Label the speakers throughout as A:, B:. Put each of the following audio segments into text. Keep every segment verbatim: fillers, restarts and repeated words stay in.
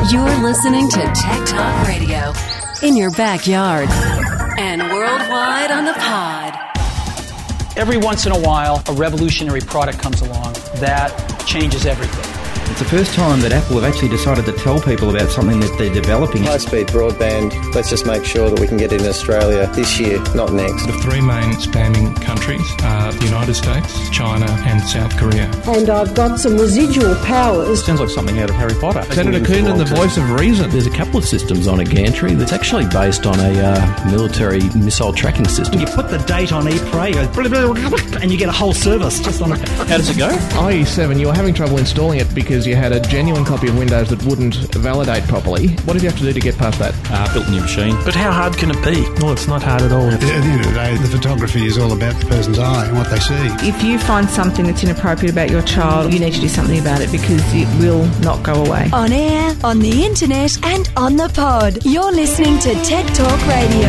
A: You're listening to Tech Talk Radio in your backyard and worldwide on the pod.
B: Every once in a while, a revolutionary product comes along that changes everything.
C: It's the first time that Apple have actually decided to tell people about something that they're developing.
D: High-speed broadband, let's just make sure that we can get it in Australia this year, not next.
E: The three main expanding countries are the United States, China and South Korea.
F: And I've got some residual powers.
G: Sounds like something out of Harry Potter.
H: Senator Coonan, the voice of reason.
I: There's a couple of systems on a gantry that's actually based on a uh, military missile tracking system.
J: You put the date on ePray and you get a whole service just on it.
G: How does it go?
H: I E seven, you were having trouble installing it because you had a genuine copy of Windows that wouldn't validate properly. What did you have to do to get past that?
G: Uh, built a new machine.
K: But how hard can it be?
L: Well, it's not hard at all.
M: At the end of the day, the photography is all about the person's eye and what they see.
N: If you find something that's inappropriate about your child, you need to do something about it because it will not go away.
A: On air, on the internet and on the pod. You're listening to Tech Talk Radio.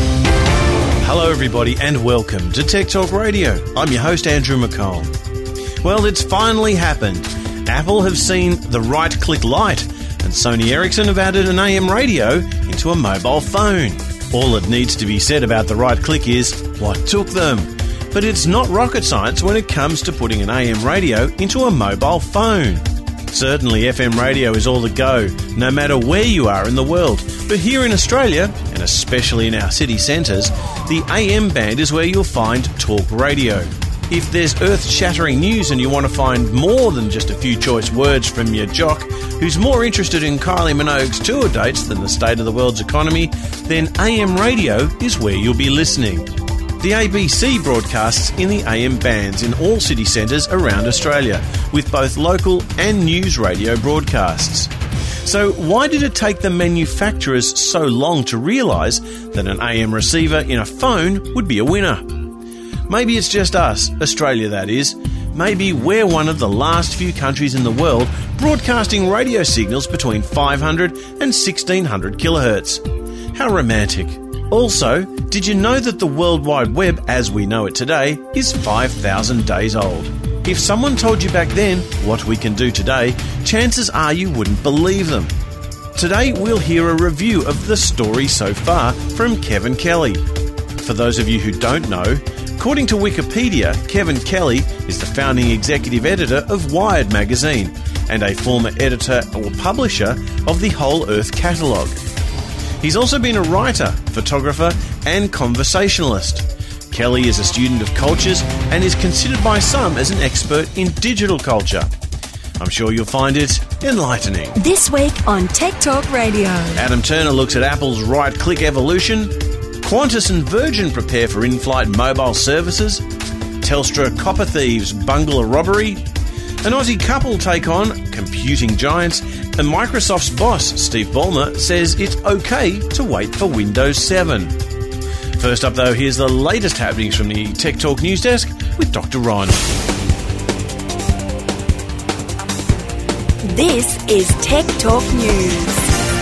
O: Hello everybody and welcome to Tech Talk Radio. I'm your host Andrew McCall. Well, it's finally happened. Apple have seen the right-click light and Sony Ericsson have added an A M radio into a mobile phone. All that needs to be said about the right-click is what took them. But it's not rocket science when it comes to putting an A M radio into a mobile phone. Certainly F M radio is all the go, no matter where you are in the world. But here in Australia, and especially in our city centres, the A M band is where you'll find talk radio. If there's earth-shattering news and you want to find more than just a few choice words from your jock who's more interested in Kylie Minogue's tour dates than the state of the world's economy, then A M radio is where you'll be listening. The A B C broadcasts in the A M bands in all city centres around Australia, with both local and news radio broadcasts. So why did it take the manufacturers so long to realise that an A M receiver in a phone would be a winner? Maybe it's just us, Australia that is. Maybe we're one of the last few countries in the world broadcasting radio signals between five hundred and sixteen hundred kilohertz. How romantic. Also, did you know that the World Wide Web as we know it today is five thousand days old? If someone told you back then what we can do today, chances are you wouldn't believe them. Today we'll hear a review of the story so far from Kevin Kelly. For those of you who don't know, according to Wikipedia, Kevin Kelly is the founding executive editor of Wired magazine and a former editor or publisher of the Whole Earth catalogue. He's also been a writer, photographer and conversationalist. Kelly is a student of cultures and is considered by some as an expert in digital culture. I'm sure you'll find it enlightening.
A: This week on Tech Talk Radio,
O: Adam Turner looks at Apple's right-click evolution. Qantas and Virgin prepare for in-flight mobile services. Telstra copper thieves bungle a robbery. An Aussie couple take on computing giants. And Microsoft's boss, Steve Ballmer, says it's okay to wait for Windows seven. First up, though, here's the latest happenings from the Tech Talk News Desk with Doctor Ron.
A: This is Tech Talk News.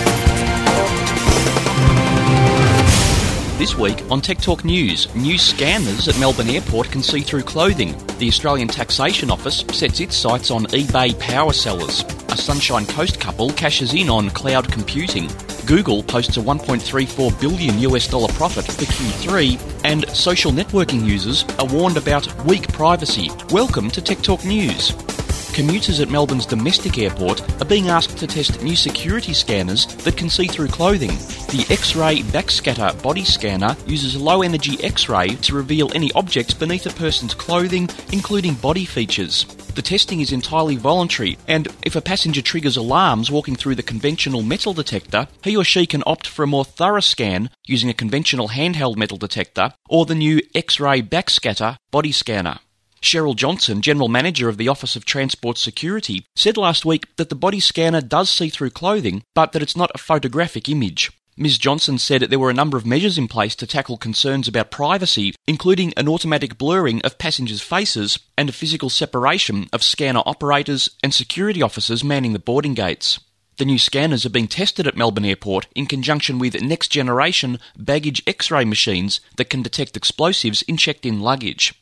P: This week on Tech Talk News, new scanners at Melbourne Airport can see through clothing. The Australian Taxation Office sets its sights on eBay power sellers. A Sunshine Coast couple cashes in on cloud computing. Google posts a one point three four billion US dollar profit for Q three, and social networking users are warned about weak privacy. Welcome to Tech Talk News. Commuters at Melbourne's domestic airport are being asked to test new security scanners that can see through clothing. The X-ray backscatter body scanner uses low-energy X-ray to reveal any objects beneath a person's clothing, including body features. The testing is entirely voluntary, and if a passenger triggers alarms walking through the conventional metal detector, he or she can opt for a more thorough scan using a conventional handheld metal detector or the new X-ray backscatter body scanner. Cheryl Johnson, General Manager of the Office of Transport Security, said last week that the body scanner does see through clothing, but that it's not a photographic image. Miz Johnson said there were a number of measures in place to tackle concerns about privacy, including an automatic blurring of passengers' faces and a physical separation of scanner operators and security officers manning the boarding gates. The new scanners are being tested at Melbourne Airport in conjunction with next-generation baggage X-ray machines that can detect explosives in checked-in luggage.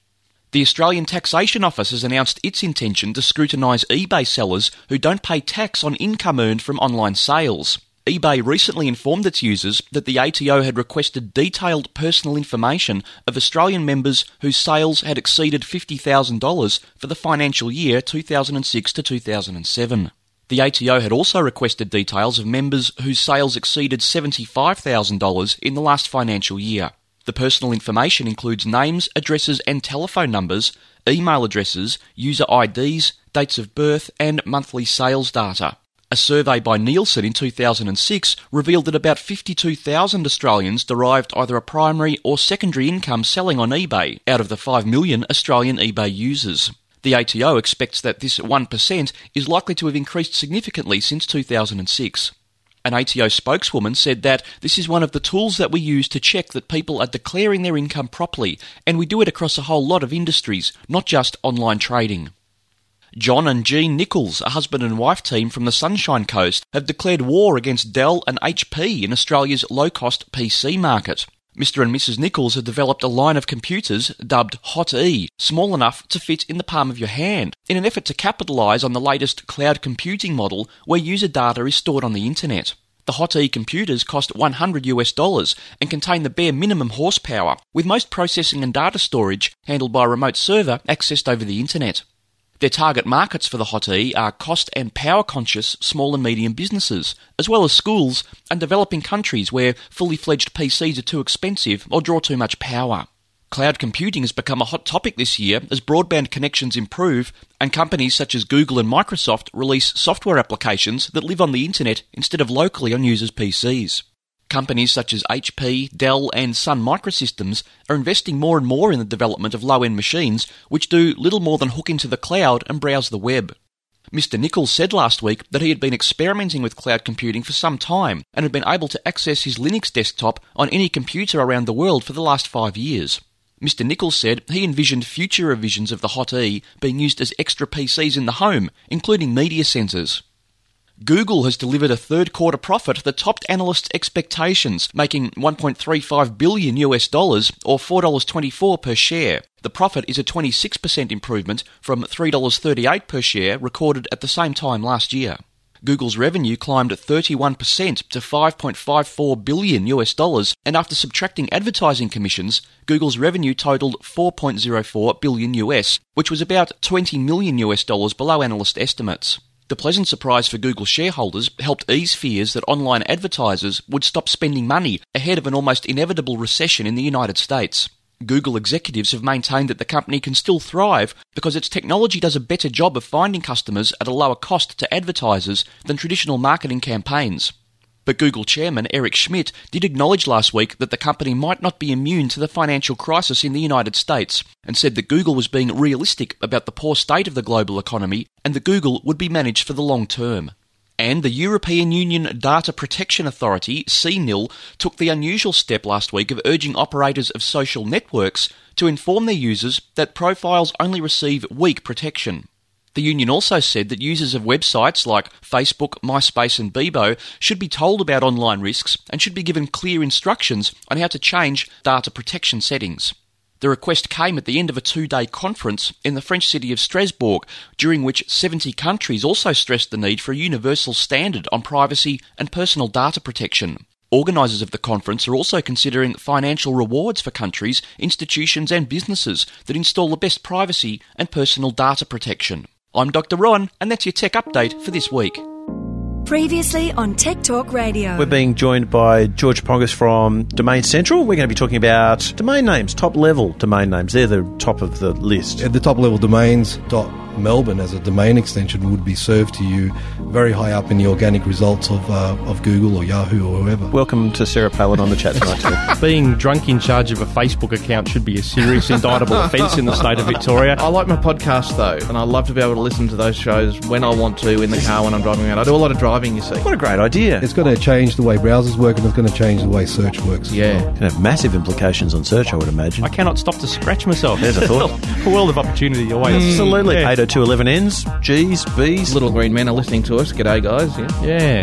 P: The Australian Taxation Office has announced its intention to scrutinise eBay sellers who don't pay tax on income earned from online sales. eBay recently informed its users that the A T O had requested detailed personal information of Australian members whose sales had exceeded fifty thousand dollars for the financial year two thousand six to two thousand seven. The A T O had also requested details of members whose sales exceeded seventy-five thousand dollars in the last financial year. The personal information includes names, addresses and telephone numbers, email addresses, user I Ds, dates of birth and monthly sales data. A survey by Nielsen in two thousand six revealed that about fifty-two thousand Australians derived either a primary or secondary income selling on eBay out of the five million Australian eBay users. The A T O expects that this one percent is likely to have increased significantly since two thousand six. An A T O spokeswoman said that this is one of the tools that we use to check that people are declaring their income properly, and we do it across a whole lot of industries, not just online trading. John and Jean Nichols, a husband and wife team from the Sunshine Coast, have declared war against Dell and H P in Australia's low-cost P C market. Mister and Missus Nichols have developed a line of computers dubbed Hot E, small enough to fit in the palm of your hand, in an effort to capitalise on the latest cloud computing model where user data is stored on the internet. The Hot E computers cost one hundred US dollars and contain the bare minimum horsepower, with most processing and data storage handled by a remote server accessed over the internet. Their target markets for the Hot E are cost and power-conscious small and medium businesses, as well as schools and developing countries where fully fledged P Cs are too expensive or draw too much power. Cloud computing has become a hot topic this year as broadband connections improve and companies such as Google and Microsoft release software applications that live on the internet instead of locally on users' P Cs. Companies such as H P, Dell and Sun Microsystems are investing more and more in the development of low-end machines which do little more than hook into the cloud and browse the web. Mister Nichols said last week that he had been experimenting with cloud computing for some time and had been able to access his Linux desktop on any computer around the world for the last five years. Mister Nichols said he envisioned future revisions of the Hot E being used as extra P Cs in the home, including media centres. Google has delivered a third quarter profit that topped analysts' expectations, making one point three five billion US dollars or four dollars twenty-four per share. The profit is a twenty-six percent improvement from three dollars thirty-eight per share recorded at the same time last year. Google's revenue climbed thirty-one percent to five point five four billion US dollars, and after subtracting advertising commissions, Google's revenue totaled four point zero four billion US, which was about twenty million US dollars below analyst estimates. The pleasant surprise for Google shareholders helped ease fears that online advertisers would stop spending money ahead of an almost inevitable recession in the United States. Google executives have maintained that the company can still thrive because its technology does a better job of finding customers at a lower cost to advertisers than traditional marketing campaigns. But Google chairman Eric Schmidt did acknowledge last week that the company might not be immune to the financial crisis in the United States, and said that Google was being realistic about the poor state of the global economy and that Google would be managed for the long term. And the European Union Data Protection Authority, C N I L, took the unusual step last week of urging operators of social networks to inform their users that profiles only receive weak protection. The union also said that users of websites like Facebook, MySpace and Bebo should be told about online risks and should be given clear instructions on how to change data protection settings. The request came at the end of a two-day conference in the French city of Strasbourg, during which seventy countries also stressed the need for a universal standard on privacy and personal data protection. Organisers of the conference are also considering financial rewards for countries, institutions and businesses that install the best privacy and personal data protection. I'm Doctor Ron, and that's your tech update for this week.
A: Previously on Tech Talk Radio.
O: We're being joined by George Pongas from Domain Central. We're going to be talking about domain names, top-level domain names. They're the top of the list.
K: At the top-level domains, .melbourne as a domain extension would be served to you very high up in the organic results of uh, of Google or Yahoo or whoever.
O: Welcome to Sarah Palin on the chat tonight, too.
G: Being drunk in charge of a Facebook account should be a serious indictable offence in the state of Victoria.
H: I like my podcast, though, and I love to be able to listen to those shows when I want to, in the car, when I'm driving around. I do a lot of driving, you see.
O: What a great idea.
K: It's going to change the way browsers work, and it's going to change the way search works.
H: Yeah.
K: Well.
O: It can have massive implications on search, I would imagine.
G: I cannot stop to scratch myself.
O: There's a thought.
G: A world of opportunity away.
O: Absolutely.
G: Yeah.
O: eight oh two eleven ends, G's, B's.
H: Little green men are listening to us. G'day, guys. Yeah.
G: Yeah.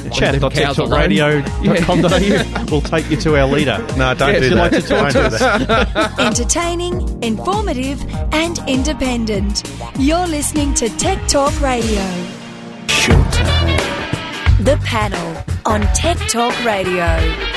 G: chat dot tech talk radio dot com dot a u will take you to our leader.
O: No, don't
G: yes,
O: do that.
G: Like to talk
O: Don't
G: to
O: do that.
L: Entertaining, informative, and independent. You're listening to Tech Talk Radio.
O: Showtime.
L: The Panel on Tech Talk Radio.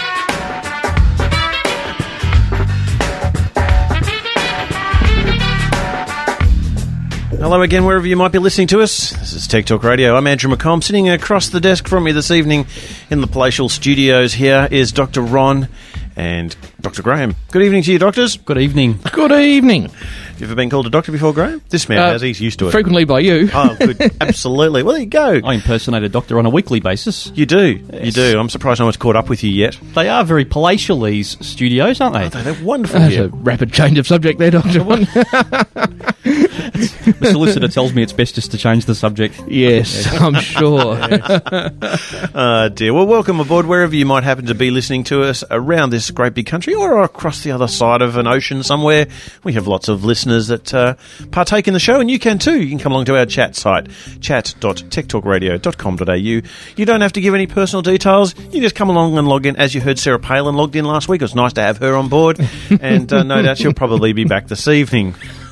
O: Hello again, wherever you might be listening to us. This is Tech Talk Radio. I'm Andrew McComb. Sitting across the desk from me this evening in the palatial studios here is Doctor Ron and Doctor Graham. Good evening to you, doctors.
G: Good evening.
H: Good evening.
O: Have you ever been called a doctor before, Graham? This man
H: Uh,
O: has. He's used to it.
H: Frequently by you.
O: Oh, good. Absolutely. Well, there you go.
G: I impersonate a doctor on a weekly basis.
O: You do.
G: Yes.
O: You do. I'm surprised no one's caught up with you yet.
G: They are very palatial, these studios, aren't they?
O: Oh, they're wonderful
H: That's
O: here.
H: a rapid change of subject there, Doctor
G: The solicitor tells me it's best just to change the subject.
H: Yes, I'm sure.
O: Oh, dear. Well, welcome aboard wherever you might happen to be listening to us around this great big country or across the other side of an ocean somewhere. We have lots of listeners that uh, partake in the show, and you can too. You can come along to our chat site, chat dot tech talk radio dot com dot a u. You don't have to give any personal details. You just come along and log in. As you heard, Sarah Palin logged in last week. It was nice to have her on board, and uh, no doubt she'll probably be back this evening.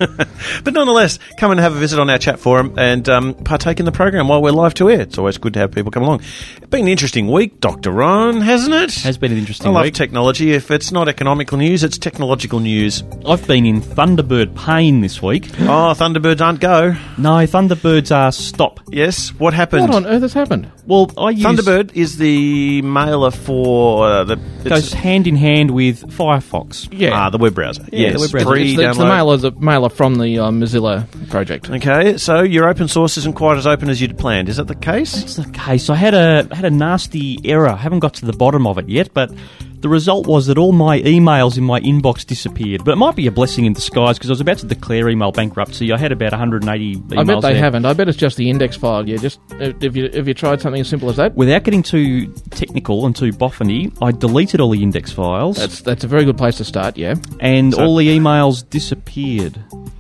O: But nonetheless, come and have a visit on our chat forum and um, partake in the program while we're live to air. It's always good to have people come along. It's been an interesting week, Doctor Ron, hasn't it?
G: Has been an interesting
O: I love
G: week.
O: technology. If it's not economical news, it's technological news.
G: I've been in Thunderbird pain this week.
O: Oh, Thunderbirds aren't go.
G: No, Thunderbirds are stop.
O: Yes, what happened?
H: What on earth has happened?
G: Well, I use...
O: Thunderbird is the mailer for uh, the...
G: It goes hand in hand with Firefox.
H: Yeah.
O: Ah, the web browser.
G: Yeah,
O: yes,
G: the web browser.
O: free
H: It's the, it's the
O: download.
H: mailer, the mailer from the uh, Mozilla project.
O: Okay, so your open source isn't quite as open as you'd planned. Is that the case?
G: That's the case. I had a had a nasty error. I haven't got to the bottom of it yet, but the result was that all my emails in my inbox disappeared. But it might be a blessing in disguise because I was about to declare email bankruptcy. I had about one hundred eighty emails
H: I bet they
G: there.
H: haven't. I bet it's just the index file. Yeah, just uh, if you if you tried something as simple as that.
G: Without getting too technical and too boffiny, I deleted all the index files.
H: That's that's a very good place to start. Yeah,
G: and
O: So-
G: all the emails disappeared.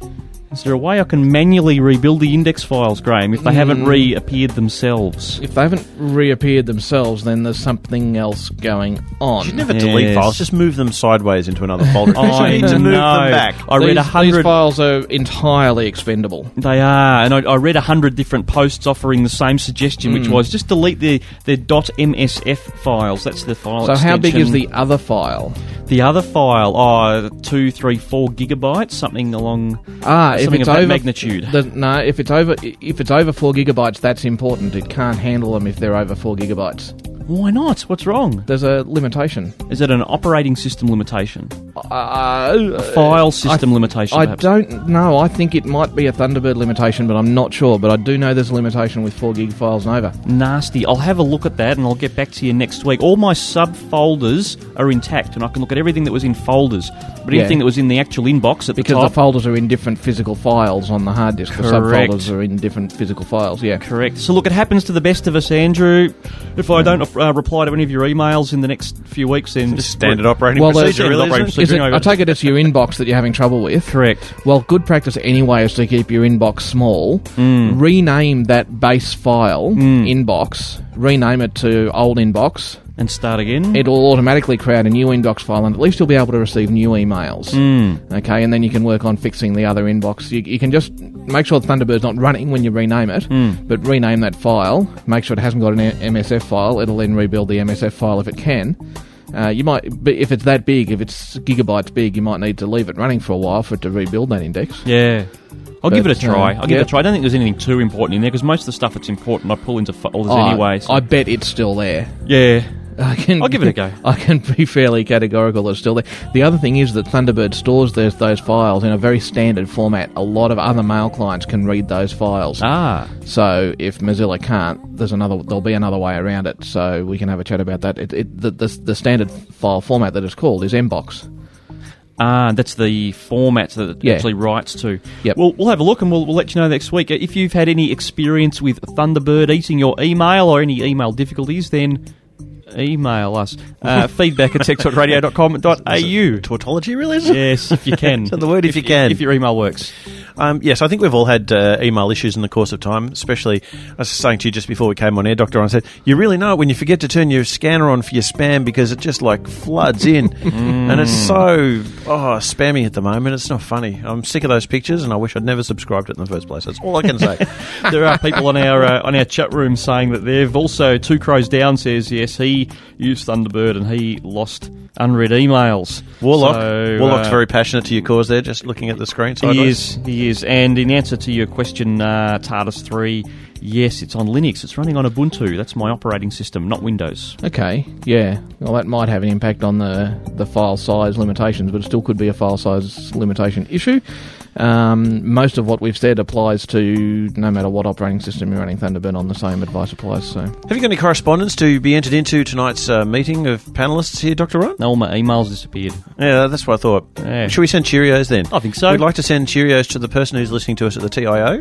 G: Is there a way I can manually rebuild the index files, Graham, if they haven't
H: Mm.
G: reappeared themselves?
H: if they haven't reappeared themselves, then there's something else going on.
O: You should never delete
G: Yes.
O: files. Just move them sideways into another folder. You
G: I
O: need to move
G: know.
O: them back.
G: I read
H: these,
G: a hundred.
H: these files are entirely expendable.
G: They are, and I, I read a hundred different posts offering the same suggestion, which
H: Mm.
G: was just delete the the .msf files. That's the file.
H: So how big is
G: extension.
H: the other file?
G: the other file? Oh, two, three, four gigabytes, something along
H: Ah, if
G: something
H: it's
G: of that
H: over
G: magnitude.
H: The, no, if it's over if it's over four gigabytes, that's important. It can't handle them if they're over four gigabytes.
G: Why not? What's wrong?
H: There's a limitation.
G: Is it an operating system limitation?
H: Uh,
G: A file system
H: I,
G: limitation,
H: I
G: perhaps?
H: don't know. I think it might be a Thunderbird limitation, but I'm not sure. But I do know there's a limitation with four gig files and over.
G: Nasty. I'll have a look at that and I'll get back to you next week. All my subfolders are intact and I can look at everything that was in folders. But
H: Yeah.
G: anything that was in the actual inbox at
H: Because
G: the
H: the
G: top...
H: folders are in different physical files on the hard disk.
G: Correct.
H: The subfolders are in different physical files, yeah.
G: Correct. So look, it happens to the best of us, Andrew. If I don't uh, reply to any of your emails in the next few weeks, then just...
O: Standard operating
H: Well, the-
O: procedure,
G: Standard
O: really,
G: operating
O: isn't it?
H: Is it,
G: procedure.
H: I take it it's your inbox that you're having trouble with.
G: Correct.
H: Well, good practice anyway is to keep your inbox small.
G: Mm.
H: Rename that base file,
G: Mm.
H: inbox, rename it to old inbox.
G: And start again?
H: It'll automatically create a new inbox file, and at least you'll be able to receive new emails.
G: Mm.
H: Okay, and then you can work on fixing the other inbox. You, you can just make sure Thunderbird's not running when you rename it,
G: Mm.
H: but rename that file. Make sure it hasn't got an M S F file. It'll then rebuild the M S F file if it can. Uh, you might, but if it's that big, if it's gigabytes big, you might need to leave it running for a while for it to rebuild that index.
G: Yeah. I'll
H: But,
G: give it a try.
H: uh,
G: I'll give
H: yeah.
G: it a try. I don't think there's anything too important in there because most of the stuff that's important I pull into folders
H: Oh,
G: anyway. So.
H: I bet it's still there.
G: Yeah.
H: I can,
G: I'll give it a go.
H: I can be fairly categorical that it's still there. The other thing is that Thunderbird stores those, those files in a very standard format. A lot of other mail clients can read those files.
G: Ah.
H: So if Mozilla can't, there's another. There'll be another way around it. So we can have a chat about that. It, it, the, the, the standard file format that it's called is Mbox.
G: Ah, that's the format that it
H: Yeah.
G: actually writes to.
H: Yep.
G: Well, we'll have a look and we'll, we'll let you know next week. If you've had any experience with Thunderbird eating your email or any email difficulties, then email us. Uh, feedback at tech talk radio dot com dot a u.
O: Tautology, really? Is it?
G: Yes, if you can.
O: So the word if, if you can.
G: If your email works.
O: Um, yes, I think we've all had uh, email issues in the course of time, especially, I was saying to you just before we came on air, Doctor Ryan said, you really know it when you forget to turn your scanner on for your spam because it just like floods in.
G: Mm.
O: And it's so oh, spammy at the moment. It's not funny. I'm sick of those pictures and I wish I'd never subscribed to it in the first place. That's all I can say.
G: There are people on our uh, on our chat room saying that they've also, Two Crows Down says, yes, he used Thunderbird and he lost unread emails.
O: Warlock.
G: So,
O: Warlock's
G: uh,
O: very passionate to your cause there, just looking at the screen sideways.
G: He is, he is. And in answer to your question, uh, TARDIS three, yes, it's on Linux. It's running on Ubuntu. That's my operating system, not Windows.
H: Okay, yeah. Well, that might have an impact on the, the file size limitations, but it still could be a file size limitation issue. Um, most of what we've said applies to no matter what operating system you're running Thunderbird on, the same advice applies. So,
O: have you got any correspondence to be entered into tonight's uh, meeting of panellists here, Doctor Ron?
G: No, my emails disappeared.
O: Yeah, that's what I thought.
G: Yeah.
O: Should we send Cheerios then?
G: I think so.
O: We'd like to send Cheerios to the person who's listening to us at the T I O.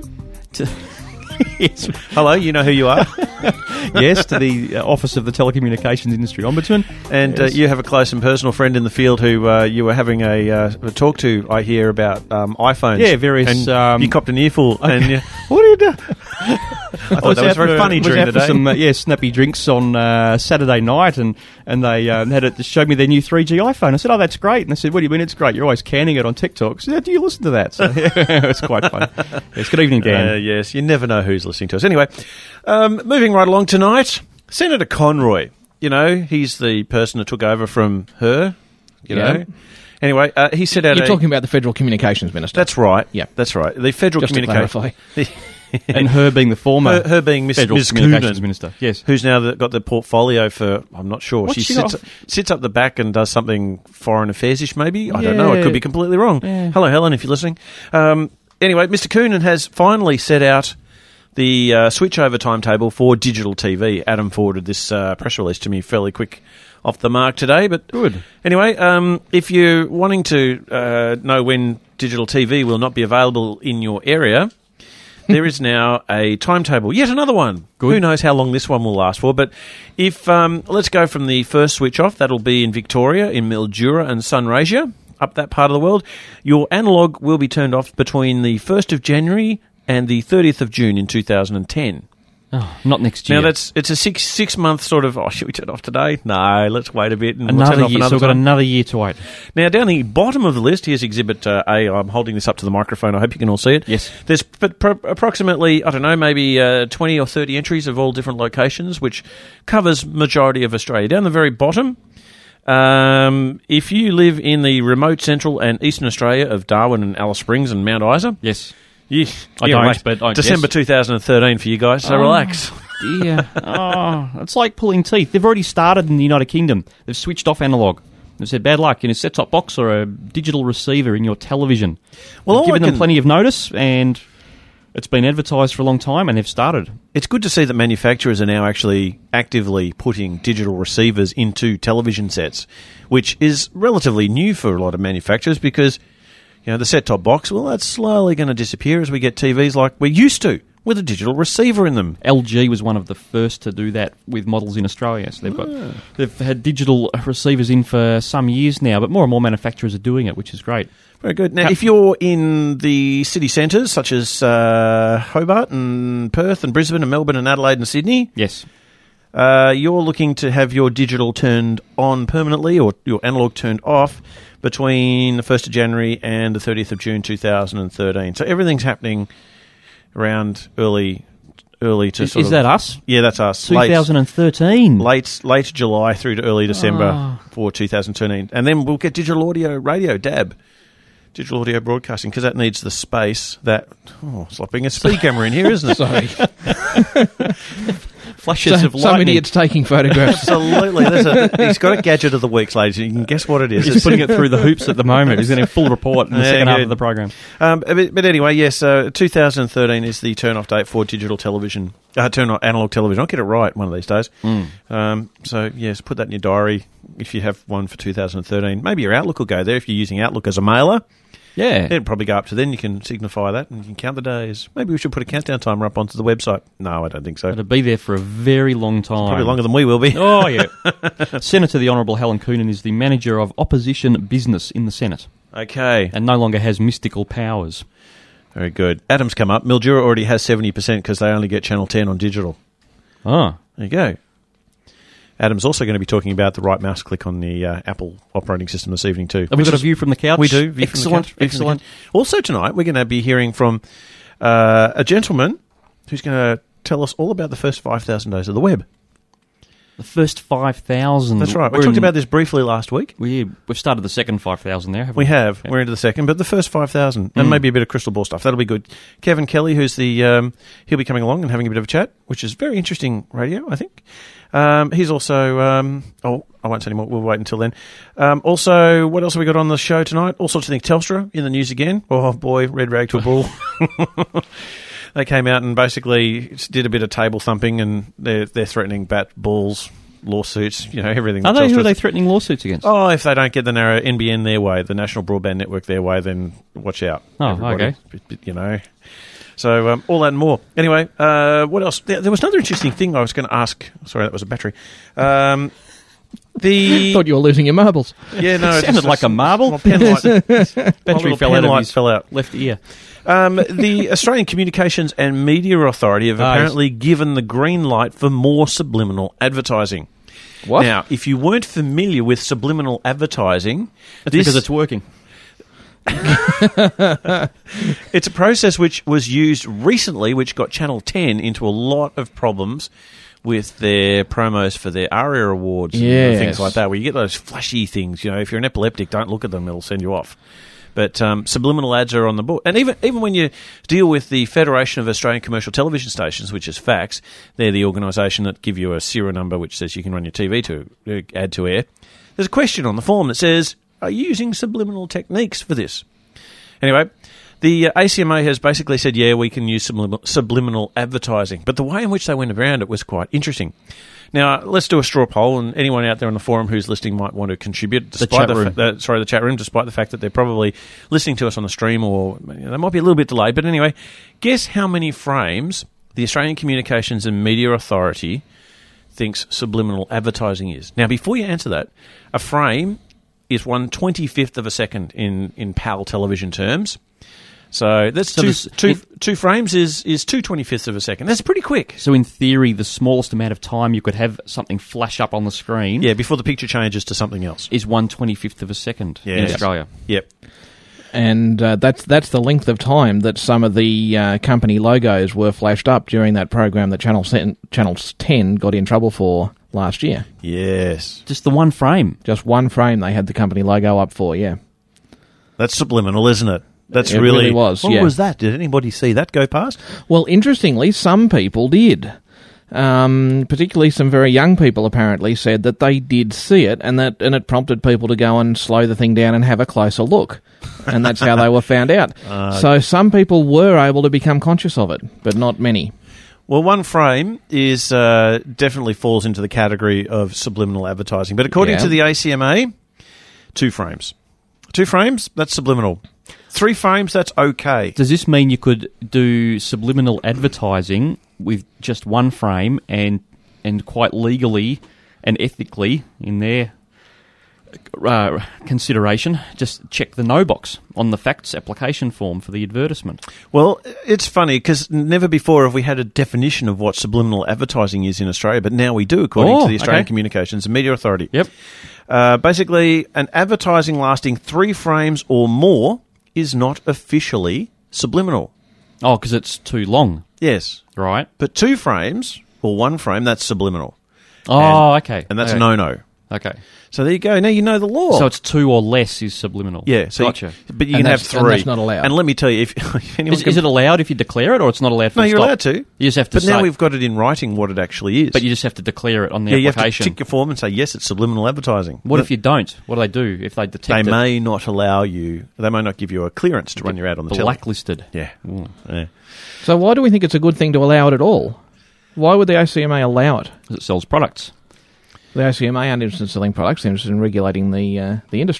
O: Yes. Hello, you know who you are.
G: Yes, to the uh, Office of the Telecommunications Industry Ombudsman.
O: And
G: yes.
O: uh, you have a close and personal friend in the field who uh, you were having a, uh, a talk to, I hear, about um, iPhones.
G: Yeah, various...
O: And
G: um,
O: you copped an earful.
G: Okay.
O: And you, what are you doing? I thought that was very
G: for,
O: funny
G: was
O: during
G: out
O: the
G: for
O: day.
G: Some, uh, yeah, snappy drinks on uh, Saturday night, and, and they um, had it, showed me their new three G iPhone. I said, oh, that's great. And they said, what do you mean it's great? You're always canning it on TikTok. I said, do you listen to that? So, yeah, it's quite fun. Yes, good evening, Dan.
O: Uh, yes, you never know who's listening to us. Anyway, um, moving right along tonight, Senator Conroy. You know, he's the person that took over from her, you
H: Yeah.
O: know. Anyway, uh, he set out
H: you're
O: a...
H: talking about the Federal Communications Minister.
O: That's right.
H: Yeah.
O: That's right. The Federal
H: Just to
O: Communications...
G: And her being the former
O: her, her being Miss
G: Federal
O: Miz
G: Communications
O: Coonan,
G: Minister, yes,
O: who's now the, got the portfolio for I'm not sure.
G: What's
O: She,
G: she
O: sits,
G: got?
O: sits up the back and does something foreign affairs-ish, maybe. I don't
G: Yeah.
O: know. I could be completely wrong.
G: Yeah.
O: Hello, Helen, if you're listening. Um, anyway, Mister Coonan has finally set out the uh, switchover timetable for digital T V. Adam forwarded this uh, press release to me fairly quick off the mark today. But
G: good.
O: Anyway, um, if you're wanting to uh, know when digital T V will not be available in your area. There is now a timetable, yet another one.
G: Good.
O: Who knows how long this one will last for? But if um, let's go from the first switch off, that'll be in Victoria, in Mildura and Sunraysia, up that part of the world. Your analogue will be turned off between the first of January and the thirtieth of June in two thousand ten.
G: Oh, not next year.
O: Now that's it's a six six month sort of. Oh, should we turn it off today? No, let's wait a bit. And we'll turn
G: Another
O: it off
G: year,
O: another
G: so we've got
O: time.
G: another year to wait.
O: Now, down the bottom of the list, here's Exhibit uh, A. I'm holding this up to the microphone. I hope you can all see it.
G: Yes.
O: There's p- pro- approximately, I don't know, maybe uh, twenty or thirty entries of all different locations, which covers majority of Australia. Down the very bottom, um, if you live in the remote central and eastern Australia of Darwin and Alice Springs and Mount Isa...
G: Yes.
O: You,
G: I
O: yeah,
G: don't,
O: mate,
G: but I
O: December
G: guess.
O: two thousand thirteen for you guys, so
G: Oh.
O: relax.
G: Dear. Oh, it's like pulling teeth. They've already started in the United Kingdom. They've switched off analogue. They've said, bad luck in a set-top box or a digital receiver in your television.
O: Well,
G: They've
O: all
G: given
O: I
G: them
O: can-
G: plenty of notice, and it's been advertised for a long time, and they've started.
O: It's good to see that manufacturers are now actually actively putting digital receivers into television sets, which is relatively new for a lot of manufacturers because, you know, the set-top box, well, that's slowly going to disappear as we get T Vs like we're used to, with a digital receiver in them.
G: L G was one of the first to do that with models in Australia. So they've got
O: Ah.
G: they've had digital receivers in for some years now, but more and more manufacturers are doing it, which is great.
O: Very good. Now, if you're in the city centres, such as uh, Hobart and Perth and Brisbane and Melbourne and Adelaide and Sydney,
G: yes,
O: uh, you're looking to have your digital turned on permanently or your analogue turned off between the first of January and the thirtieth of June two thousand thirteen. So everything's happening around early early to
G: Is-
O: sort
G: is
O: of...
G: that us?
O: Yeah, that's us.
G: twenty thirteen.
O: Late, late July through to early December
G: Oh.
O: for two thousand thirteen. And then we'll get digital audio radio, D A B. Digital audio broadcasting, because that needs the space that... Oh, it's like being a speed camera in here, isn't it?
H: Sorry.
G: Flashes
H: so,
G: of lightning.
H: Some idiots taking photographs.
O: Absolutely. There's a, he's got a gadget of the week, ladies. You can guess what it is.
G: He's putting it through the hoops at the moment. He's getting a full report in the
O: Yeah,
G: second half
O: good.
G: of the program.
O: Um, but, but anyway, yes, uh, two thousand thirteen is the turn-off date for digital television. Uh, turn-off analog television. I'll get it right one of these days.
G: Mm.
O: Um, so, yes, put that in your diary if you have one for two thousand thirteen. Maybe your Outlook will go there if you're using Outlook as a mailer.
G: Yeah.
O: It'll probably go up to then. You can signify that and you can count the days. Maybe we should put a countdown timer up onto the website. No, I don't think so.
G: It'll be there for a very long time.
O: Probably longer than we will be.
G: Oh, yeah. Senator the Honourable Helen Coonan is the manager of opposition business in the Senate.
O: Okay.
G: And no longer has mystical powers.
O: Very good. Adam's come up. Mildura already has seventy percent because they only get Channel ten on digital.
G: Oh.
O: There you go. Adam's also going to be talking about the right mouse click on the uh, Apple operating system this evening too.
G: Have we got a view from the couch?
O: We do. View
G: Excellent.
O: From the couch. Excellent. Also tonight we're going to be hearing from uh, a gentleman who's going to tell us all about the first five thousand days of the web.
G: The first five thousand.
O: That's right. We
G: We're
O: talked
G: in-
O: about this briefly last week.
G: We, we've started the second five thousand there, haven't we?
O: We have.
G: Yeah.
O: We're into the second, but the first five thousand, and
G: Mm.
O: maybe a bit of crystal ball stuff. That'll be good. Kevin Kelly, who's the, um, he'll be coming along and having a bit of a chat, which is very interesting radio, I think. Um, he's also, um, oh, I won't say any more. We'll wait until then. Um, also, what else have we got on the show tonight? All sorts of things. Telstra in the news again. Oh, boy, red rag to a bull. They came out and basically did a bit of table thumping, and they're, they're threatening bat, balls, lawsuits, you know, everything.
G: Are they, who
O: Telstra-
G: are they threatening lawsuits against?
O: Oh, if they don't get the narrow N B N their way, the National Broadband Network their way, then watch out.
G: Oh,
O: everybody.
G: okay.
O: Bit- bit, You know. So, um, all that and more. Anyway, uh, what else? There, there was another interesting thing I was going to ask. Sorry, that was a battery. Um, the
H: Thought you were losing your marbles.
O: Yeah, no.
G: It sounded
O: just-
G: like a marble.
O: My pen light, my
G: Battery
O: little
G: fell
O: pen
G: out of
O: light
G: his
O: fell out.
G: left ear.
O: Um, the Australian Communications and Media Authority have
G: Ah, yes.
O: apparently given the green light for more subliminal advertising.
H: What?
O: Now, if you weren't familiar with subliminal advertising,
G: That's
O: this,
G: because it's working.
O: it's a process which was used recently, which got Channel ten into a lot of problems with their promos for their ARIA awards and
H: Yes.
O: things like that, where you get those flashy things. You know, if you're an epileptic, don't look at them; it'll send you off. But um, subliminal ads are on the board. And even even when you deal with the Federation of Australian Commercial Television Stations, which is FACS, they're the organisation that give you a serial number which says you can run your T V to uh, ad to air. There's a question on the form that says, are you using subliminal techniques for this? Anyway, the uh, A C M A has basically said, yeah, we can use subliminal, subliminal advertising. But the way in which they went around it was quite interesting. Now, let's do a straw poll, and anyone out there on the forum who's listening might want to contribute. Despite
G: chat room.
O: Fa- uh, sorry, the chat room, despite the fact that they're probably listening to us on the stream, or you know, they might be a little bit delayed. But anyway, guess how many frames the Australian Communications and Media Authority thinks subliminal advertising is. Now, before you answer that, a frame is one twenty-fifth of a second in, in P A L television terms. So that's
G: So
O: two,
G: this-
O: two,
G: if-
O: two frames is, is two twenty-fifths of a second. That's pretty quick.
G: So in theory, the smallest amount of time you could have something flash up on the screen
O: Yeah, before the picture changes to something else.
G: is one twenty-fifth of a second in
O: Yes.
G: Australia.
O: Yep.
H: And uh, that's that's the length of time that some of the uh, company logos were flashed up during that program that Channel ten, Channel ten got in trouble for last year.
O: Yes.
G: Just the one frame.
H: Just one frame they had the company logo up for, yeah.
O: That's subliminal, isn't it? That's
H: It
O: really,
H: really was,
O: What
H: yeah.
O: was that? Did anybody see that go past?
H: Well, interestingly, some people did. Um, particularly some very young people apparently said that they did see it, and that and it prompted people to go and slow the thing down and have a closer look. And that's how they were found out.
O: Uh,
H: so some people were able to become conscious of it, but not many.
O: Well, one frame is uh, definitely falls into the category of subliminal advertising. But according
H: Yeah.
O: to the A C M A, two frames. Two frames, that's subliminal. Three frames, that's okay.
G: Does this mean you could do subliminal advertising with just one frame and and quite legally and ethically in their uh, consideration, just check the no box on the facts application form for the advertisement?
O: Well, it's funny because never before have we had a definition of what subliminal advertising is in Australia, but now we do, according
G: Oh,
O: to the Australian
G: okay.
O: Communications and Media Authority.
G: Yep.
O: Uh, basically, an advertising lasting three frames or more is not officially subliminal.
G: Oh, because it's too long.
O: Yes.
G: Right.
O: But two frames or one frame, that's subliminal.
G: Oh,
O: And-
G: okay.
O: And that's
G: Okay.
O: a no-no.
G: Okay.
O: So there you go. Now you know the law.
G: So it's two or less is subliminal.
O: Yeah. So you-
G: gotcha.
O: but you
H: And
O: can have
H: that's-
O: three.
H: and that's not allowed.
O: And let me tell you, if, if anyone
G: Is,
O: can-
G: is it allowed if you declare it, or it's not allowed? For
O: No, you're
G: stop?
O: allowed to.
G: You just have to.
O: But
G: say,
O: now we've got it in writing what it actually is.
G: But you just have to declare it on the
O: yeah, you have to
G: application.
O: tick your form and say yes, it's subliminal advertising.
G: What
O: But
G: if you don't? What do they do if they detect
O: They
G: it?
O: may not allow you. They may not give you a clearance to run your ad on the telly.
G: Blacklisted.
O: Yeah. yeah.
H: So why do we think it's a good thing to allow it at all? Why would the A C M A allow it?
G: Because it sells products.
H: The A C M A aren't interested in selling products, they're interested in regulating the uh, the industry.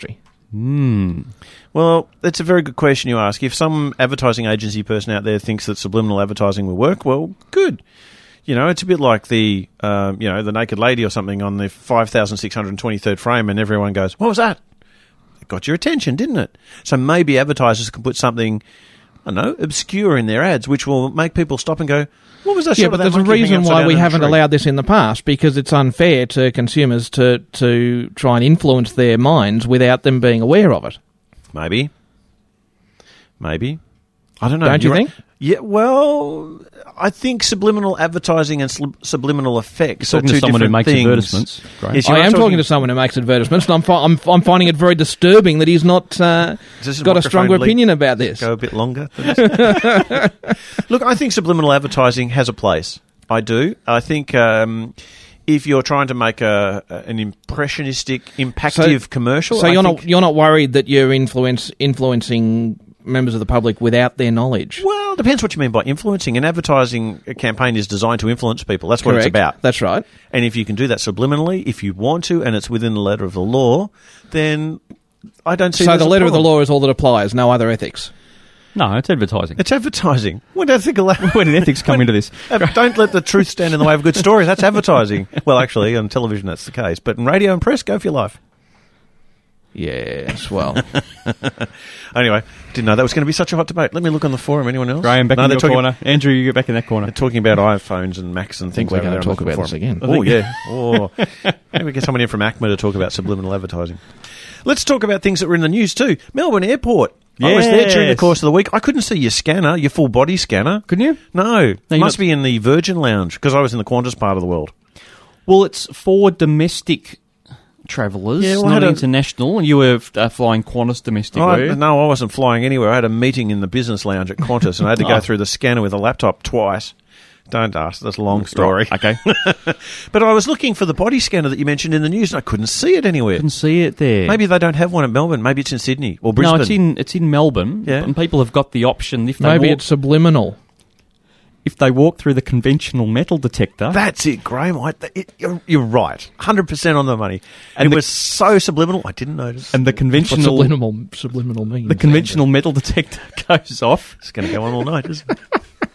G: Hmm.
O: Well, that's a very good question you ask. If some advertising agency person out there thinks that subliminal advertising will work, well, good. You know, it's a bit like the, um, you know, the naked lady or something on the five thousand six hundred twenty-third frame, and everyone goes, "What was that?" It got your attention, didn't it? So maybe advertisers can put something, I don't know, obscure in their ads, which will make people stop and go, "What was that?"
H: Yeah, but there's a reason why we haven't allowed this in the past, because it's unfair to consumers to to try and influence their minds without them being aware of it.
O: Maybe. Maybe. I don't know.
H: Don't you
O: You're
H: think?
O: Right. Yeah, well, I think subliminal advertising and sub- subliminal effects
G: You're talking
O: are two
G: to someone who
O: different
G: makes
O: things.
G: advertisements. Great.
O: Yes,
H: I
O: you are
H: am talking to someone who makes advertisements, and I'm fi- I'm, I'm finding it very disturbing that he's not uh,
O: Does the
H: got a
O: microphone
H: stronger
O: leak-
H: opinion about this.
O: Go a bit longer. Look, I think subliminal advertising has a place. I do. I think um, if you're trying to make a, an impressionistic, impactive
H: So-
O: commercial,
H: So
O: I
H: you're
O: think,
H: not you're not worried that you're influence influencing members of the public without their knowledge?
O: Well, it depends what you mean by influencing. An advertising campaign is designed to influence people. That's what
H: Correct.
O: it's about.
H: That's right.
O: And if you can do that subliminally, if you want to, and it's within the letter of the law, then I don't see.
H: So
O: there's
H: the
O: a
H: letter of the
O: problem.
H: law is all that applies, no other ethics.
G: No, it's advertising.
O: It's advertising. What ethical?
G: Where did ethics come into this?
O: Don't let the truth stand in the way of a good story. That's advertising. Well, actually, on television that's the case, but in radio and press, go for your life.
H: Yes, well.
O: Anyway, didn't know that was going to be such a hot debate. Let me look on the forum. Anyone else?
G: Graham, back
O: No,
G: in
O: they're
G: your
O: talking-
G: corner. Andrew, you get back in that corner.
O: They're talking about iPhones and Macs and things
H: we're
O: like that.
H: going to talk about this again.
O: Oh, yeah. Oh, maybe we get someone in from ACMA to talk about subliminal advertising. Let's talk about things that were in the news too. Melbourne Airport. I was there during the
G: Yes.
O: course of the week. I couldn't see your scanner, your full body scanner.
G: Couldn't you?
O: No.
G: you're
O: It must
G: not-
O: be in the Virgin Lounge because I was in the Qantas part of the world.
G: Well, it's for domestic travellers,
O: Yeah, well, I
G: not
O: had a-
G: international. You were uh, flying Qantas domestic,
O: Oh,
G: were
O: I,
G: you?
O: no, I wasn't flying anywhere. I had a meeting in the business lounge at Qantas and I had to
G: Oh.
O: go through the scanner with a laptop twice. Don't ask. That's a long story.
G: Right, okay.
O: But I was looking for the body scanner that you mentioned in the news and I couldn't see it anywhere.
G: Couldn't see it there.
O: Maybe they don't have one in Melbourne. Maybe it's in Sydney or Brisbane.
G: No, it's in it's in Melbourne,
O: Yeah.
G: and people have got the option if they
H: Maybe
G: walk,
H: it's subliminal.
G: if they walk through the conventional metal detector.
O: That's it, Graham. I, it, you're, you're right. one hundred percent on the money. And
G: And
O: it
G: the-
O: was so subliminal, I didn't notice.
G: and the
H: What
G: conventional
H: subliminal subliminal means.
G: the conventional metal detector goes off.
O: It's going to go on all night, isn't it?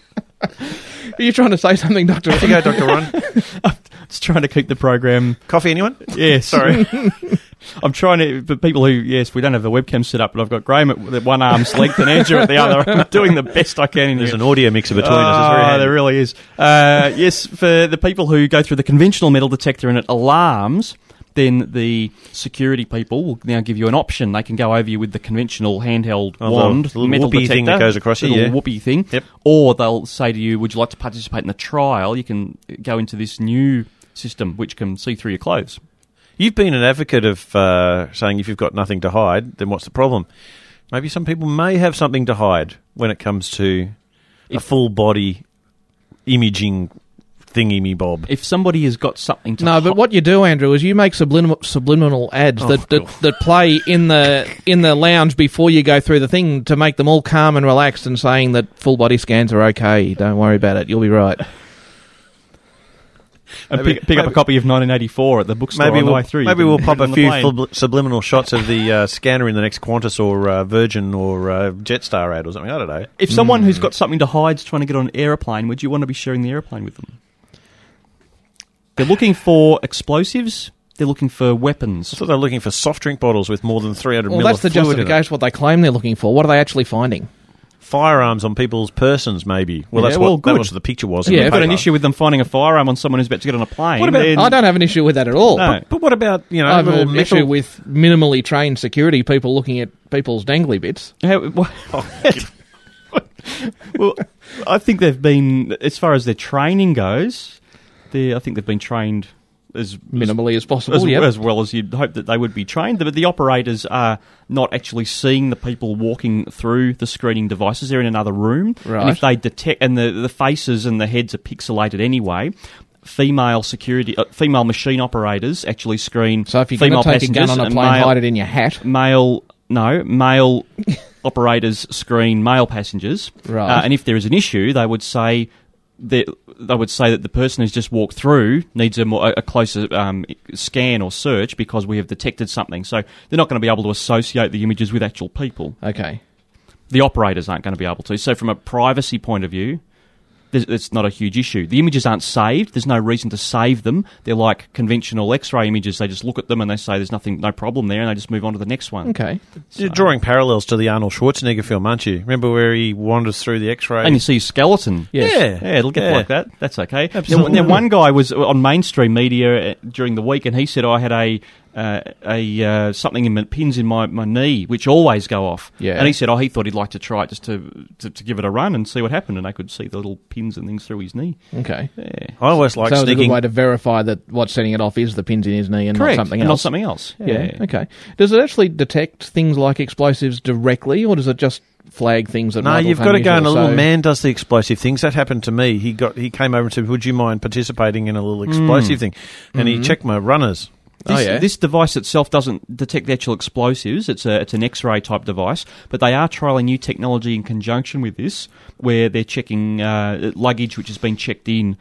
H: Are you trying to say something, Doctor
O: There you go, Doctor Ron.
G: It's trying to keep the program.
O: Coffee, anyone?
G: Yes,
O: Sorry.
G: I'm trying to. For people who, yes, we don't have the webcam set up, but I've got Graham at at one arm's length and Andrew at the other. I'm doing the best I can in
O: There's
G: here.
O: an audio mixer between us. It's very
G: Oh,
O: handy.
G: there really is. Uh, yes, for the people who go through the conventional metal detector and it alarms, then the security people will now give you an option. They can go over you with the conventional handheld
O: Oh, the-
G: wand,
O: the little
G: metal
O: whoopee
G: detector,
O: thing that goes across it,
G: little
O: yeah.
G: whoopee thing.
O: Yep.
G: Or they'll say to you, "Would you like to participate in the trial?" You can go into this new system which can see through your clothes.
O: You've been an advocate of uh, saying if you've got nothing to hide, then what's the problem? Maybe some people may have something to hide when it comes to a full body imaging thingy-me-bob.
G: If somebody has got something to
H: No,
G: hi-
H: but what you do, Andrew, is you make subliminal, subliminal ads
O: Oh,
H: that, that
O: God.
H: that play in the in the lounge before you go through the thing to make them all calm and relaxed and saying that full body scans are okay. Don't worry about it. You'll be right.
G: and
O: maybe-
G: pick, pick up a
O: maybe-
G: copy of nineteen eighty-four at the bookstore
O: Maybe
G: on the
O: we'll,
G: way through. You
O: maybe
G: can
O: we'll
G: put
O: pop
G: it
O: a
G: on the
O: few
G: plane.
O: fub- subliminal shots of the uh, scanner in the next Qantas or uh, Virgin or uh, Jetstar ad or something. I don't know.
G: If someone who's got something to hide is trying to get on an aeroplane, would you want to be sharing the aeroplane with them? They're looking for explosives. They're looking for weapons.
O: I thought they were looking for soft drink bottles with more than three hundred
H: Well,
O: mil
H: that's
O: of
H: the
O: fluid in it.
H: justification. What they claim they're looking for. What are they actually finding?
O: Firearms on people's persons, maybe. Well,
G: Yeah,
O: that's
G: well,
O: what that
G: good.
O: was what the picture was. in
H: Yeah,
O: the
G: I've got an
O: paper.
G: issue with them finding a firearm on someone who's about to get on a plane.
O: What about-
G: then-
H: I don't have an issue with that at all.
G: No.
O: But what about, you know,
H: I have
O: little
H: an
O: metal...
H: issue with minimally trained security people looking at people's dangly bits.
G: How, what- well, I think they've been, as far as their training goes, they I think they've been trained as
H: Minimally as possible,
G: as,
H: yep.
G: as well as you'd hope that they would be trained. But the operators are not actually seeing the people walking through the screening devices. They're in another room.
H: Right.
G: And if they detect, and the, the faces and the heads are pixelated anyway, female security, uh, female machine operators actually screen
H: So if you're
G: female
H: going to take a gun
G: passengers
H: on a
G: and
H: plane,
G: male,
H: hide it in your hat.
G: male, no, male operators screen male passengers.
H: Right.
G: Uh, and if there is an issue, they would say, they, they would say that the person who's just walked through needs a more a closer um, scan or search because we have detected something. So they're not going to be able to associate the images with actual people.
H: Okay.
G: The operators aren't going to be able to. So from a privacy point of view, it's not a huge issue. The images aren't saved. There's no reason to save them. They're like conventional X-ray images. They just look at them and they say there's nothing, no problem there, and they just move on to the next one.
H: Okay.
O: So. You're drawing parallels to the Arnold Schwarzenegger film, aren't you? Remember where he wanders through the X-ray?
G: And you see his skeleton.
O: Yes.
G: Yeah. Yeah, it'll get
O: yeah.
G: like that. That's okay.
O: Absolutely.
G: Now, now, one guy was on mainstream media during the week, and he said, I had a... Uh, a uh, something in my, pins in my, my knee, which always go off.
H: Yeah.
G: And he said, oh, he thought he'd like to try it just to, to to give it a run and see what happened, and they could see the little pins and things through his knee.
H: Okay.
G: Yeah.
O: I always like
H: so
O: sneaking...
H: it's a good way to verify that what's setting it off is the pins in his knee and
G: Correct.
H: not something
G: and
H: else.
G: not something else. Yeah.
H: yeah. Okay. Does it actually detect things like explosives directly, or does it just flag things that
O: no,
H: might
O: you've
H: look
O: got to go and a
H: unusual?
O: little
H: So-
O: man does the explosive things. That happened to me. He got he came over and said, would you mind participating in a little explosive
G: Mm.
O: thing? And
H: Mm-hmm.
O: he checked my runners.
G: This,
H: oh, yeah?
G: this device itself doesn't detect the actual explosives. It's a it's an X-ray type device, but they are trialling new technology in conjunction with this, where they're checking uh, luggage which has been checked in,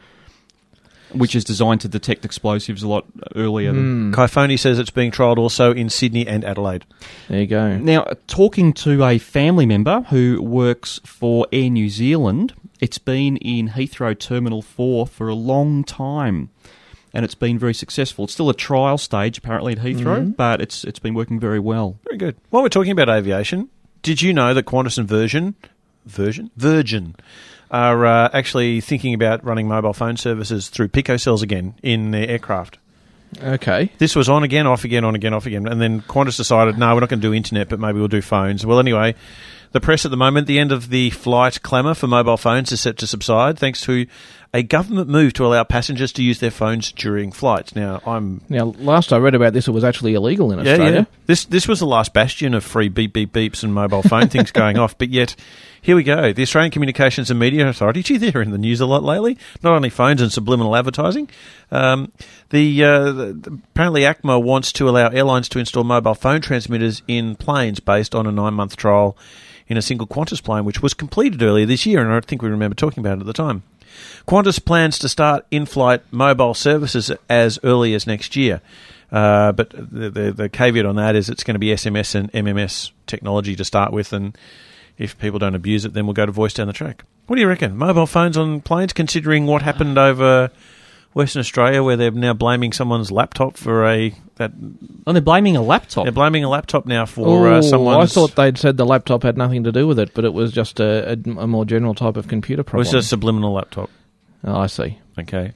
G: which is designed to detect explosives a lot earlier. Than
H: Mm.
O: Kaifoni says it's being trialled also in Sydney and Adelaide.
H: There you go.
G: Now, talking to a family member who works for Air New Zealand, it's been in Heathrow Terminal four for a long time. And it's been very successful. It's still a trial stage, apparently, at Heathrow,
H: Mm-hmm.
G: but it's it's been working very well.
O: Very good. While we're talking about aviation, did you know that Qantas and Virgin, Virgin, Virgin, are uh, actually thinking about running mobile phone services through picocells again in their aircraft?
H: Okay.
O: This was on again, off again, on again, off again, and then Qantas decided, no, we're not going to do internet, but maybe we'll do phones. Well, anyway, the press at the moment, the end of the flight clamour for mobile phones is set to subside thanks to a government move to allow passengers to use their phones during flights. Now, I'm...
H: Now, last I read about this, it was actually illegal in
O: Yeah,
H: Australia.
O: yeah. This this was the last bastion of free beep beep beeps and mobile phone things going off, but yet here we go. The Australian Communications and Media Authority, gee, they're in the news a lot lately. Not only phones and subliminal advertising. Um, the, uh, the apparently A C M A wants to allow airlines to install mobile phone transmitters in planes based on a nine month trial in a single Qantas plane, which was completed earlier this year, and I think we remember talking about it at the time. Qantas plans to start in-flight mobile services as early as next year. Uh, but the, the, the caveat on that is it's going to be S M S and M M S technology to start with, and if people don't abuse it, then we'll go to voice down the track. What do you reckon? Mobile phones on planes, considering what happened over Western Australia, where they're now blaming someone's laptop for a... that.
G: Oh, they're blaming a laptop?
O: They're blaming a laptop now for uh,
H: Oh,
O: someone's...
H: I thought they'd said the laptop had nothing to do with it, but it was just a, a, a more general type of computer
O: It
H: problem.
O: was a subliminal laptop.
H: Oh, I see.
O: Okay.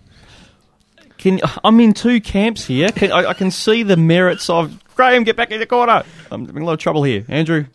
G: Can I'm in two camps here. Can, I, I can see the merits of... Graham, get back in the corner. I'm having a lot of trouble here. Andrew,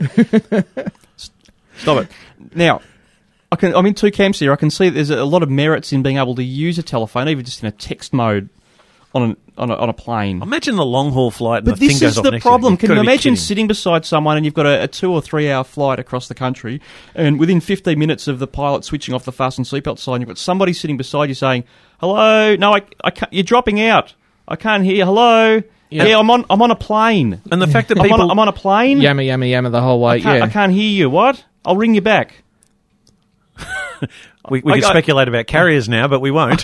G: stop it. Now... I can, I'm in two camps here. I can see there's a lot of merits in being able to use a telephone, even just in a text mode, on an, on a, on a plane.
O: Imagine the long haul flight and
G: But
O: the
G: this
O: thing goes
G: is
O: off
G: the
O: next
G: problem.
O: to you.
G: Can you
O: You've gotta be
G: imagine
O: kidding.
G: sitting beside someone and you've got a, a two or three hour flight across the country, and within fifteen minutes of the pilot switching off the fasten seatbelt sign, you've got somebody sitting beside you saying, "Hello, no, I, I can't, you're dropping out. I can't hear. Hello, yeah, yeah I'm on, I'm on a plane."
O: And the fact that
G: I'm
O: people...
G: on, a, I'm on a plane.
H: Yammer, yammer, yammer the whole way.
G: I can't,
H: yeah.
G: I can't hear you. What? I'll ring you back.
O: We, we
G: I-
O: can
G: I-
O: speculate about carriers now, but we won't.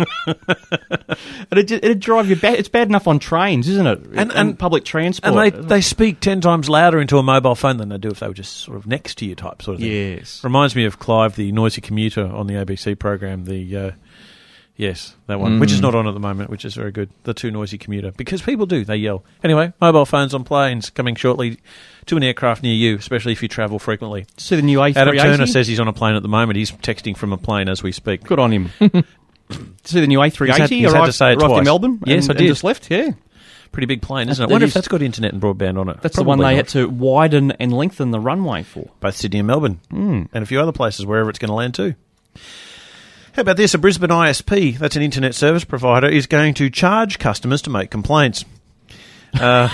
G: It'd, it'd drive you bad. It's bad enough on trains, isn't it?
O: And-
G: And,
O: and-
G: public transport.
O: And they, they speak ten times louder into a mobile phone than they do if they were just sort of next to you type sort of thing.
G: Yes.
O: Reminds me of Clive, the noisy commuter on the A B C program. The uh, Yes, that one,
H: Mm.
O: which is not on at the moment, which is very good. The too noisy commuter. Because people do, they yell. Anyway, mobile phones on planes coming shortly to an aircraft near you, especially if you travel frequently.
G: See the new A three eighty?
O: Adam Turner says he's on a plane at the moment. He's texting from a plane as we speak.
G: Good on him. See the new A three
O: He's had-
G: eighty
O: he's had
G: arrived,
O: to say it
G: arrived in
O: twice.
G: Melbourne?
O: Yes,
G: and,
O: I did.
G: And just left, yeah.
O: Pretty big plane, isn't it? I
G: That
O: wonder
G: is-
O: if that's got internet and broadband on it.
G: That's the
O: Probably
G: one they
O: not.
G: had to widen and lengthen the runway for.
O: Both Sydney and Melbourne.
G: Mm.
O: And a few other places, wherever it's going to land too. How about this? A Brisbane I S P, that's an internet service provider, is going to charge customers to make complaints. Uh,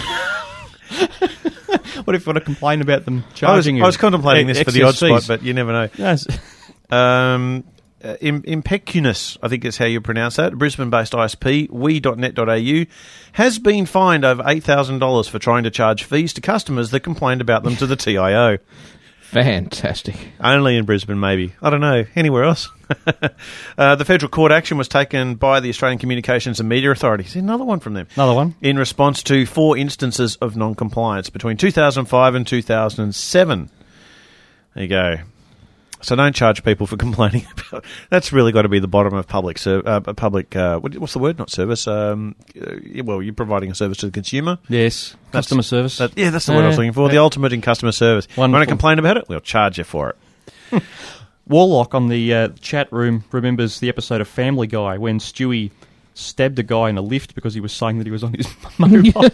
G: What if you want to complain about them
O: I was,
G: charging you?
O: I was contemplating this for the odd
G: excess fees?
O: spot, but you never know.
G: Yes.
O: Um, uh, Im- Impecunus, I think is how you pronounce that, Brisbane-based I S P, we dot net dot a u, has been fined over eight thousand dollars for trying to charge fees to customers that complained about them to the T I O.
H: Fantastic.
O: Only in Brisbane, maybe. I don't know. Anywhere else? uh, the federal court action was taken by the Australian Communications and Media Authority. See, another one from them.
G: Another one.
O: In response to four instances of non-compliance between two thousand five and two thousand seven. There you go. So don't charge people for complaining about. That's really got to be the bottom of public ser- uh, public. Uh, what, what's the word? Not service. Um, uh, well, you're providing a service to the consumer.
G: Yes,
O: That's,
G: customer service.
O: That, yeah, that's the word I was looking for.
G: Yeah.
O: The ultimate in customer service.
G: Wonderful.
O: Want to complain about it? We'll charge you for it.
G: Warlock on the uh, chat room remembers the episode of Family Guy when Stewie stabbed a guy in a lift because he was saying that he was on his mobile.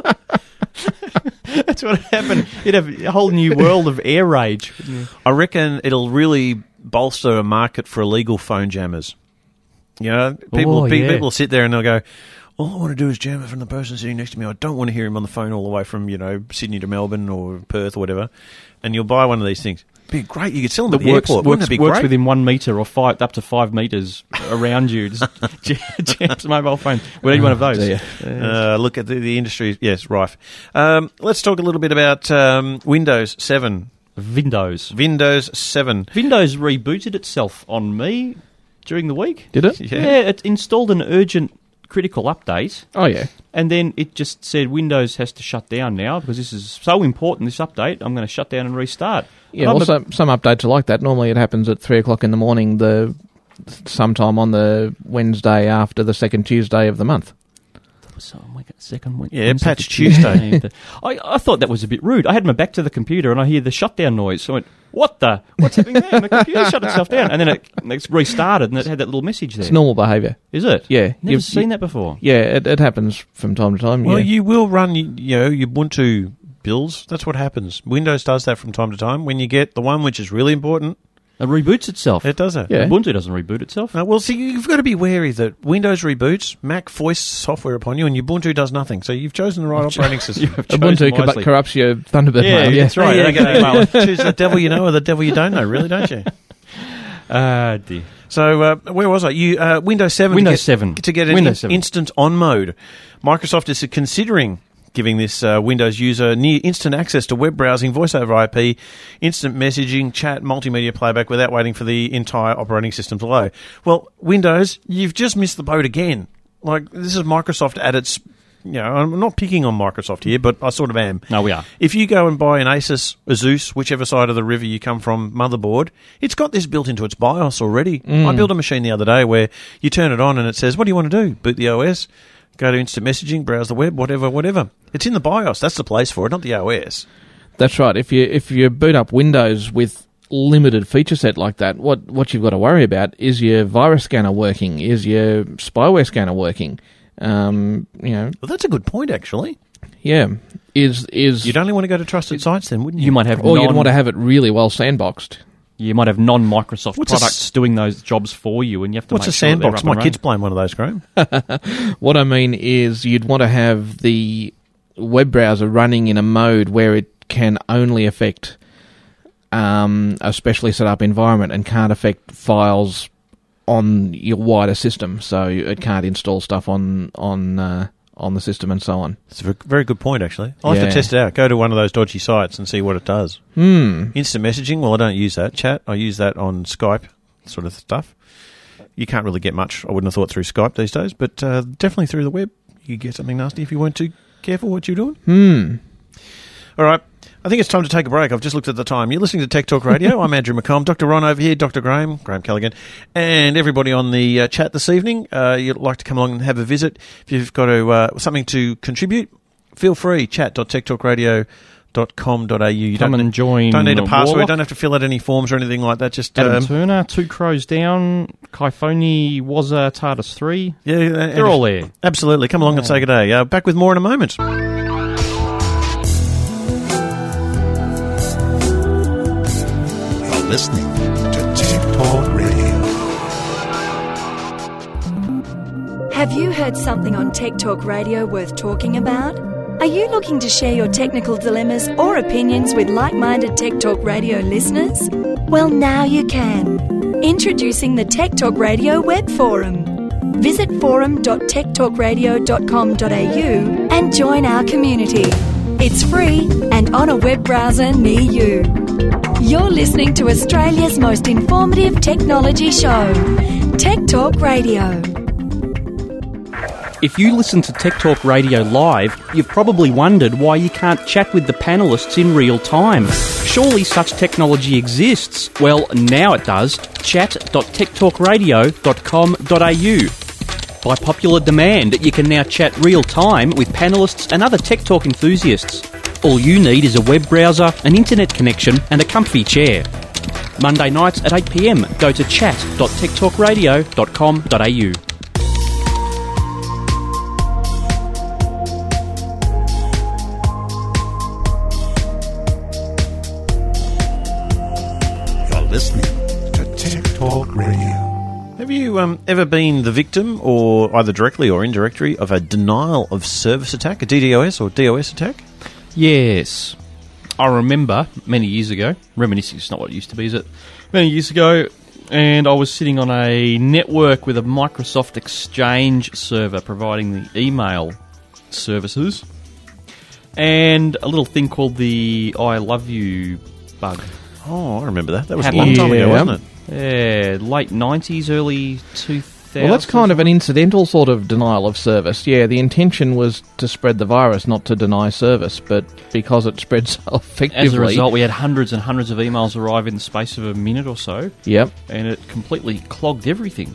G: That's what happened. You'd have a whole new world of air rage.
O: I reckon it'll really bolster a market for illegal phone jammers. You know, people
G: Oh,
O: pe-
G: yeah.
O: people sit there and they'll go, all I want to do is jam it from the person sitting next to me. I don't want to hear him on the phone all the way from, you know, Sydney to Melbourne or Perth or whatever. And you'll buy one of these things. It'd be great. You could sell them at
G: That
O: the
G: works,
O: airport. Wouldn't
G: works,
O: it be
G: works
O: great?
G: within one metre or five, up to five metres around you. Just jam- jams a mobile phone. We need one of those.
O: dear. Uh, look at the, the industry. Yes, rife. Um, let's talk a little bit about um, Windows seven.
G: Windows.
O: Windows seven.
G: Windows rebooted itself on me during the week.
H: Did it?
G: Yeah. yeah, it installed an urgent critical update.
H: Oh, yeah.
G: And then it just said Windows has to shut down now because this is so important, this update. I'm going to shut down and restart.
H: Yeah, well, some, some updates are like that. Normally it happens at three o'clock in the morning, the sometime on the Wednesday after the second Tuesday of the month.
G: So I'm like, second week.
O: Yeah,
G: Wednesday
O: patch
G: to
O: Tuesday.
G: I, I thought that was a bit rude. I had my back to the computer and I hear the shutdown noise. So I went, what the? What's happening there? And the computer shut itself down. And then it, it restarted and it had that little message there.
H: It's normal behaviour.
G: Is it?
H: Yeah.
G: Never
H: You've-
G: seen that before.
H: Yeah, it, it happens from time to time.
O: Well,
H: yeah.
O: you will run, you you know, Ubuntu builds. That's what happens. Windows does that from time to time. When you get the one which is really important,
G: it reboots itself.
O: It does that.
H: Yeah.
G: Ubuntu doesn't reboot itself.
O: Uh, well, see, you've got to be wary that Windows reboots, Mac foists software upon you, and Ubuntu does nothing. So you've chosen the right operating system.
H: Ubuntu co- corrupts your Thunderbird
O: Yeah,
H: mail. Yeah,
O: that's right. There you go. Choose the devil you know or the devil you don't know, really, don't you?
G: Ah, dear.
O: So uh, where was I? You uh, Windows seven.
G: Windows
O: to get,
G: seven.
O: to get an
G: Windows
O: in-
G: seven.
O: instant on mode. Microsoft is considering giving this uh, Windows user near instant access to web browsing, voice over I P, instant messaging, chat, multimedia playback without waiting for the entire operating system to load. Well, Windows, you've just missed the boat again. Like, this is Microsoft at its... You know, I'm not picking on Microsoft here, but I sort of am.
G: No, we are.
O: If you go and buy an Asus, Asus, whichever side of the river you come from, motherboard, it's got this built into its BIOS already.
H: Mm.
O: I built a machine the other day where you turn it on and it says, what do you want to do? Boot the O S, go to instant messaging, browse the web, whatever, whatever. It's in the BIOS. That's the place for it, not the O S.
H: That's right. If you if you boot up Windows with limited feature set like that, what what you've got to worry about is your virus scanner working, is your spyware scanner working. Um, you know,
O: Well, that's a good point, actually.
H: yeah, is is
O: You'd only want to go to trusted sites then, wouldn't you?
G: You might have
H: or
G: non-
H: you'd want to have it really well sandboxed.
G: You might have non-Microsoft
O: What's a
G: products
O: s-
G: doing those jobs for you, and you have to
O: What's
G: make
O: a
G: sure that they're
O: sandbox?
G: up
O: My
G: and
O: kids
G: running.
O: playing one of those, Graham.
H: What I mean is you'd want to have the web browser running in a mode where it can only affect um, a specially set up environment and can't affect files on your wider system. So it can't install stuff on on uh, on the system and so on.
O: It's a very good point, actually. I'll have
H: Yeah.
O: to test it out. Go to one of those dodgy sites and see what it does.
H: Hmm.
O: Instant messaging, well, I don't use that. Chat, I use that on Skype, sort of stuff. You can't really get much, I wouldn't have thought, through Skype these days, but uh, definitely through the web, you could get something nasty if you weren't too careful what you're doing.
H: Hmm.
O: All right. I think it's time to take a break. I've just looked at the time. You're listening to Tech Talk Radio. I'm Andrew McComb. Doctor Ron over here, Doctor Graham, Graham Callaghan, and everybody on the uh, chat this evening. Uh, you'd like to come along and have a visit. If you've got to, uh, something to contribute, feel free. chat dot tech talk radio dot com dot a u. You
G: Come
O: don't,
G: and join
O: don't need a
G: the
O: password.
G: Warlock.
O: Don't have to fill out any forms or anything like that. Just
G: Adam
O: um,
G: Turner, Two Crows Down, Kaifoni, Wazza, TARDIS three.
O: Yeah,
G: They're all there.
O: Absolutely. Come along and say good day. Uh, back with more in a moment.
Q: Listening to Tech Talk Radio.
L: Have you heard something on Tech Talk Radio worth talking about? Are you looking to share your technical dilemmas or opinions with like-minded Tech Talk Radio listeners? Well, now you can. Introducing the Tech Talk Radio web forum. Visit forum dot tech talk radio dot com dot a u and join our community. It's free and on a web browser near you. You're listening to Australia's most informative technology show, Tech Talk Radio.
G: If you listen to Tech Talk Radio live, you've probably wondered why you can't chat with the panellists in real time. Surely such technology exists. Well, now it does. chat dot tech talk radio dot com dot a u. By popular demand, you can now chat real time with panellists and other Tech Talk enthusiasts. All you need is a web browser, an internet connection and a comfy chair. Monday nights at eight p m, go to chat dot tech talk radio dot com dot a u.
Q: Listening to Tech Talk Radio.
O: Have you um, ever been the victim, or either directly or indirectly, of a denial of service attack, a D DoS or DOS attack?
G: Yes. I remember many years ago, reminiscing is not what it used to be, is it? Many years ago, and I was sitting on a network with a Microsoft Exchange server providing the email services, and a little thing called the I love you bug.
O: Oh, I remember that. That was a long time ago, wasn't
G: Yeah,
O: it?
G: late nineties, early two thousands.
H: Well, that's kind of an incidental sort of denial of service. Yeah, the intention was to spread the virus, not to deny service, but because it spread so effectively...
G: As a result, we had hundreds and hundreds of emails arrive in the space of a minute or so.
H: Yep.
G: And it completely clogged everything.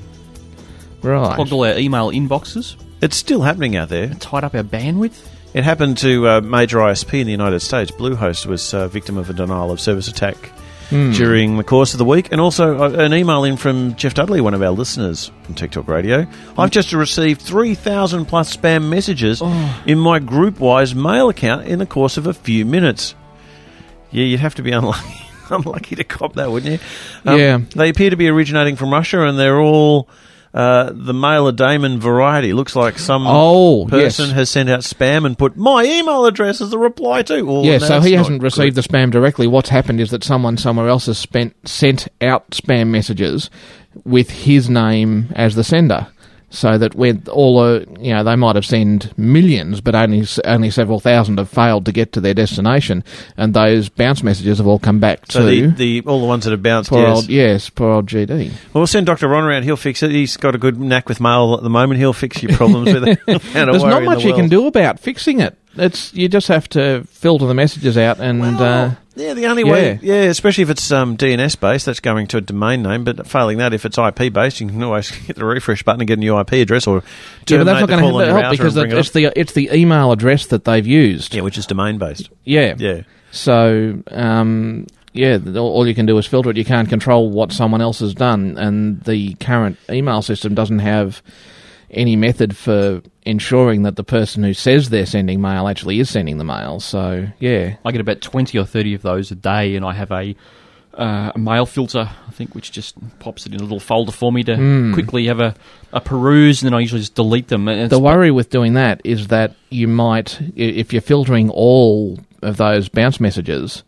H: Right.
G: Clogged all our email inboxes.
O: It's still happening out there.
G: It tied up our bandwidth.
O: It happened to a major I S P in the United States. Bluehost was a victim of a denial of service attack mm. during the course of the week. And also an email in from Jeff Dudley, one of our listeners from Tech Talk Radio. I've just received three thousand plus spam messages oh. in my group-wise mail account in the course of a few minutes. Yeah, you'd have to be unlucky, unlucky to cop that, wouldn't you? Um,
H: yeah.
O: They appear to be originating from Russia, and they're all... Uh, the mailer Damon variety. Looks like some
H: oh,
O: person
H: yes.
O: has sent out spam and put my email address as the reply to. Oh,
H: yeah, so he hasn't received good. the spam directly. What's happened is that someone somewhere else has spent, sent out spam messages with his name as the sender. So that when all, uh, you know, they might have sent millions, but only only several thousand have failed to get to their destination, and those bounce messages have all come back
O: so
H: to
O: the, the all the ones that have bounced.
H: Poor
O: yes,
H: old, yes, poor old G D.
O: Well, we'll send Doctor Ron around. He'll fix it. He's got a good knack with mail at the moment. He'll fix your problems with it.
H: There's not much you can do about fixing it. It's you just have to filter the messages out and.
O: Well,
H: uh,
O: Yeah, the only yeah. way, yeah, especially if it's um, D N S based, that's going to a domain name. But failing that, if it's I P based, you can always hit the refresh button and get a new I P address, or
H: yeah, but that's not going to help because it it's the it's the email address that they've used.
O: Yeah, which is domain based.
H: Yeah,
O: yeah.
H: So, um, yeah, all you can do is filter it. You can't control what someone else has done, and the current email system doesn't have any method for ensuring that the person who says they're sending mail actually is sending the mail. So, yeah.
G: I get about twenty or thirty of those a day, and I have a, uh, a mail filter, I think, which just pops it in a little folder for me to mm. quickly have a, a peruse, and then I usually just delete them. And
H: the worry with doing that is that you might, if you're filtering all of those bounce messages,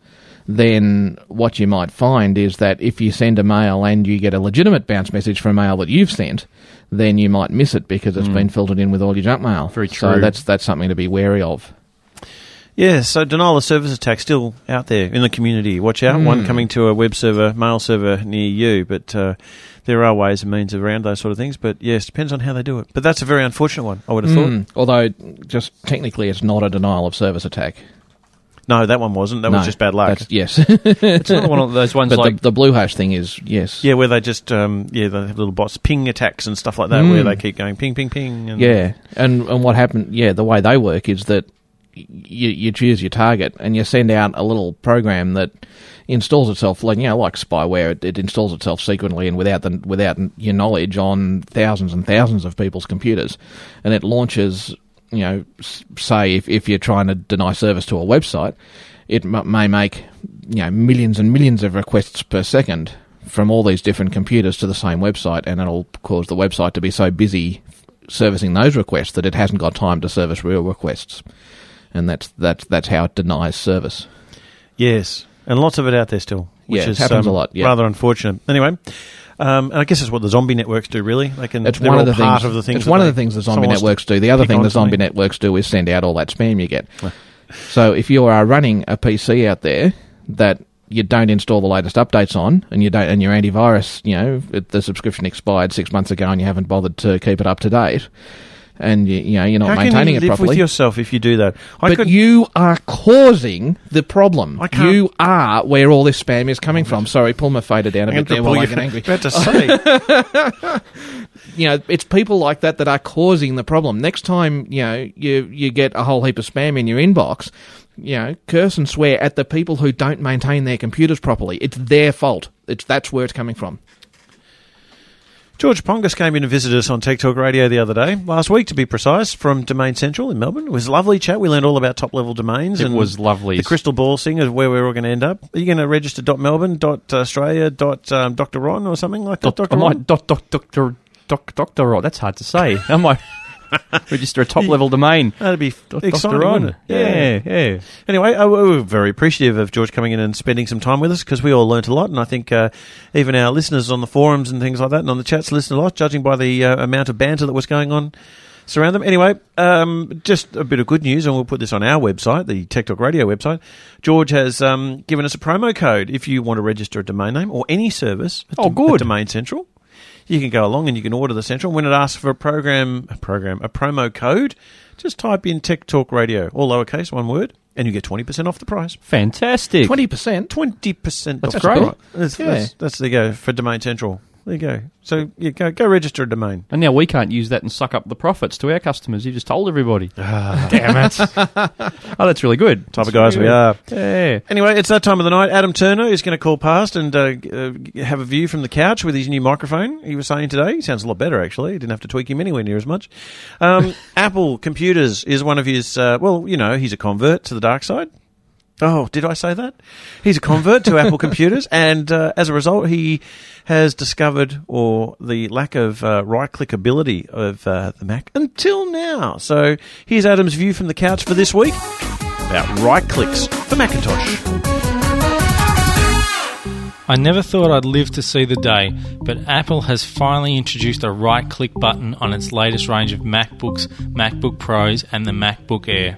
H: then what you might find is that if you send a mail and you get a legitimate bounce message from a mail that you've sent, then you might miss it because it's mm. been filtered in with all your junk mail.
G: Very true.
H: So that's that's something to be wary of.
O: Yeah, so denial of service attack still out there in the community. Watch out, mm. one coming to a web server, mail server near you, but uh, there are ways and means around those sort of things. But yes, depends on how they do it. But that's a very unfortunate one, I would have mm.
H: thought. Although, just technically, it's not a denial of service attack.
O: No, that one wasn't. That
H: no,
O: was just bad luck.
H: Yes.
G: It's another one of those ones
H: but
G: like...
H: the, the Bluehost thing is, yes.
O: Yeah, where they just, um, yeah, they have little bots, ping attacks and stuff like that, mm. where they keep going ping, ping, ping. And
H: yeah, and and what happened, yeah, the way they work is that you, you choose your target and you send out a little program that installs itself, like, you know, like spyware, it, it installs itself secretly and without the, without your knowledge on thousands and thousands of people's computers, and it launches... You know, say if, if you're trying to deny service to a website, it m- may make, you know, millions and millions of requests per second from all these different computers to the same website, and it'll cause the website to be so busy servicing those requests that it hasn't got time to service real requests, and that's that's that's how it denies service.
O: Yes, and lots of it out there still, which
H: yeah,
O: is
H: it happens
O: um,
H: a lot. Yeah.
O: Rather unfortunate. Anyway. Um, and I guess that's what the zombie networks do, really. They can.
H: It's
O: they're
H: one
O: all
H: of the
O: part
H: things.
O: Of the things
H: it's one
O: they,
H: of the things the zombie networks do. The other thing the zombie networks do is send out all that spam you get. So if you are running a P C out there that you don't install the latest updates on, and you don't, and your antivirus, you know, it, the subscription expired six months ago, and you haven't bothered to keep it up to date, and you, you know you're not
O: How
H: maintaining
O: can you
H: it
O: live
H: properly.
O: with yourself if you do that? I
H: but
O: could,
H: you are causing the problem.
O: I can't-
H: You are where all this spam is coming from. Sorry, pull my fader down a
O: I'm
H: bit there
O: gonna
H: while I
O: pull
H: get
O: you-
H: angry.
O: about to say.
H: You know, it's people like that that are causing the problem. Next time, you know, you you get a whole heap of spam in your inbox, you know, curse and swear at the people who don't maintain their computers properly. It's their fault. It's that's where it's coming from.
O: George Pongus came in and visited us on Tech Talk Radio the other day, last week to be precise, from Domain Central in Melbourne. It was a lovely chat. We learned all about top-level domains.
G: It
O: and
G: was lovely.
O: The crystal ball thing of where we're all going to end up. Are you going to register .melbourne, .australia, um, Doctor Ron or something like that,
G: Doc-
O: Doctor
G: I
O: Ron?
G: might doc, doc, doctor doc, Doctor Rod. That's hard to say. I might register a top level domain.
O: That'd be
G: Doc-
O: exciting,
G: Doctor Ron.
O: wouldn't it?
G: Yeah, yeah.
O: Anyway, uh, we were very appreciative of George coming in and spending some time with us because we all learnt a lot, and I think uh, even our listeners on the forums and things like that and on the chats listened a lot, judging by the uh, amount of banter that was going on surround them. Anyway, um, just a bit of good news, and we'll put this on our website, the Tech Talk Radio website. George has um, given us a promo code if you want to register a domain name or any service at,
G: Oh,
O: Dom-
G: good.
O: at Domain Central. You can go along and you can order the Central. When it asks for a program, a program, a promo code, just type in Tech Talk Radio, all lowercase, one word, and you get twenty percent off the price.
G: Fantastic.
H: Twenty percent.
O: Twenty percent
G: That's
O: off
G: great.
O: the price. That's,
H: Yeah.
O: that's, that's there you go for Domain Central. There you go. So you go go register a domain.
G: And now we can't use that and suck up the profits to our customers. You just told everybody.
O: Ah.
G: Damn it. Oh, that's really good.
O: Type
G: That's
O: of guys
G: really
O: we are.
G: good. Yeah.
O: Anyway, it's that time of the night. Adam Turner is going to call past and uh, g- uh, have a view from the couch with his new microphone. He was saying today, he sounds a lot better actually. He didn't have to tweak him anywhere near as much. Um, Apple Computers is one of his. Uh, well, you know, he's a convert to the dark side. Oh, did I say that? He's a convert to Apple Computers, and uh, as a result, he has discovered or the lack of uh, right-click ability of uh, the Mac until now. So here's Adam's view from the couch for this week about right-clicks for Macintosh.
R: I never thought I'd live to see the day, but Apple has finally introduced a right-click button on its latest range of MacBooks, MacBook Pros, and the MacBook Air.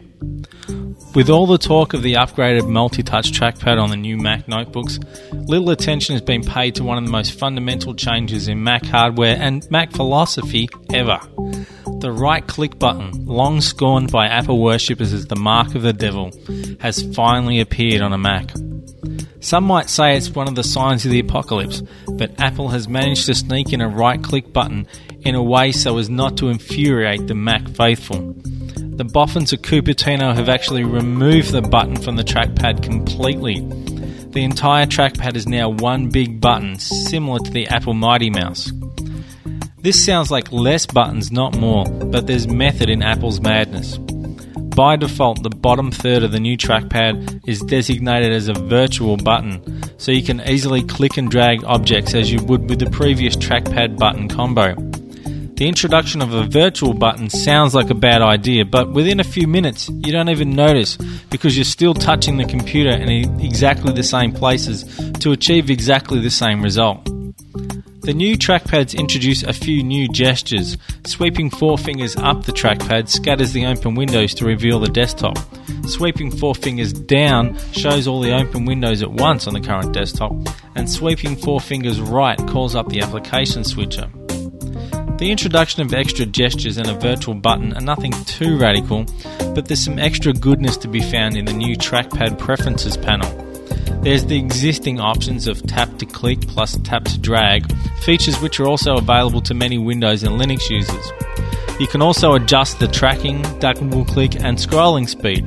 R: With all the talk of the upgraded multi-touch trackpad on the new Mac notebooks, little attention has been paid to one of the most fundamental changes in Mac hardware and Mac philosophy ever. The right-click button, long scorned by Apple worshippers as the mark of the devil, has finally appeared on a Mac. Some might say it's one of the signs of the apocalypse, but Apple has managed to sneak in a right-click button in a way so as not to infuriate the Mac faithful. The boffins of Cupertino have actually removed the button from the trackpad completely. The entire trackpad is now one big button, similar to the Apple Mighty Mouse. This sounds like less buttons, not more, but there's method in Apple's madness. By default, the bottom third of the new trackpad is designated as a virtual button, so you can easily click and drag objects as you would with the previous trackpad button combo. The introduction of a virtual button sounds like a bad idea, but within a few minutes you don't even notice because you're still touching the computer in exactly the same places to achieve exactly the same result. The new trackpads introduce a few new gestures. Sweeping four fingers up the trackpad scatters the open windows to reveal the desktop. Sweeping four fingers down shows all the open windows at once on the current desktop, and sweeping four fingers right calls up the application switcher. The introduction of extra gestures and a virtual button are nothing too radical, but there's some extra goodness to be found in the new trackpad preferences panel. There's the existing options of tap to click plus tap to drag, features which are also available to many Windows and Linux users. You can also adjust the tracking, double click and scrolling speed.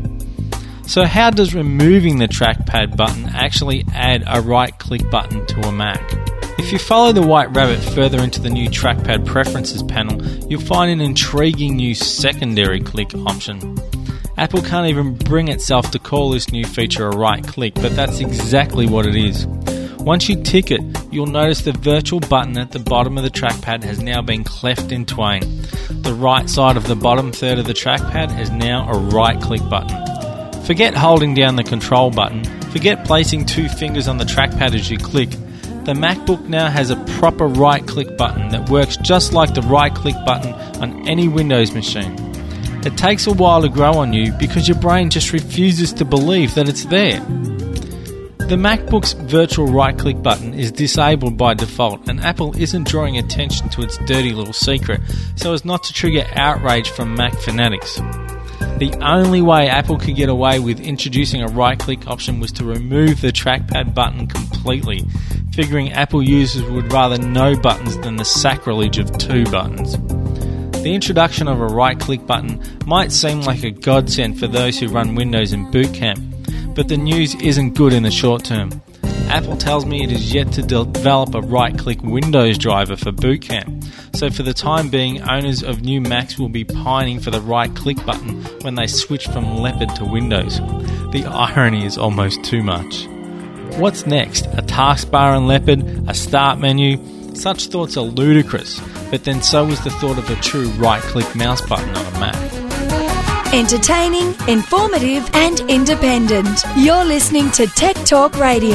R: So how does removing the trackpad button actually add a right click button to a Mac? If you follow the white rabbit further into the new trackpad preferences panel, you'll find an intriguing new secondary click option. Apple can't even bring itself to call this new feature a right click, but that's exactly what it is. Once you tick it, you'll notice the virtual button at the bottom of the trackpad has now been cleft in twain. The right side of the bottom third of the trackpad is now a right click button. Forget holding down the control button, forget placing two fingers on the trackpad as you click. The MacBook now has a proper right click button that works just like the right click button on any Windows machine. It takes a while to grow on you because your brain just refuses to believe that it's there. The MacBook's virtual right-click button is disabled by default, and Apple isn't drawing attention to its dirty little secret so as not to trigger outrage from Mac fanatics. The only way Apple could get away with introducing a right-click option was to remove the trackpad button completely, figuring Apple users would rather no buttons than the sacrilege of two buttons. The introduction of a right-click button might seem like a godsend for those who run Windows in Boot Camp, but the news isn't good in the short term. Apple tells me it is yet to de- develop a right-click Windows driver for Boot Camp, so for the time being, owners of new Macs will be pining for the right-click button when they switch from Leopard to Windows. The irony is almost too much. What's next? A taskbar in Leopard? A start menu? Such thoughts are ludicrous, but then so is the thought of a true right-click mouse button on a Mac.
L: Entertaining, informative and independent. You're listening to Tech Talk Radio.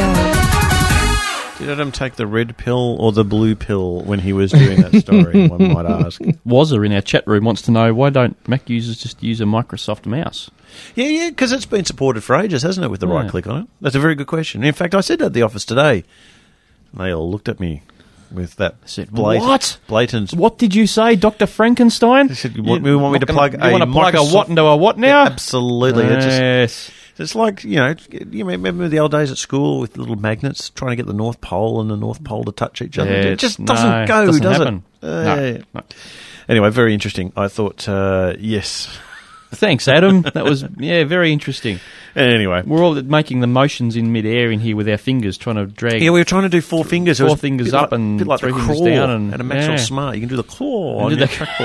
O: Did Adam take the red pill or the blue pill when he was doing that story, one might ask?
G: Wazza in our chat room wants to know, why don't Mac users just use a Microsoft mouse?
O: Yeah, yeah, because it's been supported for ages, hasn't it, with the yeah. right click on it? That's a very good question. In fact, I said that at the office today. They all looked at me with that
G: said,
O: blatant,
G: what?
O: blatant...
G: What did you say, Doctor Frankenstein?
O: They said, you want, you want me to plug
G: gonna, you
O: a
G: want to plug
O: Microsoft...
G: a what into a what now?
O: Yeah, absolutely.
G: Yes.
O: It's, just, it's like, you know, you remember the old days at school with little magnets trying to get the North Pole and the North Pole to touch each other?
G: Yeah,
O: it just
G: no,
O: doesn't go,
G: doesn't
O: does
G: happen.
O: it? Uh,
G: no,
O: yeah.
G: no.
O: Anyway, very interesting. I thought, uh, yes...
G: Thanks, Adam. That was, yeah, very interesting.
O: Anyway.
G: We're all making the motions in midair in here with our fingers, trying to drag...
O: Yeah, we were trying to do four fingers.
G: Four fingers up
O: like,
G: and
O: bit like
G: three
O: the
G: fingers
O: crawl
G: down. And,
O: and a Maxwell
G: yeah.
O: Smart. You can do the claw
G: and
O: on
G: do
O: your
G: the
O: track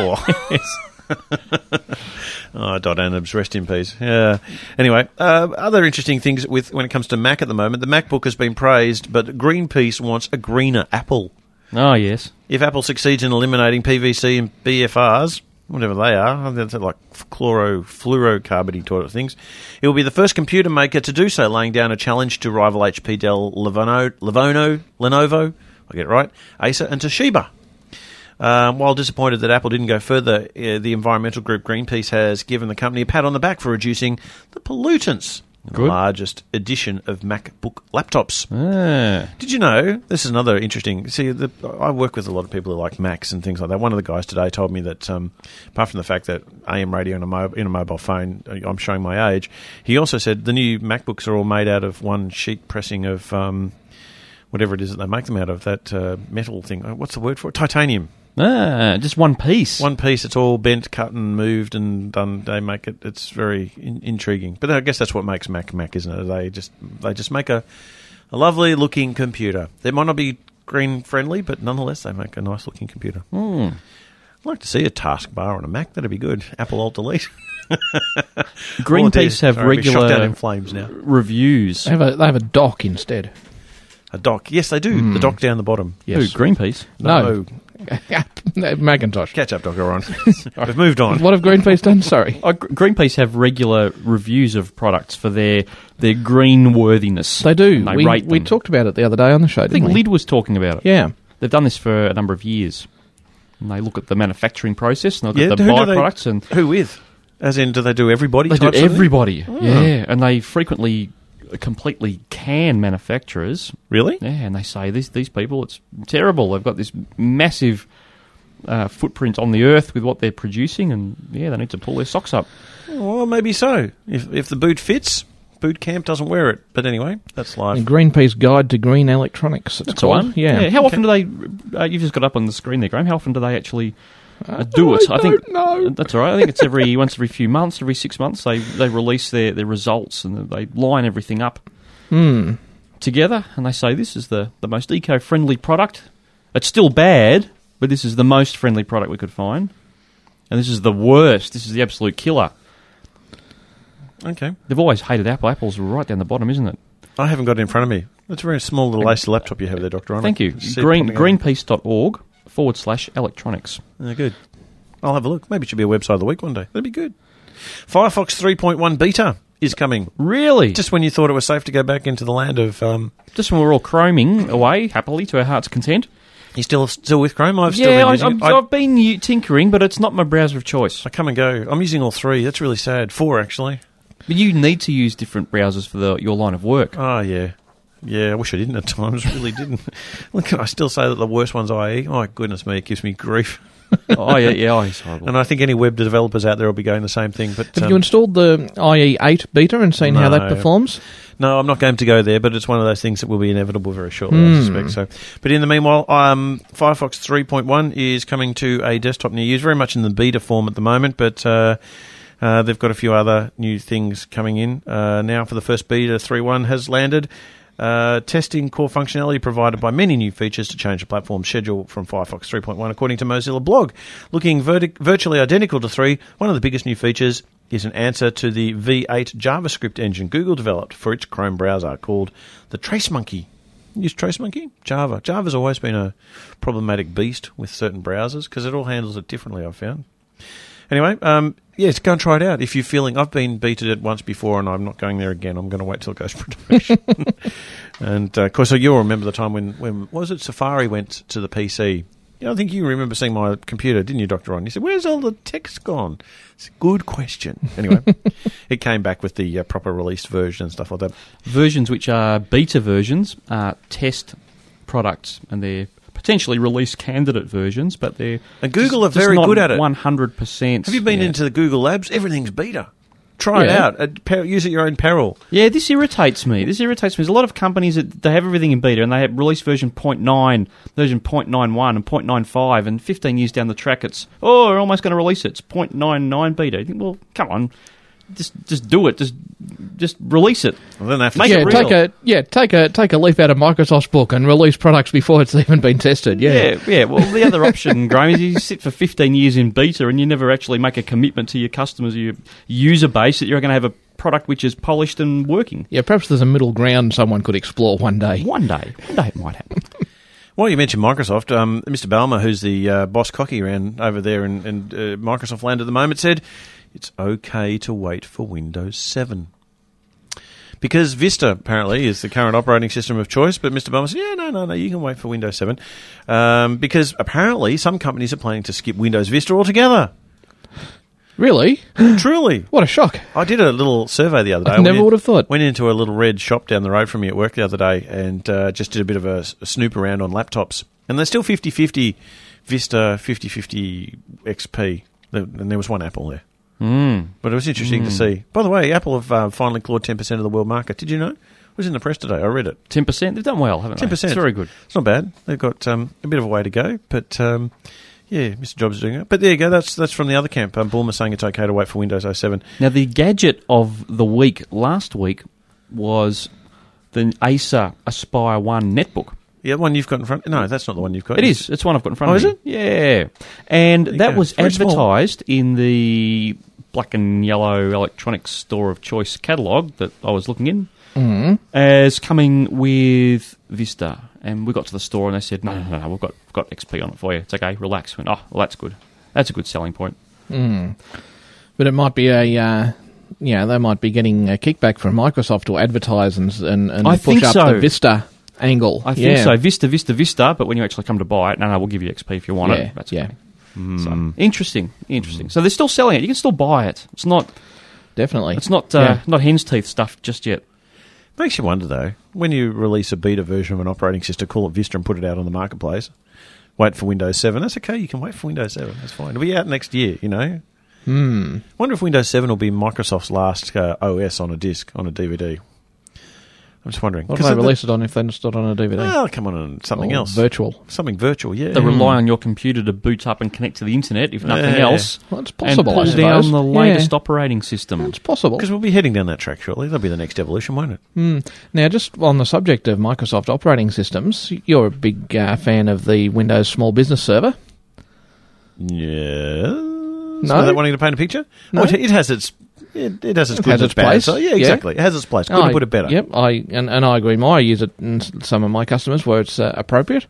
O: claw. Oh, Dot Adams, rest in peace. Yeah. Anyway, uh, other interesting things with when it comes to Mac at the moment. The MacBook has been praised, but Greenpeace wants a greener Apple.
G: Oh, yes.
O: If Apple succeeds in eliminating P V C and B F Rs... whatever they are, they're like chlorofluorocarbon sort of things. It will be the first computer maker to do so, laying down a challenge to rival H P, Dell, Lenovo, Lenovo, Lenovo, I get it right, Acer and Toshiba. Um, while disappointed that Apple didn't go further, uh, the environmental group Greenpeace has given the company a pat on the back for reducing the pollutants. The largest edition of MacBook laptops.
G: Ah.
O: Did you know, this is another interesting, see, the, I work with a lot of people who like Macs and things like that. One of the guys today told me that, um, apart from the fact that A M radio in a, mo- in a mobile phone, I'm showing my age, he also said the new MacBooks are all made out of one sheet pressing of um, whatever it is that they make them out of, that uh, metal thing. What's the word for it? Titanium.
G: Ah, just one piece.
O: One piece. It's all bent, cut, and moved, and done. They make it. It's very in- intriguing. But I guess that's what makes Mac Mac, isn't it? They just they just make a, a lovely looking computer. They might not be green friendly, but nonetheless, they make a nice looking computer.
G: Mm.
O: I'd like to see a taskbar on a Mac. That'd be good. Apple Alt Delete.
G: Greenpeace have
O: Sorry,
G: regular
O: shot down in flames now.
G: reviews.
H: They have a, they have a dock instead.
O: A dock. Yes, they do.
H: Mm.
O: The dock down the bottom.
H: Yes.
G: Who, Greenpeace?
H: No. Macintosh.
O: Catch up, Doctor Ron. We've moved on.
H: What have Greenpeace done? Sorry.
G: Oh, Greenpeace have regular reviews of products for their their green worthiness.
H: They do.
G: They
H: we
G: rate
H: we
G: them.
H: talked about it the other day on the show,
G: I
H: didn't
G: think
H: we?
G: Lid was talking about it.
H: Yeah.
G: They've done this for a number of years. And they look at the manufacturing process and look
O: Yeah,
G: at the
O: who do they-
G: byproducts. And
O: Who with? As in, do they do everybody?
G: they do
O: type sort of thing?
G: everybody.
O: Oh.
G: Yeah, and they frequently completely can manufacturers.
O: Really?
G: Yeah, and they say these these people, it's terrible. They've got this massive uh, footprint on the earth with what they're producing, and yeah, they need to pull their socks up.
O: Well, maybe so. If if the boot fits, Boot Camp doesn't wear it. But anyway, that's life.
H: And Greenpeace Guide to Green Electronics. It's
G: That's
H: called.
G: one.
H: Yeah.
G: How
H: Okay.
G: often do they? Uh, you've just got up on the screen there, Graham. How often do they actually uh, do
H: I
G: it? I think
H: don't know.
G: that's all right. I think it's every once every few months, every six months. They they release their, their results and they line everything up
H: Hmm.
G: together, and they say this is the, the most eco-friendly product. It's still bad, but this is the most friendly product we could find, and this is the worst. This is the absolute killer.
O: Okay.
G: They've always hated Apple. Apple's right down the bottom, isn't it?
O: I haven't got it in front of me. That's a very small little Acer laptop you have there, Doctor Ron.
G: Thank you.
O: See it
G: Green,
O: popping up.
G: greenpeace.org forward slash electronics.
O: Yeah, good. I'll have a look. Maybe it should be a website of the week one day. That'd be good. Firefox three point one beta is coming.
G: Really?
O: Just when you thought it was safe to go back into the land of... Um,
G: Just when we're all chroming away, happily, to our heart's content.
O: you still still with Chrome? I've still
G: Yeah,
O: been
G: I,
O: using
G: I'm,
O: it. I,
G: I've been u- tinkering, but it's not my browser of choice.
O: I come and go. I'm using all three. That's really sad. Four, actually.
G: But you need to use different browsers for the, your line of work.
O: Oh, yeah. Yeah, I wish I didn't at times. Really didn't. Look, I still say that the worst one's I E. Oh, goodness me, it gives me grief.
G: oh, yeah, yeah, I E is horrible.
O: And I think any web developers out there will be going the same thing. But
H: Have
O: um,
H: you installed the I E eight beta and seen
O: no,
H: how that performs?
O: No, I'm not going to go there, but it's one of those things that will be inevitable very shortly,
H: Mm.
O: I suspect. So, but in the meanwhile, um, Firefox three point one is coming to a desktop near you. It's very much in the beta form at the moment, but uh, uh, they've got a few other new things coming in. Uh, now for the first beta, three point one has landed. Uh, testing core functionality provided by many new features to change the platform schedule from Firefox three point one, according to Mozilla Blog. Looking verti- virtually identical to three, one of the biggest new features is an answer to the V eight JavaScript engine Google developed for its Chrome browser called the TraceMonkey. Use TraceMonkey? Java. Java's always been a problematic beast with certain browsers because it all handles it differently, I've found. Anyway, um, yes, go and try it out. If you're feeling, I've been beated it once before and I'm not going there again. I'm going to wait till it goes production. And, uh, of course, you'll remember the time when, when, what was it, Safari went to the P C. Yeah, I think you remember seeing my computer, didn't you, Doctor Ron? You said, where's all the text gone? It's a good question. Anyway, it came back with the uh, proper released version and stuff like that.
G: Versions which are beta versions are test products, and they're potentially release candidate versions, but they're
O: and Google
G: just,
O: are very
G: just not
O: good at it.
G: one hundred percent.
O: Have you been
G: yeah.
O: into the Google Labs? Everything's beta. Try
G: Yeah.
O: it out. At per- use at your own peril.
G: Yeah, this irritates me. This irritates me. There's a lot of companies that they have everything in beta, and they have release version zero point nine, version zero point nine one, and zero point nine five, and fifteen years down the track, it's, oh, we're almost going to release it. It's zero point nine nine beta. You think, well, come on. Just just do it. Just just release it.
O: Well, then they have to
G: Make
H: yeah,
G: it real.
H: take a yeah, take a take a leaf out of Microsoft's book and release products before it's even been tested. Yeah,
G: Yeah, yeah. Well, the other option, Graham, is you sit for fifteen years in beta and you never actually make a commitment to your customers, your user base, that you're going to have a product which is polished and working.
H: Yeah, perhaps there's a middle ground someone could explore one day.
G: One day. One day it might happen.
O: Well, you belcher Microsoft. Um, Mister Balmer, who's the uh, boss cocky around over there in, in uh, Microsoft land at the moment, said it's okay to wait for Windows seven. Because Vista, apparently, is the current operating system of choice, but Mister Balmer said, yeah, no, no, no, you can wait for Windows seven. Um, because apparently some companies are planning to skip Windows Vista altogether.
H: Really?
O: Truly.
H: What a shock.
O: I did a little survey the other day.
H: I never
O: Went in-
H: would have thought.
O: Went into a little red shop down the road from me at work the other day and uh, just did a bit of a, a snoop around on laptops. And they're still fifty-fifty Vista, fifty-fifty X P. There- And there was one Apple there.
G: Mm.
O: But it was interesting
G: Mm.
O: to see. By the way, Apple have uh, finally clawed ten percent of the world market. Did you know? It was in the press today. I read it.
G: ten percent? They've done well, haven't they?
O: ten percent.
G: It's very good.
O: It's not bad. They've got um, a bit of a way to go. But, um, yeah, Mister Jobs is doing it. But there you go. That's that's from the other camp. Um, Bulmer saying it's okay to wait for Windows oh seven.
G: Now, the gadget of the week last week was the Acer Aspire one netbook.
O: Yeah, the one you've got in front. No, that's not the one you've got.
G: It is. It's one I've got in front
O: Oh,
G: of
O: is
G: me.
O: it?
G: Yeah. And
O: There you
G: that
O: go.
G: was
O: Very small.
G: advertised in the black and yellow electronics store of choice catalogue that I was looking in
H: Mm.
G: as coming with Vista. And we got to the store and they said, no, no, no, no we've got, we've got X P on it for you. It's okay, relax. We went, oh, well, that's good. That's a good selling point.
H: Mm. But it might be a, uh, yeah, they might be getting a kickback from Microsoft to advertise and and, and
G: I
H: push
G: think
H: up
G: so.
H: the Vista angle.
G: I think
H: Yeah.
G: so. Vista, Vista, Vista. But when you actually come to buy it, no, no, we'll give you X P if you want
H: Yeah,
G: it. That's
H: yeah.
G: okay. So, interesting, interesting. So they're still selling it. You can still buy it. It's not
H: Definitely.
G: It's not uh,
H: Yeah.
G: not hen's teeth stuff just yet.
O: Makes you wonder, though, when you release a beta version of an operating system, call it Vista and put it out on the marketplace, wait for Windows seven. That's okay. You can wait for Windows seven. That's fine. It'll be out next year, you know.
H: Hmm.
O: Wonder if Windows seven will be Microsoft's last uh, O S on a disc, on a D V D. I'm just wondering.
H: What do
O: 'Cause
H: they
O: the-
H: release it on if they're not on a D V D?
O: Well, come on, on something
H: Or
O: else.
H: virtual.
O: Something virtual, yeah.
G: They rely on your computer to boot up and connect to the internet, if nothing
O: Yeah.
G: else.
H: Well, it's possible,
G: and
H: I
G: pull
H: suppose.
G: down the
H: Yeah.
G: latest operating system.
H: It's possible.
O: Because we'll be heading down that track shortly. That'll be the next evolution, won't it?
H: Hmm. Now, just on the subject of Microsoft operating systems, you're a big uh, fan of the Windows Small Business Server.
O: Yeah.
H: No?
O: So that wanting to paint a picture?
H: No.
O: Oh, it, it has its... It, it has its
H: It
O: good
H: has
O: and
H: its
O: its bad.
H: place.
O: So, yeah,
H: Yeah.
O: exactly. It has its place. Could
H: I-
O: have put it better.
H: Yep, I and, and I agree. I use it in s- some of my customers where it's uh, appropriate.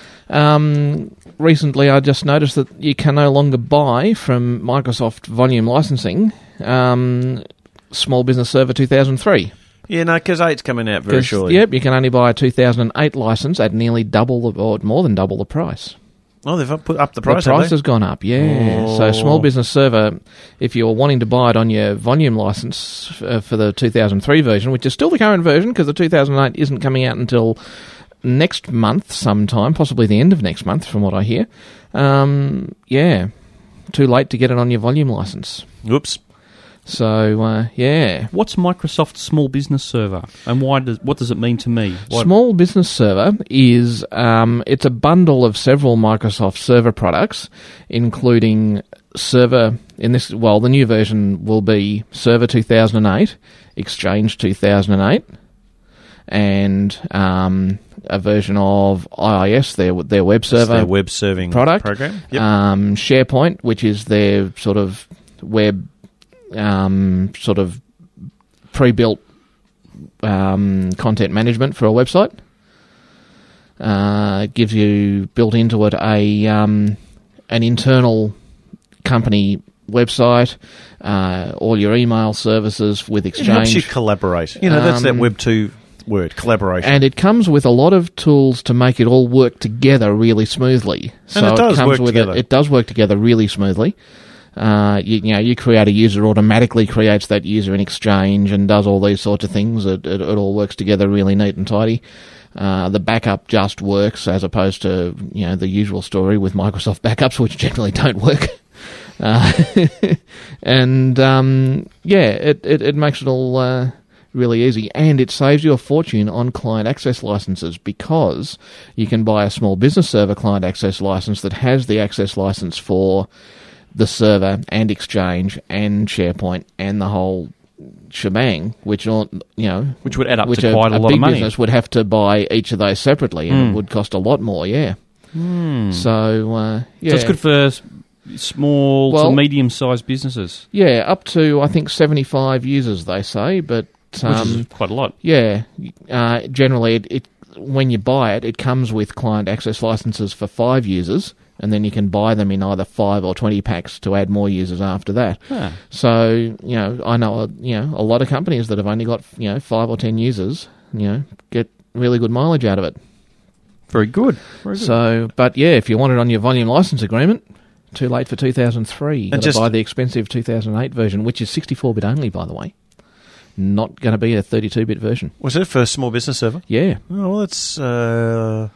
H: Um, recently, I just noticed that you can no longer buy from Microsoft Volume Licensing um, Small Business Server two thousand three.
O: Yeah, no, because eight's coming out very
H: 'Cause,
O: shortly.
H: Yep, you can only buy a two thousand eight license at nearly double the, or more than double the price.
O: Oh, they've up- put up the price.
H: The price
O: have they?
H: has gone up, yeah.
O: Oh.
H: So small business server, if you're wanting to buy it on your volume license uh, for the two thousand three version, which is still the current version because the two thousand eight isn't coming out until next month sometime, possibly the end of next month from what I hear. Um, yeah, too late to get it on your volume license.
O: Whoops.
H: So, uh, yeah.
G: What's Microsoft's small business server, and why does what does it mean to me? What?
H: Small business server is um, it's a bundle of several Microsoft server products, including server in this. Well, the new version will be Server two thousand eight, Exchange two thousand eight, and um, a version of I I S, their their web server,
O: their web serving
H: product
O: program. Yep.
H: Um, SharePoint, which is their sort of web. Um, sort of pre-built um, content management for a website. Uh, it gives you built into it a um, an internal company website, uh, all your email services with Exchange.
O: It helps you collaborate. You know, that's
H: Um,
O: that Web two word, collaboration.
H: And it comes with a lot of tools to make it all work together really smoothly. So
O: And it does
H: comes
O: work
H: with
O: together.
H: It, it does work together really smoothly. Uh, you, you know, you create a user, automatically creates that user in Exchange and does all these sorts of things. It, it, it all works together really neat and tidy. Uh, the backup just works as opposed to, you know, the usual story with Microsoft backups, which generally don't work. Uh, and, um, yeah, it, it, it makes it all uh, really easy. And it saves you a fortune on client access licenses because you can buy a small business server client access license that has the access license for the server and Exchange and SharePoint and the whole shebang, which all you know,
G: which would add up
H: which
G: to
H: a,
G: quite a,
H: a
G: lot
H: big
G: of money.
H: business would have to buy each of those separately, and
G: Mm.
H: it would cost a lot more. Yeah.
G: Mm.
H: So uh, yeah,
G: So it's good for s- small
H: Well-
G: to medium-sized businesses,
H: yeah, up to I think seventy-five users they say, but um,
G: which is quite a lot.
H: Yeah, uh, generally it, it when you buy it, it comes with client access licenses for five users. And then you can buy them in either five or twenty packs to add more users after that.
G: Ah.
H: So, you know, I know, uh, you know, a lot of companies that have only got, you know, five or ten users, you know, get really good mileage out of it.
G: Very good. Very good.
H: So, but yeah, if you want it on your volume license agreement, too late for two thousand three. You've got to
O: just-
H: buy the expensive two thousand eight version, which is sixty-four bit only, by the way. Not going to be a thirty-two bit version.
O: Was it for a small business server?
H: Yeah.
O: Oh, well, that's... Uh,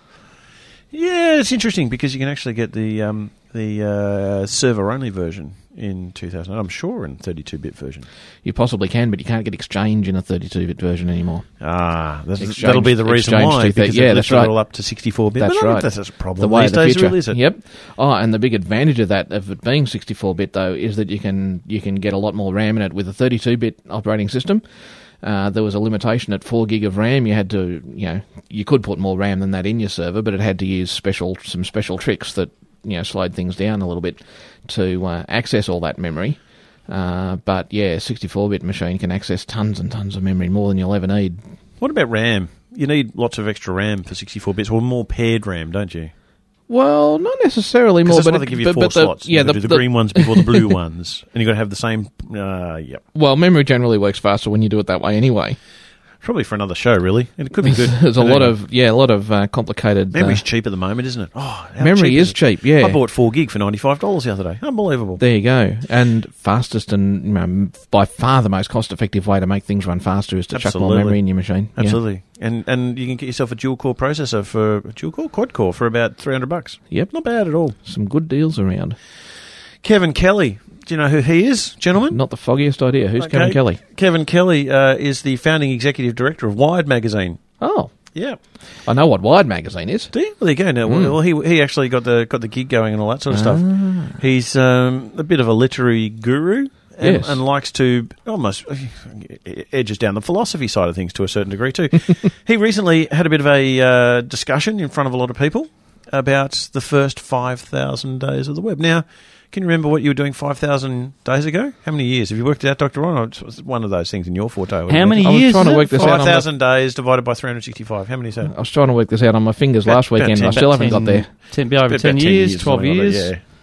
O: yeah, it's interesting because you can actually get the um, the uh, server-only version in two thousand eight. I'm sure in thirty-two bit version.
H: You possibly can, but you can't get Exchange in a thirty-two bit version anymore.
O: Ah, that's,
H: Exchange-
O: that'll be the reason
H: Exchange
O: why,
H: two thou-
O: because
H: yeah,
O: it
H: that's
O: lifted
H: right.
O: it all up to sixty-four bit.
H: That's
O: But I don't
H: right.
O: think that's a problem
H: The way
O: these
H: of the
O: days,
H: future.
O: really, is it?
H: Yep. Oh, and the big advantage of that, of it being sixty-four bit though, is that you can you can get a lot more RAM in it with a thirty-two bit operating system. Uh, there was a limitation at four gig of RAM. You had to, you know, you could put more RAM than that in your server, but it had to use special some special tricks that, you know, slowed things down a little bit to uh, access all that memory. Uh, but yeah, sixty-four bit machine can access tons and tons of memory, more than you'll ever need.
O: What about RAM? You need lots of extra RAM for sixty-four bits, or more paired RAM, don't you?
H: Well, not necessarily more,
O: Because that's
H: but
O: why
H: it-
O: they give you
H: but-
O: four
H: but the-
O: slots.
H: yeah,
O: you
H: the,
O: do the,
H: the
O: green ones before the blue ones, and you've got to have the same. Uh, yep.
H: Well, memory generally works faster when you do it that way anyway.
O: Probably for another show, really. And it could be good.
H: There's a
O: But
H: lot
O: anyway.
H: of yeah, a lot of uh, complicated.
O: Memory's
H: uh,
O: cheap at the moment, isn't it? Oh, how
H: memory
O: cheap
H: is
O: it?
H: cheap. Yeah,
O: I bought four gig for ninety-five dollars the other day. Unbelievable.
H: There you go. And fastest and you know, by far the most cost-effective way to make things run faster is to chuck more
O: Absolutely.
H: memory in your machine. Yeah.
O: Absolutely. And and you can get yourself a dual core processor for a dual core quad core for about three hundred bucks.
H: Yep,
O: not bad at all.
H: Some good deals around.
O: Kevin Kelly. Do you know who he is, gentlemen?
H: Not the foggiest idea. Who's
O: Okay.
H: Kevin Kelly?
O: Kevin Kelly uh, is the founding executive director of Wired magazine.
H: Oh,
O: yeah.
H: I know what Wired magazine is.
O: Do you? Well, there you go. Now,
H: Mm.
O: well, he he actually got the got the gig going and all that sort of stuff.
H: Ah.
O: He's um, a bit of a literary guru. And,
H: Yes.
O: and likes to almost edges down the philosophy side of things to a certain degree too. He recently had a bit of a uh, discussion in front of a lot of people about the first five thousand days of the web. Now, can you remember what you were doing five thousand days ago? How many years? Have you worked it out, Doctor Ron? Or it's one of those things in your forte.
G: How many
H: I was
G: years?
H: trying to
G: is
H: work
G: it?
H: this out on
O: five
H: my-
O: thousand days divided by three hundred sixty-five. How many is that?
H: I was trying to work this out on my fingers
O: About-
H: last
O: about
H: weekend, and I
O: ten-
H: still
O: about
H: haven't got there.
G: Ten, be over
O: About
G: ten
O: ten
G: years,
O: years,
G: twelve
O: something like
G: years.
O: that, yeah.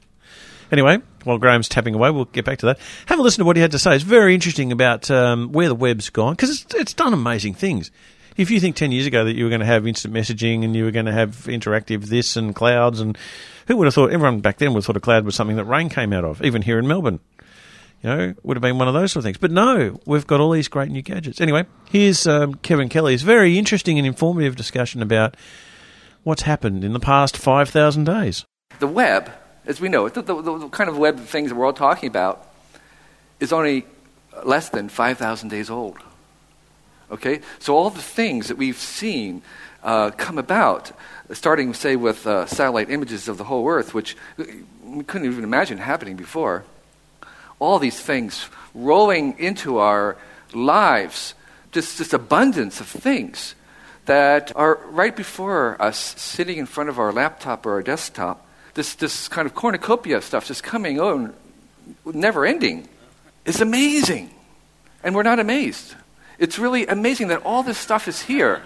O: Anyway, while Graham's tapping away, we'll get back to that. Have a listen to what he had to say. It's very interesting about um, where the web's gone, because it's, it's done amazing things. If you think ten years ago that you were going to have instant messaging and you were going to have interactive this and clouds, and who would have thought, everyone back then would have thought a cloud was something that rain came out of, even here in Melbourne. You know, it would have been one of those sort of things. But no, we've got all these great new gadgets. Anyway, here's um, Kevin Kelly's very interesting and informative discussion about what's happened in the past five thousand days.
S: The web, as we know it, the, the, the kind of web things that we're all talking about, is only less than five thousand days old. Okay? So all the things that we've seen uh, come about, starting, say, with uh, satellite images of the whole Earth, which we couldn't even imagine happening before. All these things rolling into our lives, just this abundance of things that are right before us, sitting in front of our laptop or our desktop. This this kind of cornucopia of stuff just coming on, never ending. It's amazing. And we're not amazed. It's really amazing that all this stuff is here.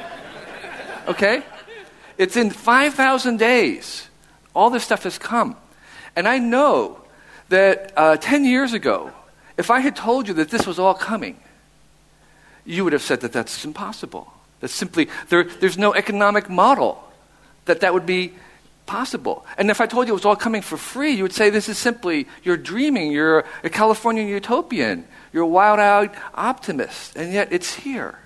S: Okay? It's in five thousand days. All this stuff has come. And I know that uh, ten years ago, if I had told you that this was all coming, you would have said that that's impossible. That's simply, there, there's no economic model that that would be possible. And if I told you it was all coming for free, you would say this is simply, you're dreaming, you're a Californian utopian, you're a wild-eyed optimist, and yet it's here.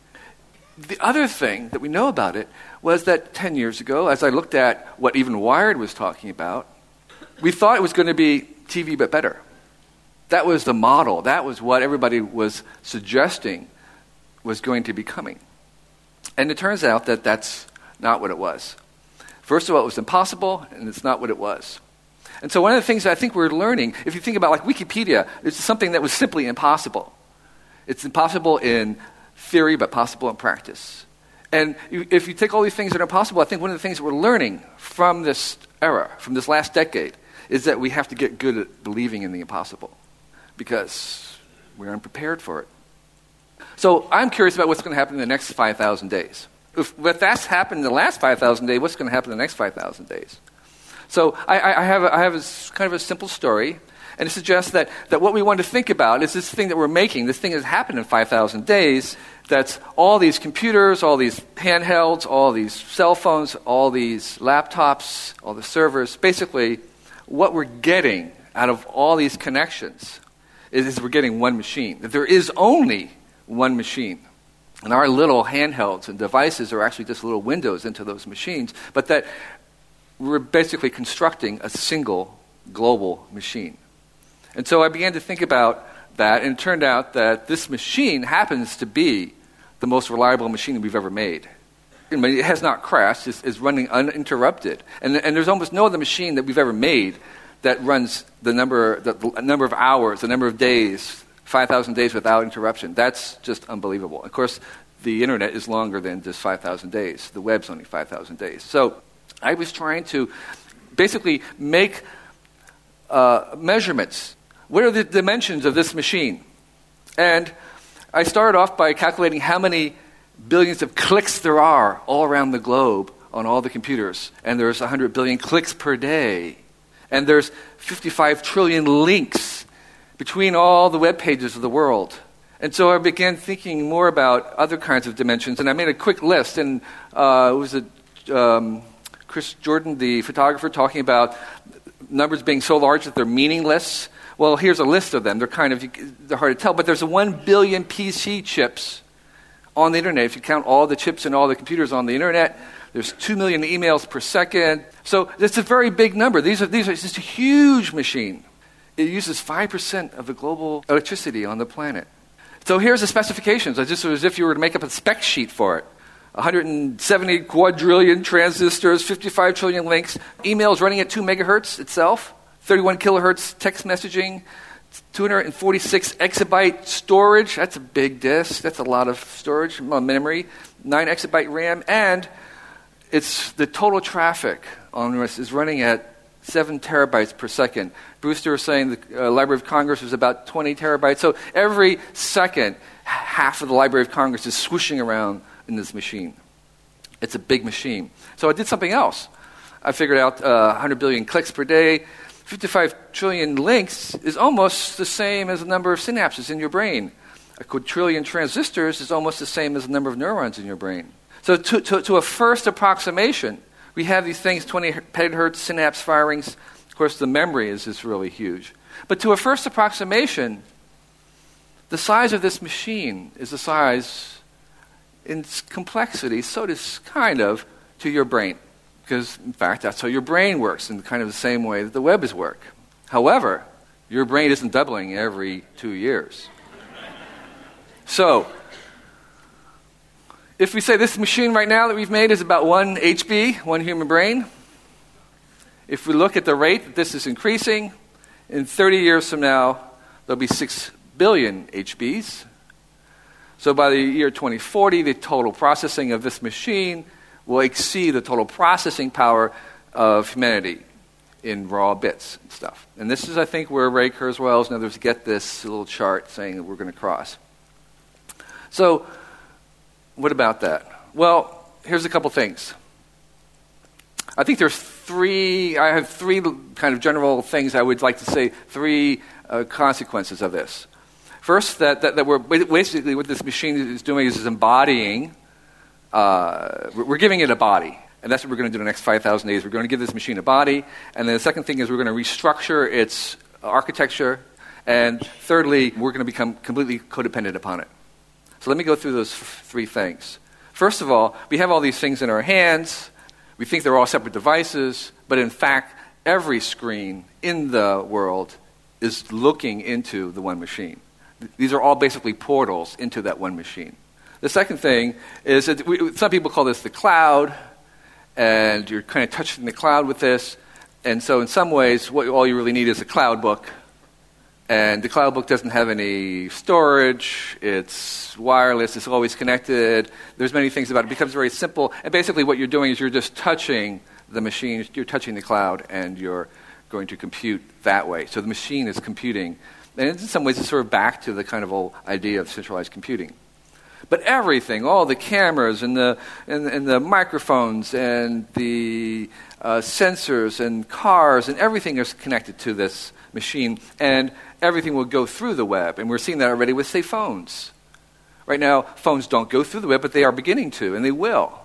S: The other thing that we know about it was that ten years ago, as I looked at what even Wired was talking about, we thought it was going to be T V but better. That was the model. That was what everybody was suggesting was going to be coming. And it turns out that that's not what it was. First of all, it was impossible, and it's not what it was. And so one of the things that I think we're learning, if you think about like Wikipedia, it's something that was simply impossible. It's impossible in theory, but possible in practice. And you, if you take all these things that are possible, I think one of the things that we're learning from this era, from this last decade, is that we have to get good at believing in the impossible because we're unprepared for it. So I'm curious about what's going to happen in the next five thousand days. If, if that's happened in the last five thousand days, what's going to happen in the next five thousand days? So I, I, I have, a, I have a, kind of a simple story, and it suggests that, that what we want to think about is this thing that we're making, this thing that has happened in five thousand days, that's all these computers, all these handhelds, all these cell phones, all these laptops, all the servers. Basically, what we're getting out of all these connections is, is we're getting one machine. That there is only one machine. And our little handhelds and devices are actually just little windows into those machines, but that we're basically constructing a single global machine. And so I began to think about that, and it turned out that this machine happens to be the most reliable machine we've ever made. I mean, it has not crashed, it's, it's running uninterrupted. And, and there's almost no other machine that we've ever made that runs the number, the, the number of hours, the number of days, five thousand days without interruption. That's just unbelievable. Of course, the internet is longer than just five thousand days. The web's only five thousand days. So I was trying to basically make uh, measurements. What are the dimensions of this machine? And I started off by calculating how many billions of clicks there are all around the globe on all the computers. And there's one hundred billion clicks per day. And there's fifty-five trillion links between all the web pages of the world. And so I began thinking more about other kinds of dimensions, and I made a quick list. And uh, it was a, um, Chris Jordan, the photographer, talking about numbers being so large that they're meaningless. Well, here's a list of them. They're kind of they're hard to tell, but there's a one billion P C chips on the internet. If you count all the chips and all the computers on the internet, there's two million emails per second. So it's a very big number. These are these are just a huge machine. It uses five percent of the global electricity on the planet. So here's the specifications. It's just as if you were to make up a spec sheet for it. one hundred seventy quadrillion transistors, fifty-five trillion links, emails running at two megahertz itself, thirty-one kilohertz text messaging, two hundred forty-six exabyte storage. That's a big disk. That's a lot of storage, memory, nine exabyte RAM, and it's the total traffic on this is running at seven terabytes per second. Brewster was saying the uh, Library of Congress was about twenty terabytes. So every second, half of the Library of Congress is swooshing around in this machine. It's a big machine. So I did something else. I figured out uh, one hundred billion clicks per day. fifty-five trillion links is almost the same as the number of synapses in your brain. A quadrillion transistors is almost the same as the number of neurons in your brain. So to, to, to a first approximation, we have these things, twenty petahertz synapse firings. Of course, the memory is, is really huge. But to a first approximation, the size of this machine is the size, in its complexity, so does kind of to your brain. Because, in fact, that's how your brain works, in kind of the same way that the web is work. However, your brain isn't doubling every two years. So, if we say this machine right now that we've made is about one H B, one human brain, if we look at the rate that this is increasing, in thirty years from now, there'll be six billion H Bs. So by the year twenty forty, the total processing of this machine will exceed the total processing power of humanity in raw bits and stuff. And this is, I think, where Ray Kurzweil and others get this little chart saying that we're going to cross. So, what about that? Well, here's a couple things. I think there's three, I have three kind of general things I would like to say, three uh, consequences of this. First, that, that, that we're basically what this machine is doing is, is embodying, uh, we're giving it a body. And that's what we're going to do in the next five thousand days. We're going to give this machine a body. And then the second thing is we're going to restructure its architecture. And thirdly, we're going to become completely codependent upon it. So let me go through those f- three things. First of all, we have all these things in our hands. We think they're all separate devices. But in fact, every screen in the world is looking into the one machine. Th- these are all basically portals into that one machine. The second thing is that we, some people call this the cloud. And you're kind of touching the cloud with this. And so in some ways, what all you really need is a cloud book. And the cloud book doesn't have any storage. It's wireless. It's always connected. There's many things about it. It becomes very simple. And basically what you're doing is you're just touching the machine. You're touching the cloud, and you're going to compute that way. So the machine is computing. And in some ways, it's sort of back to the kind of old idea of centralized computing. But everything, all the cameras and the and, and the microphones and the uh, sensors and cars and everything is connected to this machine, and everything will go through the web. And we're seeing that already with, say, phones. Right now, phones don't go through the web, but they are beginning to, and they will.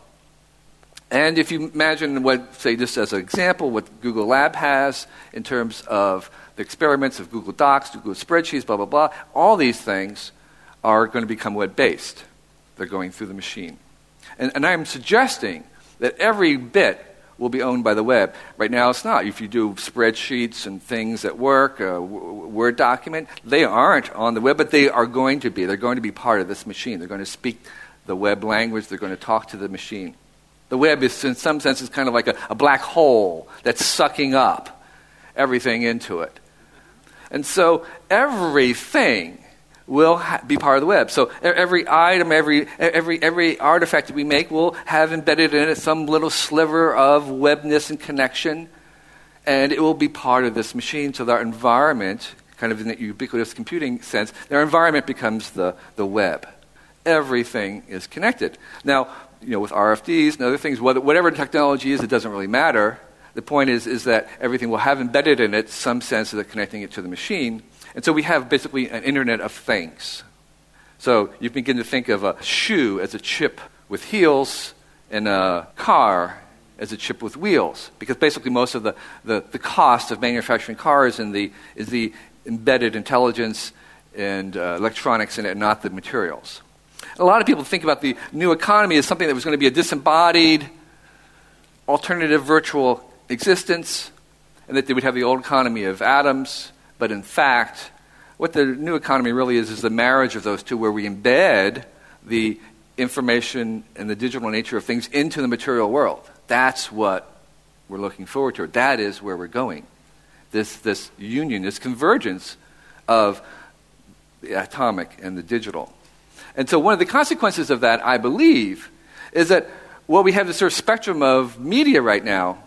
S: And if you imagine what, say, just as an example, what Google Lab has in terms of the experiments of Google Docs, Google Spreadsheets, blah, blah, blah, all these things are going to become web-based. They're going through the machine. And, and I'm suggesting that every bit will be owned by the web. Right now it's not. If you do spreadsheets and things at work, a Word document, they aren't on the web, but they are going to be. They're going to be part of this machine. They're going to speak the web language. They're going to talk to the machine. The web is, in some sense, is kind of like a, a black hole that's sucking up everything into it. And so everything will ha- be part of the web. So every item, every every every artifact that we make will have embedded in it some little sliver of webness and connection, and it will be part of this machine. So our environment, kind of in the ubiquitous computing sense, their environment becomes the, the web. Everything is connected. Now, you know, with R F Ds and other things, whatever the technology is, it doesn't really matter. The point is, is that everything will have embedded in it some sense of connecting it to the machine. And so we have basically an Internet of Things. So you begin to think of a shoe as a chip with heels and a car as a chip with wheels. Because basically most of the, the, the cost of manufacturing cars in the, is the embedded intelligence and uh, electronics in it, not the materials. A lot of people think about the new economy as something that was going to be a disembodied, alternative virtual existence, and that they would have the old economy of atoms. But in fact, what the new economy really is is the marriage of those two, where we embed the information and the digital nature of things into the material world. That's what we're looking forward to. That is where we're going. This, this union, this convergence of the atomic and the digital. And so one of the consequences of that, I believe, is that well, we have this sort of spectrum of media right now,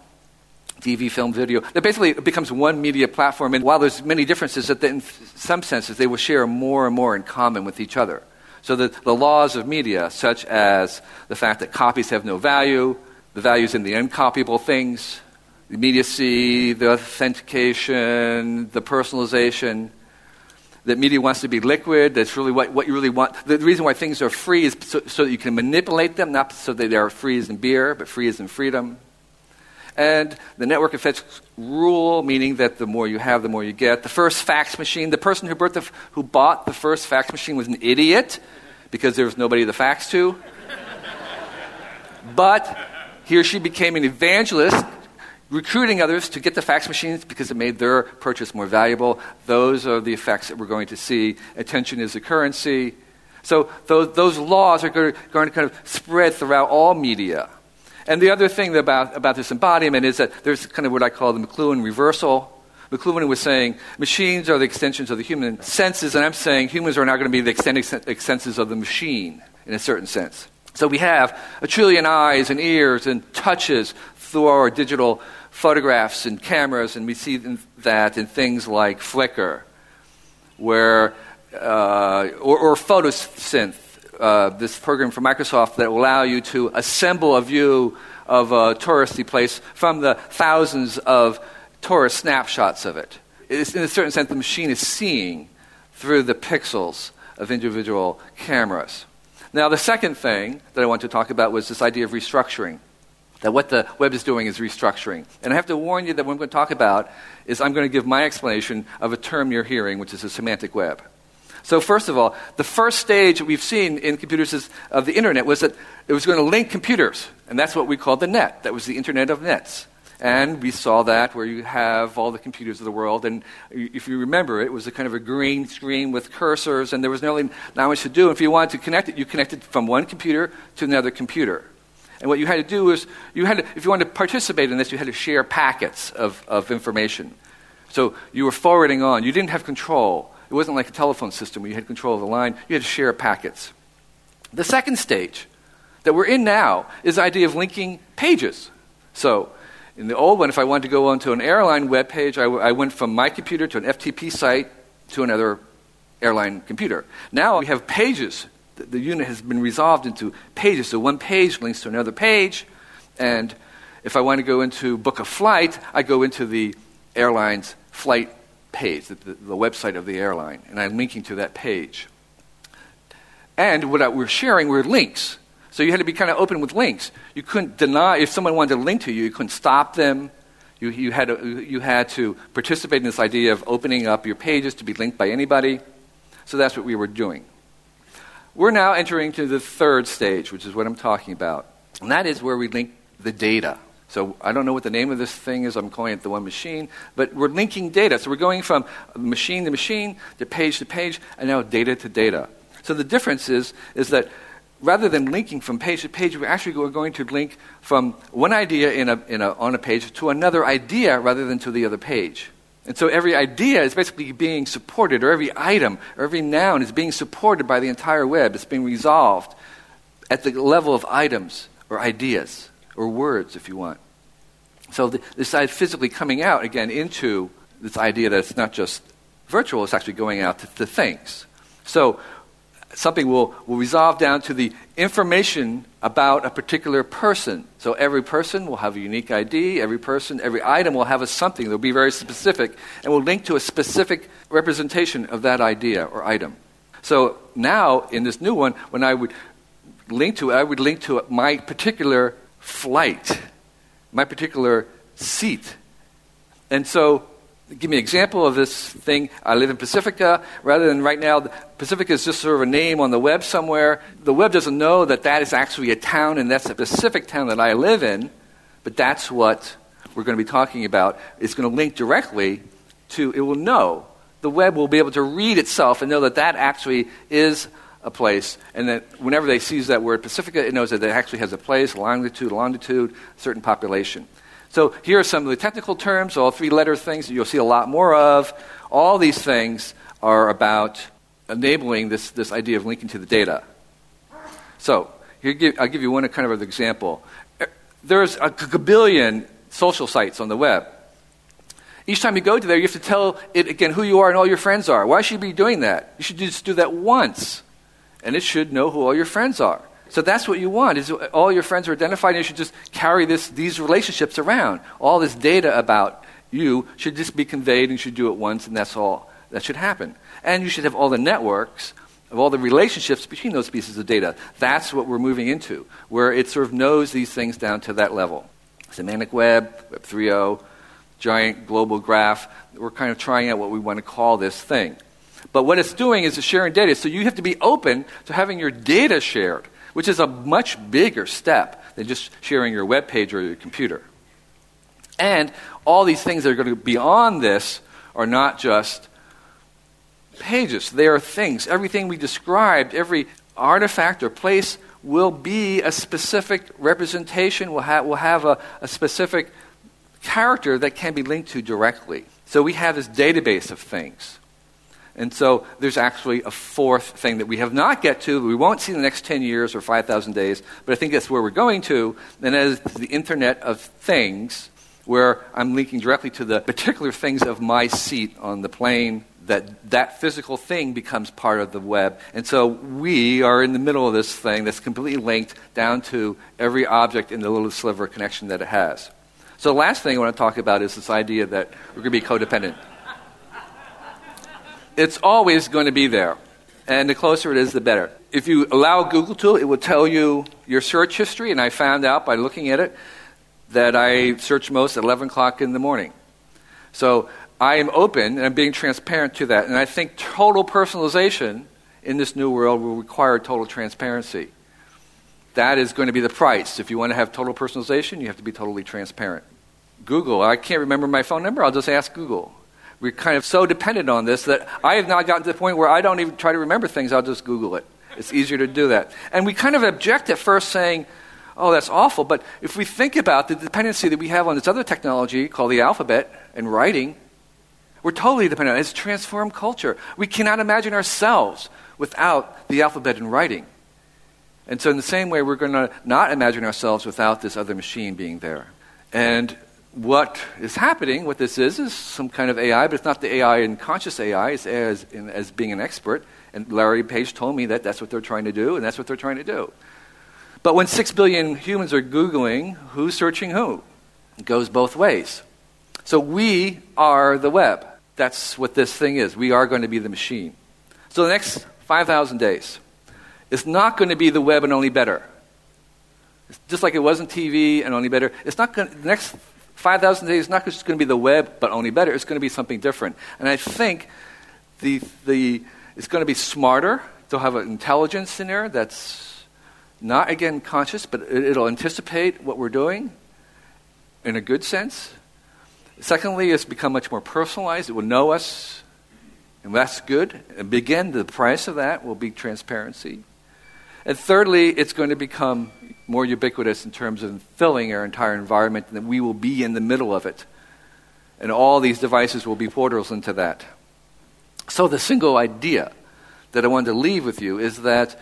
S: T V, film, video, that basically becomes one media platform. And while there's many differences, that in some senses they will share more and more in common with each other. So the, the laws of media, such as the fact that copies have no value, the values in the uncopyable things, the immediacy, the authentication, the personalization, that media wants to be liquid, that's really what, what you really want. The reason why things are free is so, so that you can manipulate them, not so that they are free as in beer, but free as in freedom. And the network effects rule, meaning that the more you have, the more you get. The first fax machine, the person who, bought the, who bought the first fax machine was an idiot because there was nobody to fax to. But he or she became an evangelist, recruiting others to get the fax machines because it made their purchase more valuable. Those are the effects that we're going to see. Attention is a currency. So those, those laws are going to, going to kind of spread throughout all media. And the other thing about, about this embodiment is that there's kind of what I call the McLuhan reversal. McLuhan was saying machines are the extensions of the human senses, and I'm saying humans are now going to be the extended senses of the machine in a certain sense. So we have a trillion eyes and ears and touches through our digital photographs and cameras, and we see that in things like Flickr, where uh, or, or Photosynth, uh, this program from Microsoft that will allow you to assemble a view of a touristy place from the thousands of tourist snapshots of it. It's, in a certain sense, the machine is seeing through the pixels of individual cameras. Now, the second thing that I want to talk about was this idea of restructuring. That what the web is doing is restructuring. And I have to warn you that what I'm going to talk about is I'm going to give my explanation of a term you're hearing, which is a semantic web. So first of all, the first stage that we've seen in computers is, of the internet was that it was going to link computers. And that's what we called the net. That was the internet of nets. And we saw that where you have all the computers of the world. And if you remember, it was a kind of a green screen with cursors, and there was nearly not much to do. If you wanted to connect it, you connected from one computer to another computer. And what you had to do is, you had to, if you wanted to participate in this, you had to share packets of, of information. So you were forwarding on. You didn't have control. It wasn't like a telephone system where you had control of the line. You had to share packets. The second stage that we're in now is the idea of linking pages. So in the old one, if I wanted to go onto an airline web page, I, w- I went from my computer to an F T P site to another airline computer. Now we have pages. The, the unit has been resolved into pages. So one page links to another page. And if I want to go into book a flight, I go into the airline's flight page, the, the, the website of the airline, and I'm linking to that page. And what I, we're sharing were links. So you had to be kind of open with links. You couldn't deny, if someone wanted to link to you, you couldn't stop them. You, you, had to, you had to participate in this idea of opening up your pages to be linked by anybody. So that's what we were doing. We're now entering to the third stage, which is what I'm talking about. And that is where we link the data. So I don't know what the name of this thing is. I'm calling it the one machine. But we're linking data. So we're going from machine to machine, to page to page, and now data to data. So the difference is, is that rather than linking from page to page, we're actually going to link from one idea in a, in a, on a page to another idea rather than to the other page. And so every idea is basically being supported, or every item, or every noun is being supported by the entire web. It's being resolved at the level of items or ideas or words, if you want. So the, this is physically coming out, again, into this idea that it's not just virtual, it's actually going out to, to things. So something will, will resolve down to the information about a particular person. So every person will have a unique I D. Every person, every item will have a something. They'll be very specific and will link to a specific representation of that idea or item. So now, in this new one, when I would link to it, I would link to my particular flight, my particular seat. And so, give me an example of this thing. I live in Pacifica. Rather than right now, Pacifica is just sort of a name on the web somewhere. The web doesn't know that that is actually a town, and that's a specific town that I live in. But that's what we're going to be talking about. It's going to link directly to, it will know. The web will be able to read itself and know that that actually is a place. And that whenever they sees that word Pacifica, it knows that it actually has a place, longitude, longitude, certain population. So here are some of the technical terms, all three-letter things that you'll see a lot more of. All these things are about enabling this, this idea of linking to the data. So here, I'll give you one kind of an example. There's a gabillion social sites on the web. Each time you go to there, you have to tell it again who you are and all your friends are. Why should you be doing that? You should just do that once, and it should know who all your friends are. So that's what you want, is all your friends are identified, and you should just carry this, these relationships around. All this data about you should just be conveyed, and you should do it once, and that's all that should happen. And you should have all the networks of all the relationships between those pieces of data. That's what we're moving into, where it sort of knows these things down to that level. Semantic web, Web three point oh, giant global graph. We're kind of trying out what we want to call this thing. But what it's doing is it's sharing data. So you have to be open to having your data shared, which is a much bigger step than just sharing your web page or your computer. And all these things that are going to be on this are not just pages. They are things. Everything we described, every artifact or place will be a specific representation, will, ha- will have a, a specific character that can be linked to directly. So we have this database of things. And so there's actually a fourth thing that we have not get to, we won't see in the next ten years or five thousand days, but I think that's where we're going to, and that is the Internet of Things, where I'm linking directly to the particular things of my seat on the plane, that that physical thing becomes part of the web. And so we are in the middle of this thing that's completely linked down to every object in the little sliver of connection that it has. So the last thing I want to talk about is this idea that we're going to be codependent. It's always going to be there. And the closer it is, the better. If you allow Google to, it will tell you your search history. And I found out by looking at it that I search most at eleven o'clock in the morning. So I am open and I'm being transparent to that. And I think total personalization in this new world will require total transparency. That is going to be the price. If you want to have total personalization, you have to be totally transparent. Google, I can't remember my phone number, I'll just ask Google. We're kind of so dependent on this that I have now gotten to the point where I don't even try to remember things, I'll just Google it. It's easier to do that. And we kind of object at first saying, oh, that's awful, but if we think about the dependency that we have on this other technology called the alphabet and writing, we're totally dependent on it. It's transformed culture. We cannot imagine ourselves without the alphabet and writing. And so in the same way, we're going to not imagine ourselves without this other machine being there. And what is happening, what this is, is some kind of A I, but it's not the A I in conscious A I, it's as, in, as being an expert. And Larry Page told me that that's what they're trying to do, and that's what they're trying to do. But when six billion humans are Googling, who's searching who? It goes both ways. So we are the web. That's what this thing is. We are going to be the machine. So the next five thousand days, it's not going to be the web and only better. It's just like it wasn't T V and only better. It's not going to, the next five thousand days is not just going to be the web, but only better. It's going to be something different. And I think the the it's going to be smarter. They'll have an intelligence in there that's not, again, conscious, but it, it'll anticipate what we're doing in a good sense. Secondly, it's become much more personalized. It will know us, and that's good. And again, the price of that will be transparency. And thirdly, it's going to become more ubiquitous in terms of filling our entire environment, and that we will be in the middle of it. And all these devices will be portals into that. So the single idea that I wanted to leave with you is that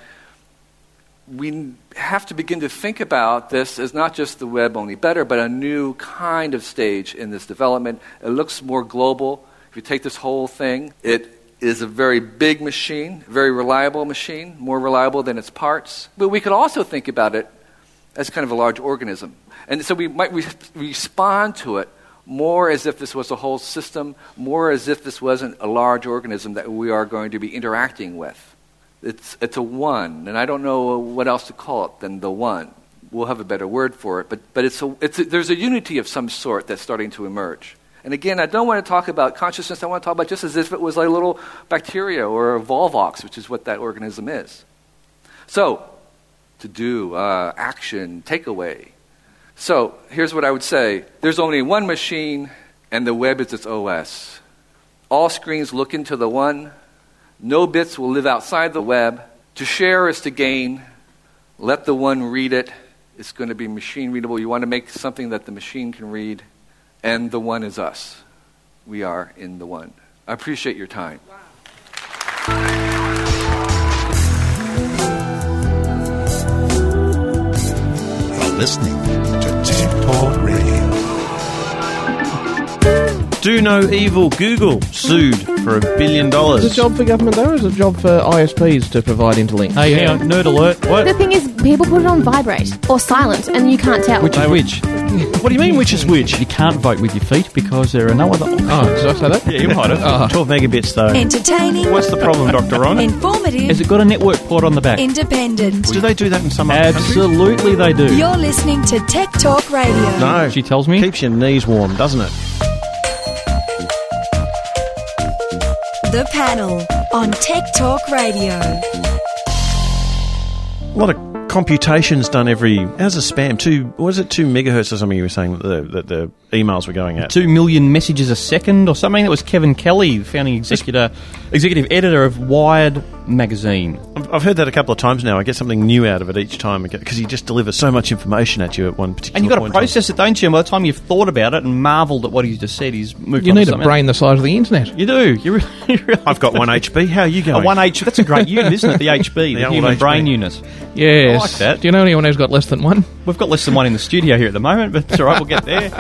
S: we have to begin to think about this as not just the web only better, but a new kind of stage in this development. It looks more global. If you take this whole thing, it is a very big machine, very reliable machine, more reliable than its parts. But we could also think about it as kind of a large organism. And so we might re- respond to it more as if this was a whole system, more as if this wasn't a large organism that we are going to be interacting with. It's it's a one, and I don't know what else to call it than the one. We'll have a better word for it, but but it's a, it's a, there's a unity of some sort that's starting to emerge. And again, I don't want to talk about consciousness. I want to talk about just as if it was like a little bacteria or a Volvox, which is what that organism is. So, to do, uh, action, takeaway. So, here's what I would say. There's only one machine, and the web is its O S. All screens look into the one. No bits will live outside the web. To share is to gain. Let the one read it. It's going to be machine readable. You want to make something that the machine can read. And the one is us. We are in the one. I appreciate your time.
Q: You're listening to Tech Talk Radio.
O: Do no evil. Google sued for a billion dollars.
H: Is it a job for government though, or is it a job for I S Ps to provide interlinks?
G: Hey, hang on, nerd alert. What?
T: The thing is, people put it on vibrate or silent, and you can't tell.
G: Which is which?
O: What do you mean, which is which?
G: You can't vote with your feet because there are no other options.
H: Oh, did I say that?
O: Yeah, you might have.
H: Oh.
O: twelve megabits, though.
L: Entertaining.
O: What's the problem, Doctor Ron?
L: Informative.
G: Has it got a network port on the back?
L: Independent.
O: Do they do that in some other countries?
G: Absolutely they do.
L: You're listening to Tech Talk Radio.
O: No.
G: She tells me.
O: Keeps your knees warm, doesn't it?
L: The Panel on Tech Talk Radio.
O: A lot of computations done every... How's the spam? Two... Was it two megahertz or something you were saying that the, that the emails were going at?
G: Two million messages a second or something. That was Kevin Kelly, the founding executive, executive editor of Wired magazine.
O: I've heard that a couple of times now. I get something new out of it each time because he just delivers so much information at you at one particular
G: And you've got to
O: point
G: process it, don't you? And by the time you've thought about it and marvelled at what he's just said, he's moved
H: You
G: on
H: need
G: to
H: a
G: something
H: brain the size of the internet.
G: You do. You really, you really
O: I've got one H B. How are you going?
G: A one H. That's a great unit, isn't it? The H B, the,
O: The old
G: human
O: H B.
G: brain unit.
H: Yes.
G: I like that.
H: Do you know anyone who's got less than one?
G: We've got less than one in the studio here at the moment, but it's all right. We'll get there.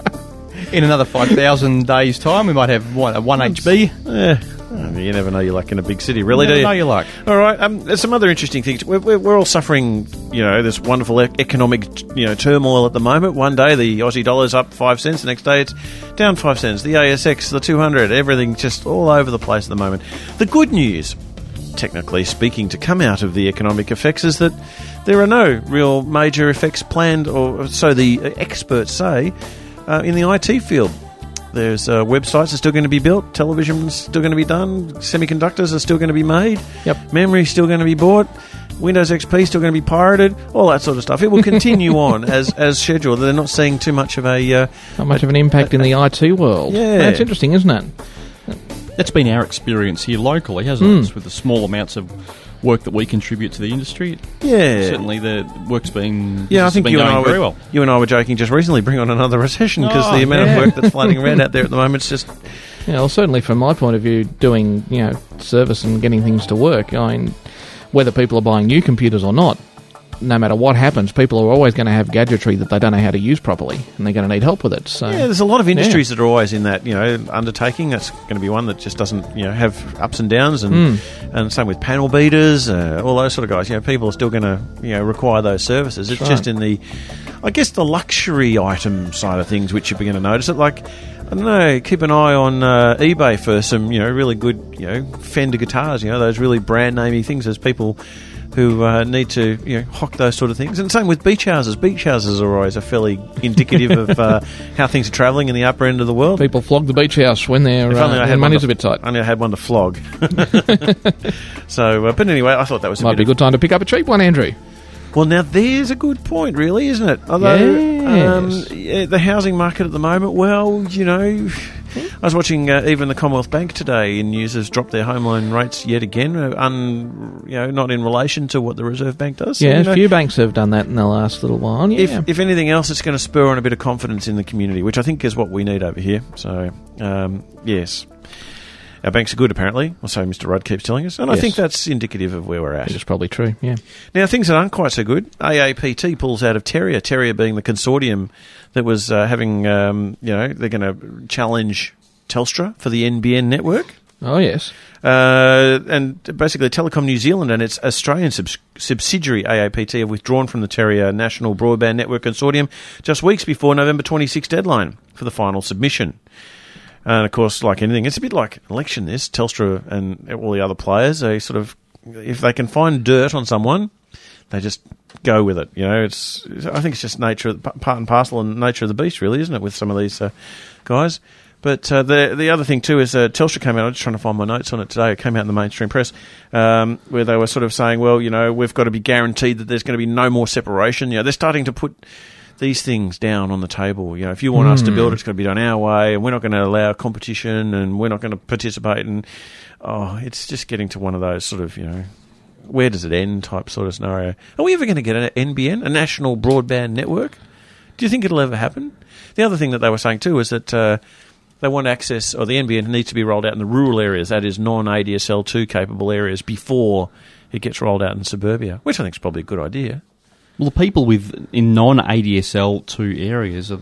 G: In another five thousand days' time, we might have one, a one H B.
O: Yeah. Oh, you never know your luck in a big city, really,
G: You never
O: do you?
G: know your luck.
O: All right. Um, there's some other interesting things. We're, we're, we're all suffering, you know, this wonderful e- economic, you know, turmoil at the moment. One day the Aussie dollar's up five cents. The next day it's down five cents. The A S X, the two hundred, everything just all over the place at the moment. The good news, technically speaking, to come out of the economic effects is that there are no real major effects planned, or so the experts say, uh, in the I T field. There's uh, websites are still going to be built, television's still going to be done, semiconductors are still going to be made,
H: yep.
O: memory's still going to be bought, Windows X P still going to be pirated, all that sort of stuff. It will continue on as as scheduled. They're not seeing too much of a... Uh,
H: not much of an impact in the I T world.
O: Yeah.
H: That's interesting, isn't it?
G: That's been our experience here locally, hasn't
H: Mm.
G: it? With the small amounts of work that we contribute to the industry.
O: Yeah.
G: Certainly the work's been,
O: Yeah, I
G: has
O: think
G: been
O: you and
G: going
O: I,
G: very
O: were,
G: well.
O: you and I were joking just recently, bring on another recession, because
H: Oh,
O: the amount
H: yeah.
O: of work that's floating around out there at the moment is just...
H: Yeah, well, certainly from my point of view, doing, you know, service and getting things to work, I mean, whether people are buying new computers or not, no matter what happens, people are always going to have gadgetry that they don't know how to use properly, and they're going to need help with it. So
O: Yeah, there's a lot of industries
H: yeah.
O: that are always in that, you know, undertaking. That's going to be one that just doesn't, you know, have ups and downs, and
H: Mm.
O: and same with panel beaters, uh, all those sort of guys. You know, people are still going to, you know, require those services. It's
H: That's
O: just
H: right.
O: in the, I guess, the luxury item side of things which you're going to notice it. Like, I don't know, keep an eye on uh, eBay for some, you know, really good, you know, Fender guitars. You know, those really brand namey things. There's people who uh, need to, you know, hock those sort of things. And same with beach houses. Beach houses are always a fairly indicative of uh, how things are travelling in the upper end of the world.
H: People flog the beach house when their
O: If only I
H: uh,
O: had
H: their
O: one
H: money's
O: to-
H: a bit tight.
O: Only I had one to flog. So, uh, but anyway, I thought that was a
H: Might
O: bit
H: be a
O: of-
H: good time to pick up a cheap one, Andrew.
O: Well, now there's a good point, really, isn't it? Although um,
H: Yes.
O: yeah, the housing market at the moment, well, you know, I was watching uh, even the Commonwealth Bank today in news has dropped their home loan rates yet again, uh, un, you know, not in relation to what the Reserve Bank does. So,
H: Yeah,
O: you
H: a
O: know,
H: few banks have done that in the last little while. Yeah.
O: if, if anything else, it's going to spur on a bit of confidence in the community, which I think is what we need over here. So, um, yes. Our banks are good, apparently, or so Mister Rudd keeps telling us, and I
H: Yes.
O: think that's indicative of where we're at.
H: It's probably true, yeah.
O: Now, things that aren't quite so good. A A P T pulls out of Terrier, Terrier being the consortium that was uh, having, um, you know, they're going to challenge Telstra for the N B N network.
H: Oh, yes.
O: Uh, and basically, Telecom New Zealand and its Australian subs- subsidiary A A P T have withdrawn from the Terrier National Broadband Network Consortium just weeks before November twenty-sixth deadline for the final submission. And, of course, like anything, it's a bit like an election, this. Telstra and all the other players, they sort of, if they can find dirt on someone, they just go with it. You know, it's, I think it's just nature, part and parcel and nature of the beast, really, isn't it, with some of these uh, guys? But uh, the the other thing, too, is uh, Telstra came out, I'm just trying to find my notes on it today, it came out in the mainstream press, um, where they were sort of saying, well, you know, we've got to be guaranteed that there's going to be no more separation. You know, they're starting to put these things down on the table. You know, if you want mm. us to build it, it's going to be done our way, and we're not going to allow competition, and we're not going to participate. And oh, it's just getting to one of those sort of, you know, where does it end type sort of scenario. Are we ever going to get an N B N, a national broadband network? Do you think it'll ever happen? The other thing that they were saying too is that uh, they want access, or the N B N needs to be rolled out in the rural areas, that is non-A D S L two capable areas, before it gets rolled out in suburbia, which I think is probably a good idea.
G: Well, the people with in non-A D S L two areas are the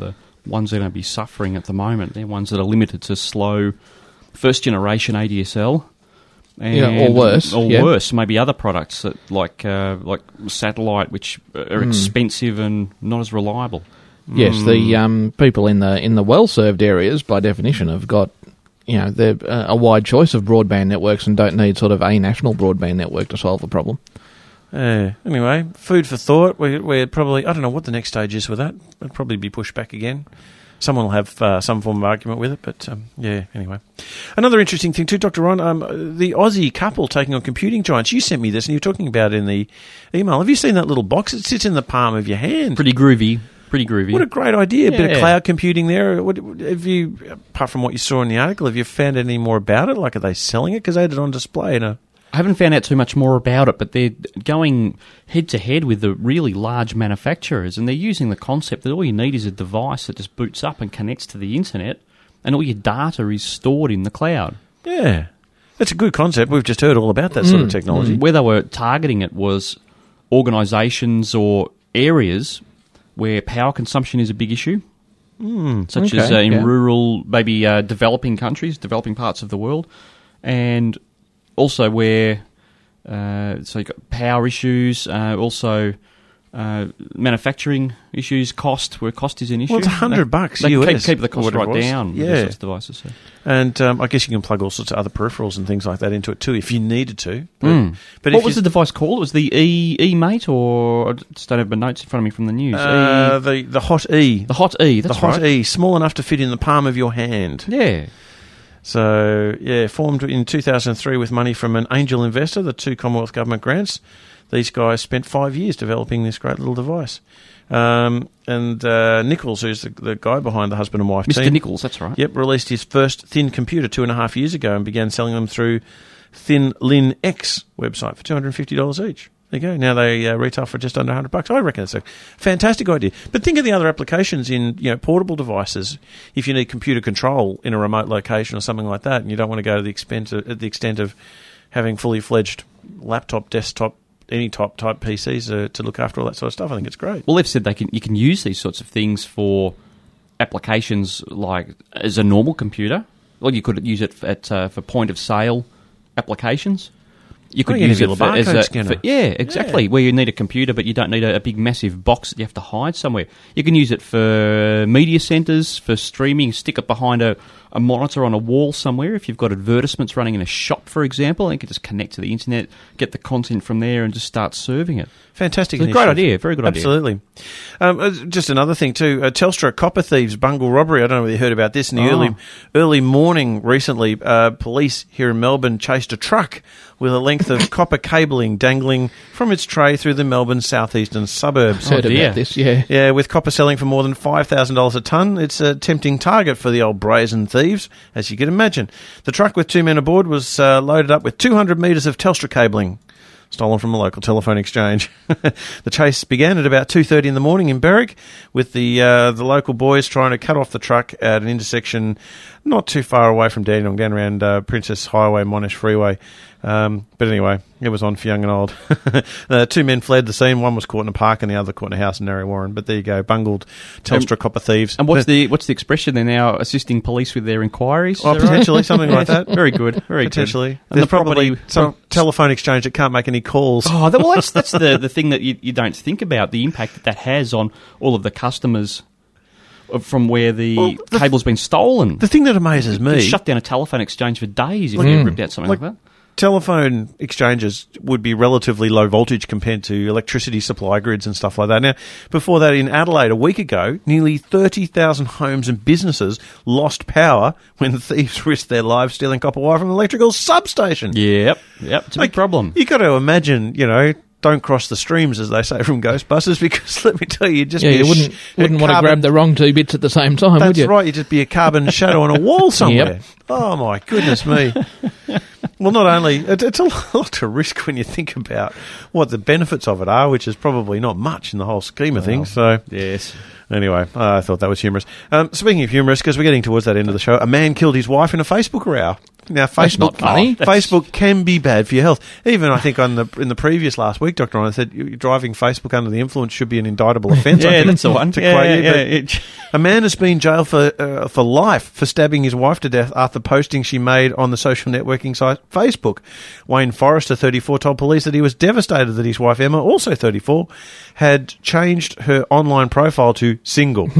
G: ones that are going to be suffering at the moment. They're ones that are limited to slow first generation A D S L. And
H: yeah, or worse.
G: Or
H: yeah.
G: worse, maybe other products that like uh, like satellite, which are
H: Mm.
G: expensive and not as reliable.
H: Yes,
G: Mm.
H: the um, people in the in the well-served areas, by definition, have got you know they're uh, a wide choice of broadband networks and don't need sort of a national broadband network to solve the problem.
O: Uh, anyway, food for thought. We're, we're probably I don't know what the next stage is with that. It'll probably be pushed back again. Someone will have uh, some form of argument with it, but um, yeah, anyway. Another interesting thing too, Doctor Ron, um, the Aussie couple taking on computing giants. You sent me this and you were talking about it in the email. Have you seen that little box? It sits in the palm of your hand.
G: Pretty groovy. Pretty groovy.
O: What a great idea. A bit
G: Yeah.
O: of cloud computing there. What, have you, apart from what you saw in the article, have you found any more about it? Like, are they selling it? Because they had it on display in a...
G: I haven't found out too much more about it, but they're going head-to-head with the really large manufacturers, and they're using the concept that all you need is a device that just boots up and connects to the internet, and all your data is stored in the cloud.
O: Yeah. That's a good concept. We've just heard all about that sort of technology.
G: Mm. Where they were targeting it was organisations or areas where power consumption is a big issue,
O: Mm,
G: such
O: okay,
G: as uh, in
O: yeah.
G: rural, maybe uh, developing countries, developing parts of the world, and also where uh, so you've got power issues, uh, also uh, manufacturing issues, cost, where cost is an issue.
O: Well, it's a hundred bucks
G: They
O: U S.
G: keep, keep the cost
O: whatever
G: right
O: it was.
G: down with
O: Yeah.
G: those sorts of devices. So.
O: And um, I guess you can plug all sorts of other peripherals and things like that into it too if you needed to. But,
G: Mm.
O: but
G: what
O: if
G: was
O: you,
G: the device called? It was the E E-Mate, or I just don't have my notes in front of me from the news.
O: Uh,
G: e,
O: the the Hot E.
G: the Hot E, that's
O: the Hot
G: right.
O: E, small enough to fit in the palm of your hand.
G: Yeah.
O: So, yeah, formed in two thousand three with money from an angel investor, the two Commonwealth Government grants. These guys spent five years developing this great little device. Um, and uh, Nichols, who's the, the guy behind the husband and wife
G: Mister
O: team...
G: Nichols, that's right.
O: Yep, released his first thin computer two and a half years ago and began selling them through ThinLinX website for two hundred fifty dollars each. There you go. Now they uh, retail for just under one hundred bucks. I reckon it's a fantastic idea. But think of the other applications in, you know, portable devices. If you need computer control in a remote location or something like that, and you don't want to go to the extent of, at the extent of having fully fledged laptop, desktop, any type type P Cs uh, to look after all that sort of stuff. I think it's great.
G: Well, they've said they can you can use these sorts of things for applications like as a normal computer. Well, you could use it at uh, for point of sale applications. You could
O: Oh, you
G: use
O: can
G: it
O: do a
G: for, as
O: barcode
G: a
O: scanner.
G: for- yeah, exactly.
O: Yeah.
G: Where you need a computer, but you don't need a, a big, massive box that you have to hide somewhere. You can use it for media centres, for streaming. Stick it behind a, a monitor on a wall somewhere. If you've got advertisements running in a shop, for example, and you can just connect to the internet, get the content from there, and just start serving it.
O: Fantastic.
G: It's a great
O: initiative.
G: idea. Very good idea.
O: Absolutely. Um, uh, just another thing too. Uh, Telstra copper thieves bungle robbery. I don't know whether you heard about this in the
G: Oh.
O: early early morning recently. Uh, police here in Melbourne chased a truck with a length of copper cabling dangling from its tray through the Melbourne southeastern suburbs.
H: Heard about this, yeah.
O: Yeah, with copper selling for more than five thousand dollars a tonne, it's a tempting target for the old brazen thieves, as you can imagine. The truck with two men aboard was uh, loaded up with two hundred metres of Telstra cabling, stolen from a local telephone exchange. The chase began at about two thirty in the morning in Berwick, with the uh, the local boys trying to cut off the truck at an intersection not too far away from Dandenong, down around uh, Princess Highway, Monash Freeway. Um, but anyway, it was on for young and old. uh, two men fled the scene. One was caught in a park and the other caught in a house in Narre Warren. But there you go, bungled Telstra
G: Um,
O: copper thieves.
G: And what's
O: But-
G: the what's the expression? They're now assisting police with their inquiries. Is
O: Oh,
G: that right?
O: potentially, something like that.
G: Very good. Very
O: Potentially.
G: good.
O: There's
G: the property-
O: probably some telephone exchange that can't make any calls.
G: Oh, that, well, that's that's the the thing that you, you don't think about, the impact that that has on all of the customers from where the,
O: Well, the-
G: cable's been stolen.
O: The thing that amazes
G: You
O: me...
G: could shut down a telephone exchange for days if
O: Like-
G: you
O: Mm.
G: ripped out something like,
O: Like-
G: that.
O: Telephone exchanges would be relatively low voltage compared to electricity supply grids and stuff like that. Now, before that, in Adelaide a week ago, nearly thirty thousand homes and businesses lost power when the thieves risked their lives stealing copper wire from an electrical substation.
G: Yep, yep, it's a big problem.
O: You got to imagine, you know, don't cross the streams, as they say from Ghostbusters, because let me tell you, you'd just
H: Yeah,
O: be a
H: you wouldn't
O: sh-
H: wouldn't
O: a
H: want to
O: carbon-
H: grab the wrong two bits at the same time, would
O: That's
H: you?
O: right, you'd just be a carbon shadow on a wall somewhere.
H: Yep.
O: Oh, my goodness me. Well, not only, it, it's a lot to risk when you think about what the benefits of it are, which is probably not much in the whole scheme of things. So,
G: yes.
O: Anyway, uh, I thought that was humorous. Um, speaking of humorous, because we're getting towards that end of the show, a man killed his wife in a Facebook row. Now,
H: That's
O: Facebook,
H: not funny.
O: Facebook can be bad for your health. Even, I think, on the in the previous last week, Doctor Ryan said you- driving Facebook under the influence should be an indictable offence. I
G: Yeah,
O: think,
G: that's the one.
O: to
G: Yeah,
O: quote
G: yeah,
O: you,
G: yeah,
O: but
G: it-
O: a man has been jailed for uh, for life for stabbing his wife to death after posting she made on the social networking site Facebook. Wayne Forrester, thirty-four, told police that he was devastated that his wife Emma, also thirty-four, had changed her online profile to single.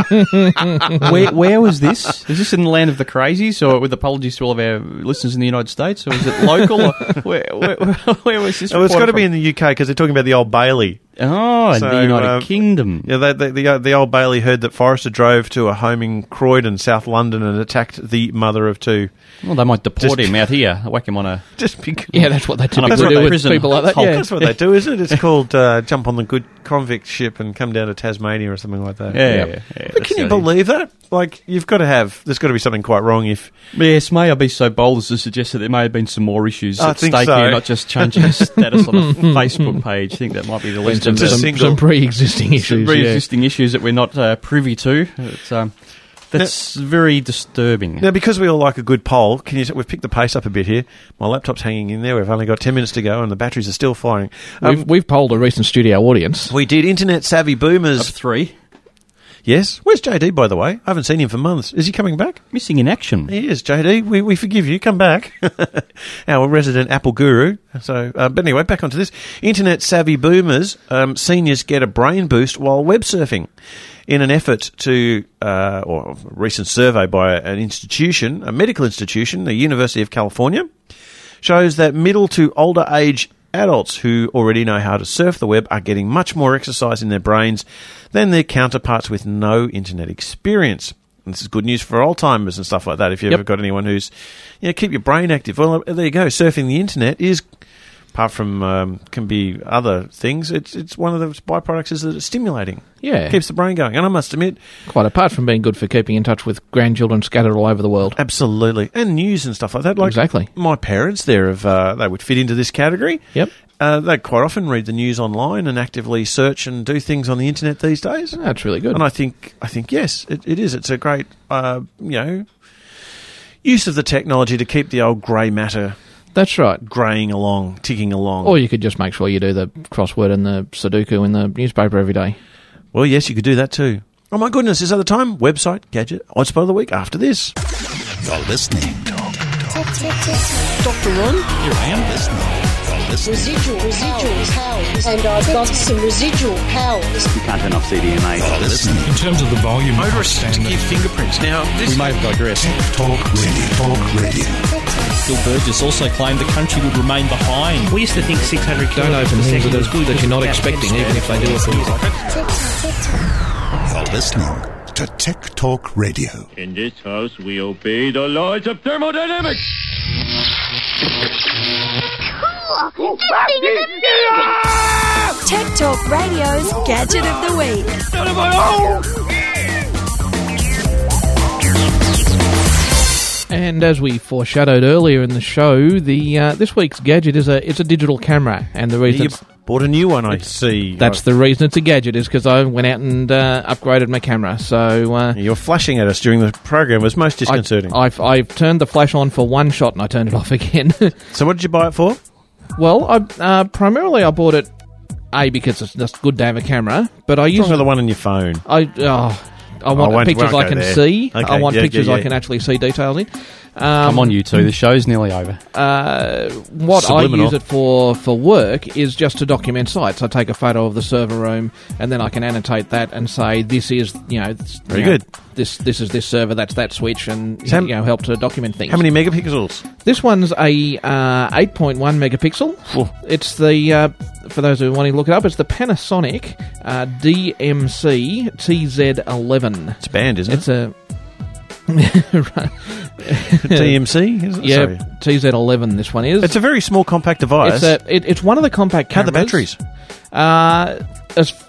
G: where, where was this? Is this in the land of the crazies, or with apologies to all of our listeners in the United States, or is it local? Or where, where, where was this?
O: Oh, it's got to
G: reported
O: be
G: from?
O: in the U K because they're talking about the Old Bailey.
G: Oh, in
O: So,
G: the United
O: uh,
G: Kingdom.
O: Yeah, they, they, the the Old Bailey heard that Forrester drove to a home in Croydon, South London, and attacked the mother of two.
G: Well, they might deport
O: Just-
G: him out here, whack him on a...
O: Just because.
H: Yeah, that's what they
G: on a
H: typically
G: pri-
H: do with
G: prison
H: people like that.
G: hulk.
H: Yeah.
O: That's what they do, isn't it? It's called uh, jump on the good convict ship and come down to Tasmania or something like that.
G: Yeah, yeah, yeah, yeah,
O: But
G: that's
O: can you
G: the idea.
O: believe that? Like, you've got to have, there's got to be something quite wrong if...
G: Yes, may I be so bold as to suggest that there may have been some more issues
O: I
G: at
O: think
G: stake
O: so.
G: here, not just changing a status on a Facebook page. I think that might be the least
H: Some,
G: of the
H: some, some pre-existing issues.
G: some
H: yeah.
G: pre-existing issues that we're not uh, privy to. It's, um, that's very disturbing.
O: Now, because we all like a good poll, can you? We've picked the pace up a bit here. My laptop's hanging in there. We've only got ten minutes to go, and the batteries are still firing. Um,
H: We've, we've polled a recent studio audience.
O: we did internet savvy boomers.
G: Of three.
O: Yes. Where's J D, by the way? I haven't seen him for months. Is he coming back?
G: Missing in action.
O: He is, J D. We, we forgive you. Come back. Our resident Apple guru. So, uh, but anyway, back onto this. Internet savvy boomers, um, seniors get a brain boost while web surfing. In an effort to, uh, or a recent survey by an institution, a medical institution, the University of California, shows that middle to older age adults who already know how to surf the web are getting much more exercise in their brains than their counterparts with no internet experience. And this is good news for Alzheimer's and stuff like that. If you've
H: Yep.
O: ever got anyone who's, you know, keep your brain active. Well, there you go. Surfing the internet is, apart from um, can be other things, it's it's one of the byproducts is that it's stimulating.
H: Yeah.
O: Keeps the brain going. And I must admit,
H: Quite apart from being good for keeping in touch with grandchildren scattered all over the world.
O: absolutely, and news and stuff like that. Like
H: Exactly.
O: my parents, there have uh, they would fit into this category.
H: Yep.
O: Uh, they quite often read the news online and actively search and do things on the internet these days.
H: That's really good.
O: And I think, I think yes, it, it is. It's a great, uh, you know, use of the technology to keep the old grey matter
H: That's right.
O: greying along, ticking along.
H: Or you could just make sure you do the crossword and the Sudoku in the newspaper every day.
O: Well, yes, you could do that too. Oh my goodness, is that the time? Website, gadget, odd spot of the week after this.
Q: You're listening.
F: Doctor Ron,
Q: Here I am listening. You're listening.
F: residual, residual powers. And I've got some residual powers.
U: You can't turn off C D M A.
Q: You're listening.
E: In terms of the volume,
O: Motorists
E: I
O: to
E: stand
O: give fingerprints. Now, this
G: We may have digressed.
Q: Talk Radio. Talk Radio.
V: Bill Burgess also claimed the country would remain behind.
J: We used to think six hundred
H: Don't open
J: kilometres per
H: things
J: second
H: that,
J: was
H: are,
J: good.
H: that you're not
J: About
H: expecting,
J: ten
H: even if they do it for you.
Q: You're listening to Tech Talk Radio.
W: In this house, we obey the laws of thermodynamics.
L: Tech Talk Radio's Gadget of the Week.
H: And as we foreshadowed earlier in the show, the uh, this week's gadget is a it's a digital camera, and the reason
O: you
H: it's,
O: bought a new one, I see.
H: that's the reason it's a gadget is because I went out and uh, upgraded my camera. So uh,
O: You're flashing at us during the program. It was most disconcerting.
H: I, I've I've turned the flash on for one shot and I turned it off again.
O: So what did you buy it for?
H: Well, I uh, primarily I bought it a because it's just good to have a camera, but I
O: What's
H: use
O: wrong with the one on your phone?
H: I oh, I want
O: I won't-
H: pictures
O: won't
H: I
O: go
H: can
O: there.
H: see.
O: Okay,
H: I want
O: yeah,
H: pictures
O: yeah,
H: I
O: yeah.
H: can actually see details in. Um,
G: Come on, you two. The show's nearly over.
H: Uh, what
G: Subliminal.
H: I use it for for work is just to document sites. I take a photo of the server room, and then I can annotate that and say this is you know this,
O: Very
H: you know,
O: good.
H: This this is this server. That's that switch, and
O: So-
H: you know help to document things.
O: How many megapixels?
H: This one's a uh, eight point one megapixel.
O: Oh.
H: It's the uh, for those who want to look it up, it's the Panasonic uh, D M C T Z eleven.
O: It's banned, isn't
H: It's a
O: T M C? Is it?
H: Yeah,
O: Sorry.
H: T Z eleven. This one is.
O: It's a very small compact device.
H: It's a. It, it's one of the compact
O: How are
H: cameras.
O: the batteries?
H: Uh, as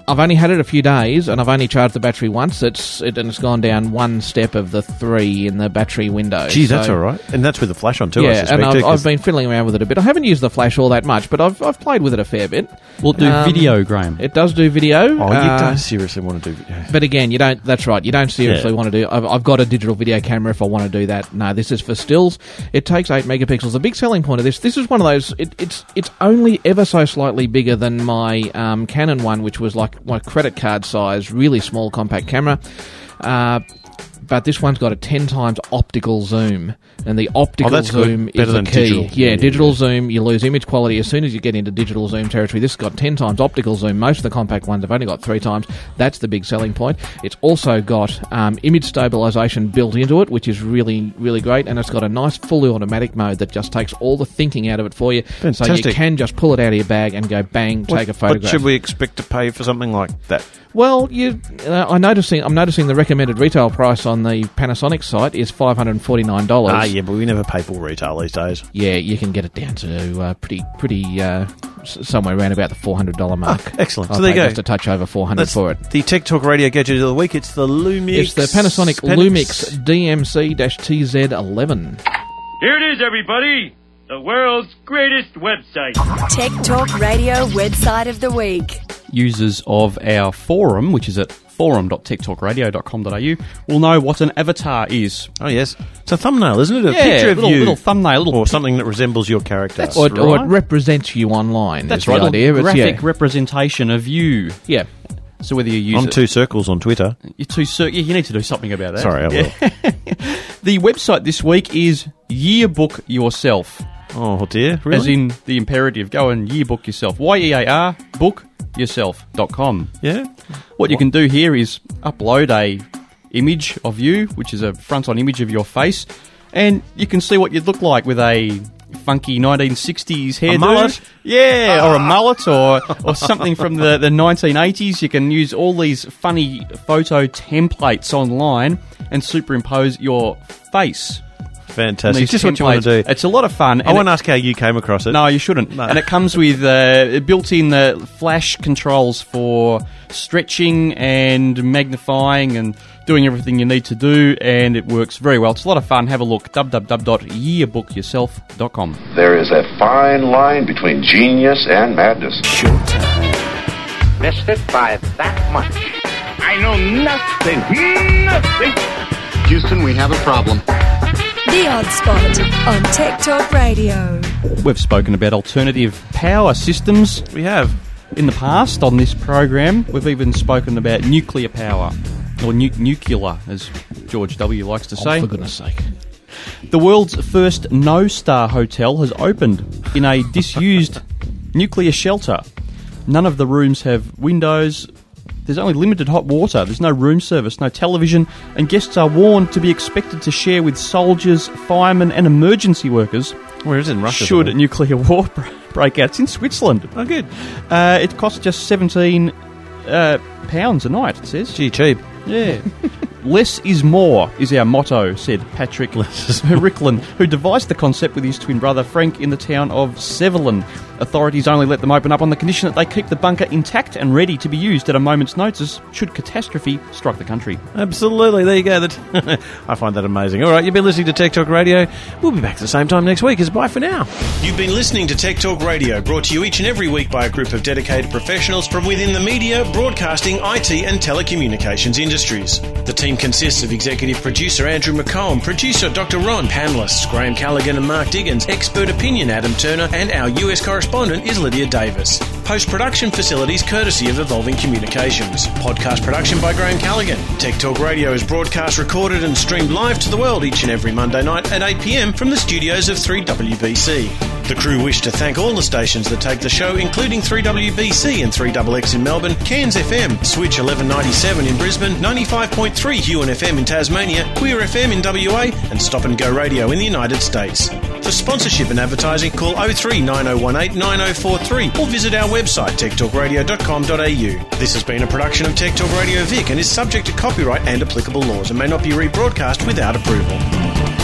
H: I've only had it a few days, and I've only charged the battery once. It's it, and it's gone down one step of the three in the battery window.
O: Gee, that's
H: So-
O: all right. And that's with the flash on too,
H: Yeah,
O: I suspect.
H: and I've,
O: too, 'cause-
H: I've been fiddling around with it a bit. I haven't used the flash all that much, but I've I've played with it a fair bit.
G: Will it do
H: Um,
G: video, Graham?
H: It does do video.
O: Oh, you
H: uh,
O: don't seriously want to do video.
H: But again, you don't. That's right. You don't seriously
O: Yeah.
H: want to do. I've, I've got a digital video camera if I want to do that. No, this is for stills. It takes eight megapixels. The big selling point of this. This is one of those. It, it's it's only ever so slightly bigger than my um, Canon one, which was like my credit card size, really small compact camera. Uh, but this one's got a ten times optical zoom, and the optical
O: Oh, that's good.
H: zoom
O: Better
H: is the
O: than
H: key.
O: digital.
H: Yeah,
O: Yeah,
H: digital zoom, you lose image quality as soon as you get into digital zoom territory. This has got ten times optical zoom. Most of the compact ones have only got three times. That's the big selling point. It's also got um, image stabilization built into it, which is really, really great, and it's got a nice fully automatic mode that just takes all the thinking out of it for you. So you
O: Fantastic.
H: can just pull it out of your bag and go bang,
O: What-
H: take a photograph.
O: What should we expect to pay for something like that?
H: Well, you, uh, I noticing, I'm noticing the recommended retail price on the Panasonic site is five hundred forty-nine dollars.
O: Ah, yeah, but we never pay full retail these days.
H: Yeah, you can get it down to uh, pretty, pretty uh, s- somewhere around about the four hundred dollars mark.
O: Ah, excellent.
H: I
O: So there you
H: paid
O: go.
H: Just a touch over four hundred
O: That's
H: for it.
O: the Tech Talk Radio gadget of the week. It's the Lumix.
H: It's the Panasonic
O: Panix-
H: Lumix D M C T Z eleven.
W: Here it is, everybody. The world's greatest website.
L: Tech Talk Radio website of the week.
G: Users of our forum, which is at forum dot tech talk radio dot com dot a u, will know what an avatar is.
O: Oh, yes. It's a thumbnail, isn't it? A
G: Yeah,
O: picture of
G: little-
O: you.
G: little thumbnail, little
O: or something that resembles your character.
G: That's
H: Or, or
G: right.
H: it represents you online.
G: That's
H: is
G: right,
H: the
G: a
H: idea. It's-
G: graphic
H: yeah.
G: representation of you.
H: Yeah.
G: So whether you use
O: I'm
G: it,
O: two circles on Twitter.
G: you're two cir- yeah, you need to do something about that.
O: Sorry, I will.
G: The website this week is Yearbook Yourself.
O: Oh, dear. Really?
G: As in the imperative, go and yearbook yourself. Y E A R, book yourself dot com.
O: Yeah.
G: What you can do here is upload a image of you, which is a front-on image of your face, and you can see what you'd look like with a funky nineteen sixties hairdo.
O: mullet?
G: Yeah, or a mullet, or, or something from the, the nineteen eighties. You can use all these funny photo templates online and superimpose your face.
O: Fantastic.
G: These
O: It's just what you want to
G: templates.
O: do.
G: It's a lot of fun.
O: I
G: and
O: won't
G: it-
O: ask how you came across it.
G: No, you shouldn't.
O: No.
G: And it comes with uh, built-in uh, flash controls for stretching and magnifying and doing everything you need to do, and it works very well. It's a lot of fun. Have a look. w w w dot yearbook yourself dot com.
B: There is a fine line between genius and madness.
C: Missed it by that much. I know nothing. Nothing.
U: Houston, we have a problem.
L: The Odd Spot on Tech Talk Radio.
G: We've spoken about alternative power systems.
O: We have.
G: In the past on this program, we've even spoken about nuclear power, or nu- nuclear, as George W. likes to say.
H: Oh, for goodness sake.
G: The world's first no-star hotel has opened in a disused nuclear shelter. None of the rooms have windows. There's only limited hot water. There's no room service, no television, and guests are warned to be expected to share with soldiers, firemen, and emergency workers.
O: Where is it in Russia?
G: Should
O: somewhere?
G: nuclear war break out? It's in Switzerland.
O: Oh, good.
G: Uh, it costs just seventeen uh, pounds a night. It says.
O: Gee, cheap.
G: Yeah. Less is more is our motto, said Patrick Ricklin, who devised the concept with his twin brother Frank in the town of Severlin. Authorities only let them open up on the condition that they keep the bunker intact and ready to be used at a moment's notice should catastrophe strike the country.
O: Absolutely. There you go. That I find that amazing. All right, you've been listening to Tech Talk Radio. We'll be back at the same time next week. It's bye for now. You've been listening to Tech Talk Radio, brought to you each and every week by a group of dedicated professionals from within the media, broadcasting, I T and telecommunications industries. The team consists of executive producer Andrew McComb, producer Doctor Ron, panellists Graham Callaghan and Mark Diggins, expert opinion Adam Turner, and our U S correspondent is Lydia Davis. Post-production facilities courtesy of Evolving Communications. Podcast production by Graham Callaghan. Tech Talk Radio is broadcast, recorded and streamed live to the world each and every Monday night at eight p m from the studios of three W B C. The crew wish to thank all the stations that take the show, including three W B C and three X X in Melbourne, Cairns F M, Switch eleven ninety-seven in Brisbane, ninety-five point three Huon F M in Tasmania, Queer F M in W A, and Stop and Go Radio in the United States. For sponsorship and advertising, call oh three nine oh one eight nine oh four three or visit our website tech talk radio dot com dot a u. This has been a production of Tech Talk Radio Vic and is subject to copyright and applicable laws and may not be rebroadcast without approval.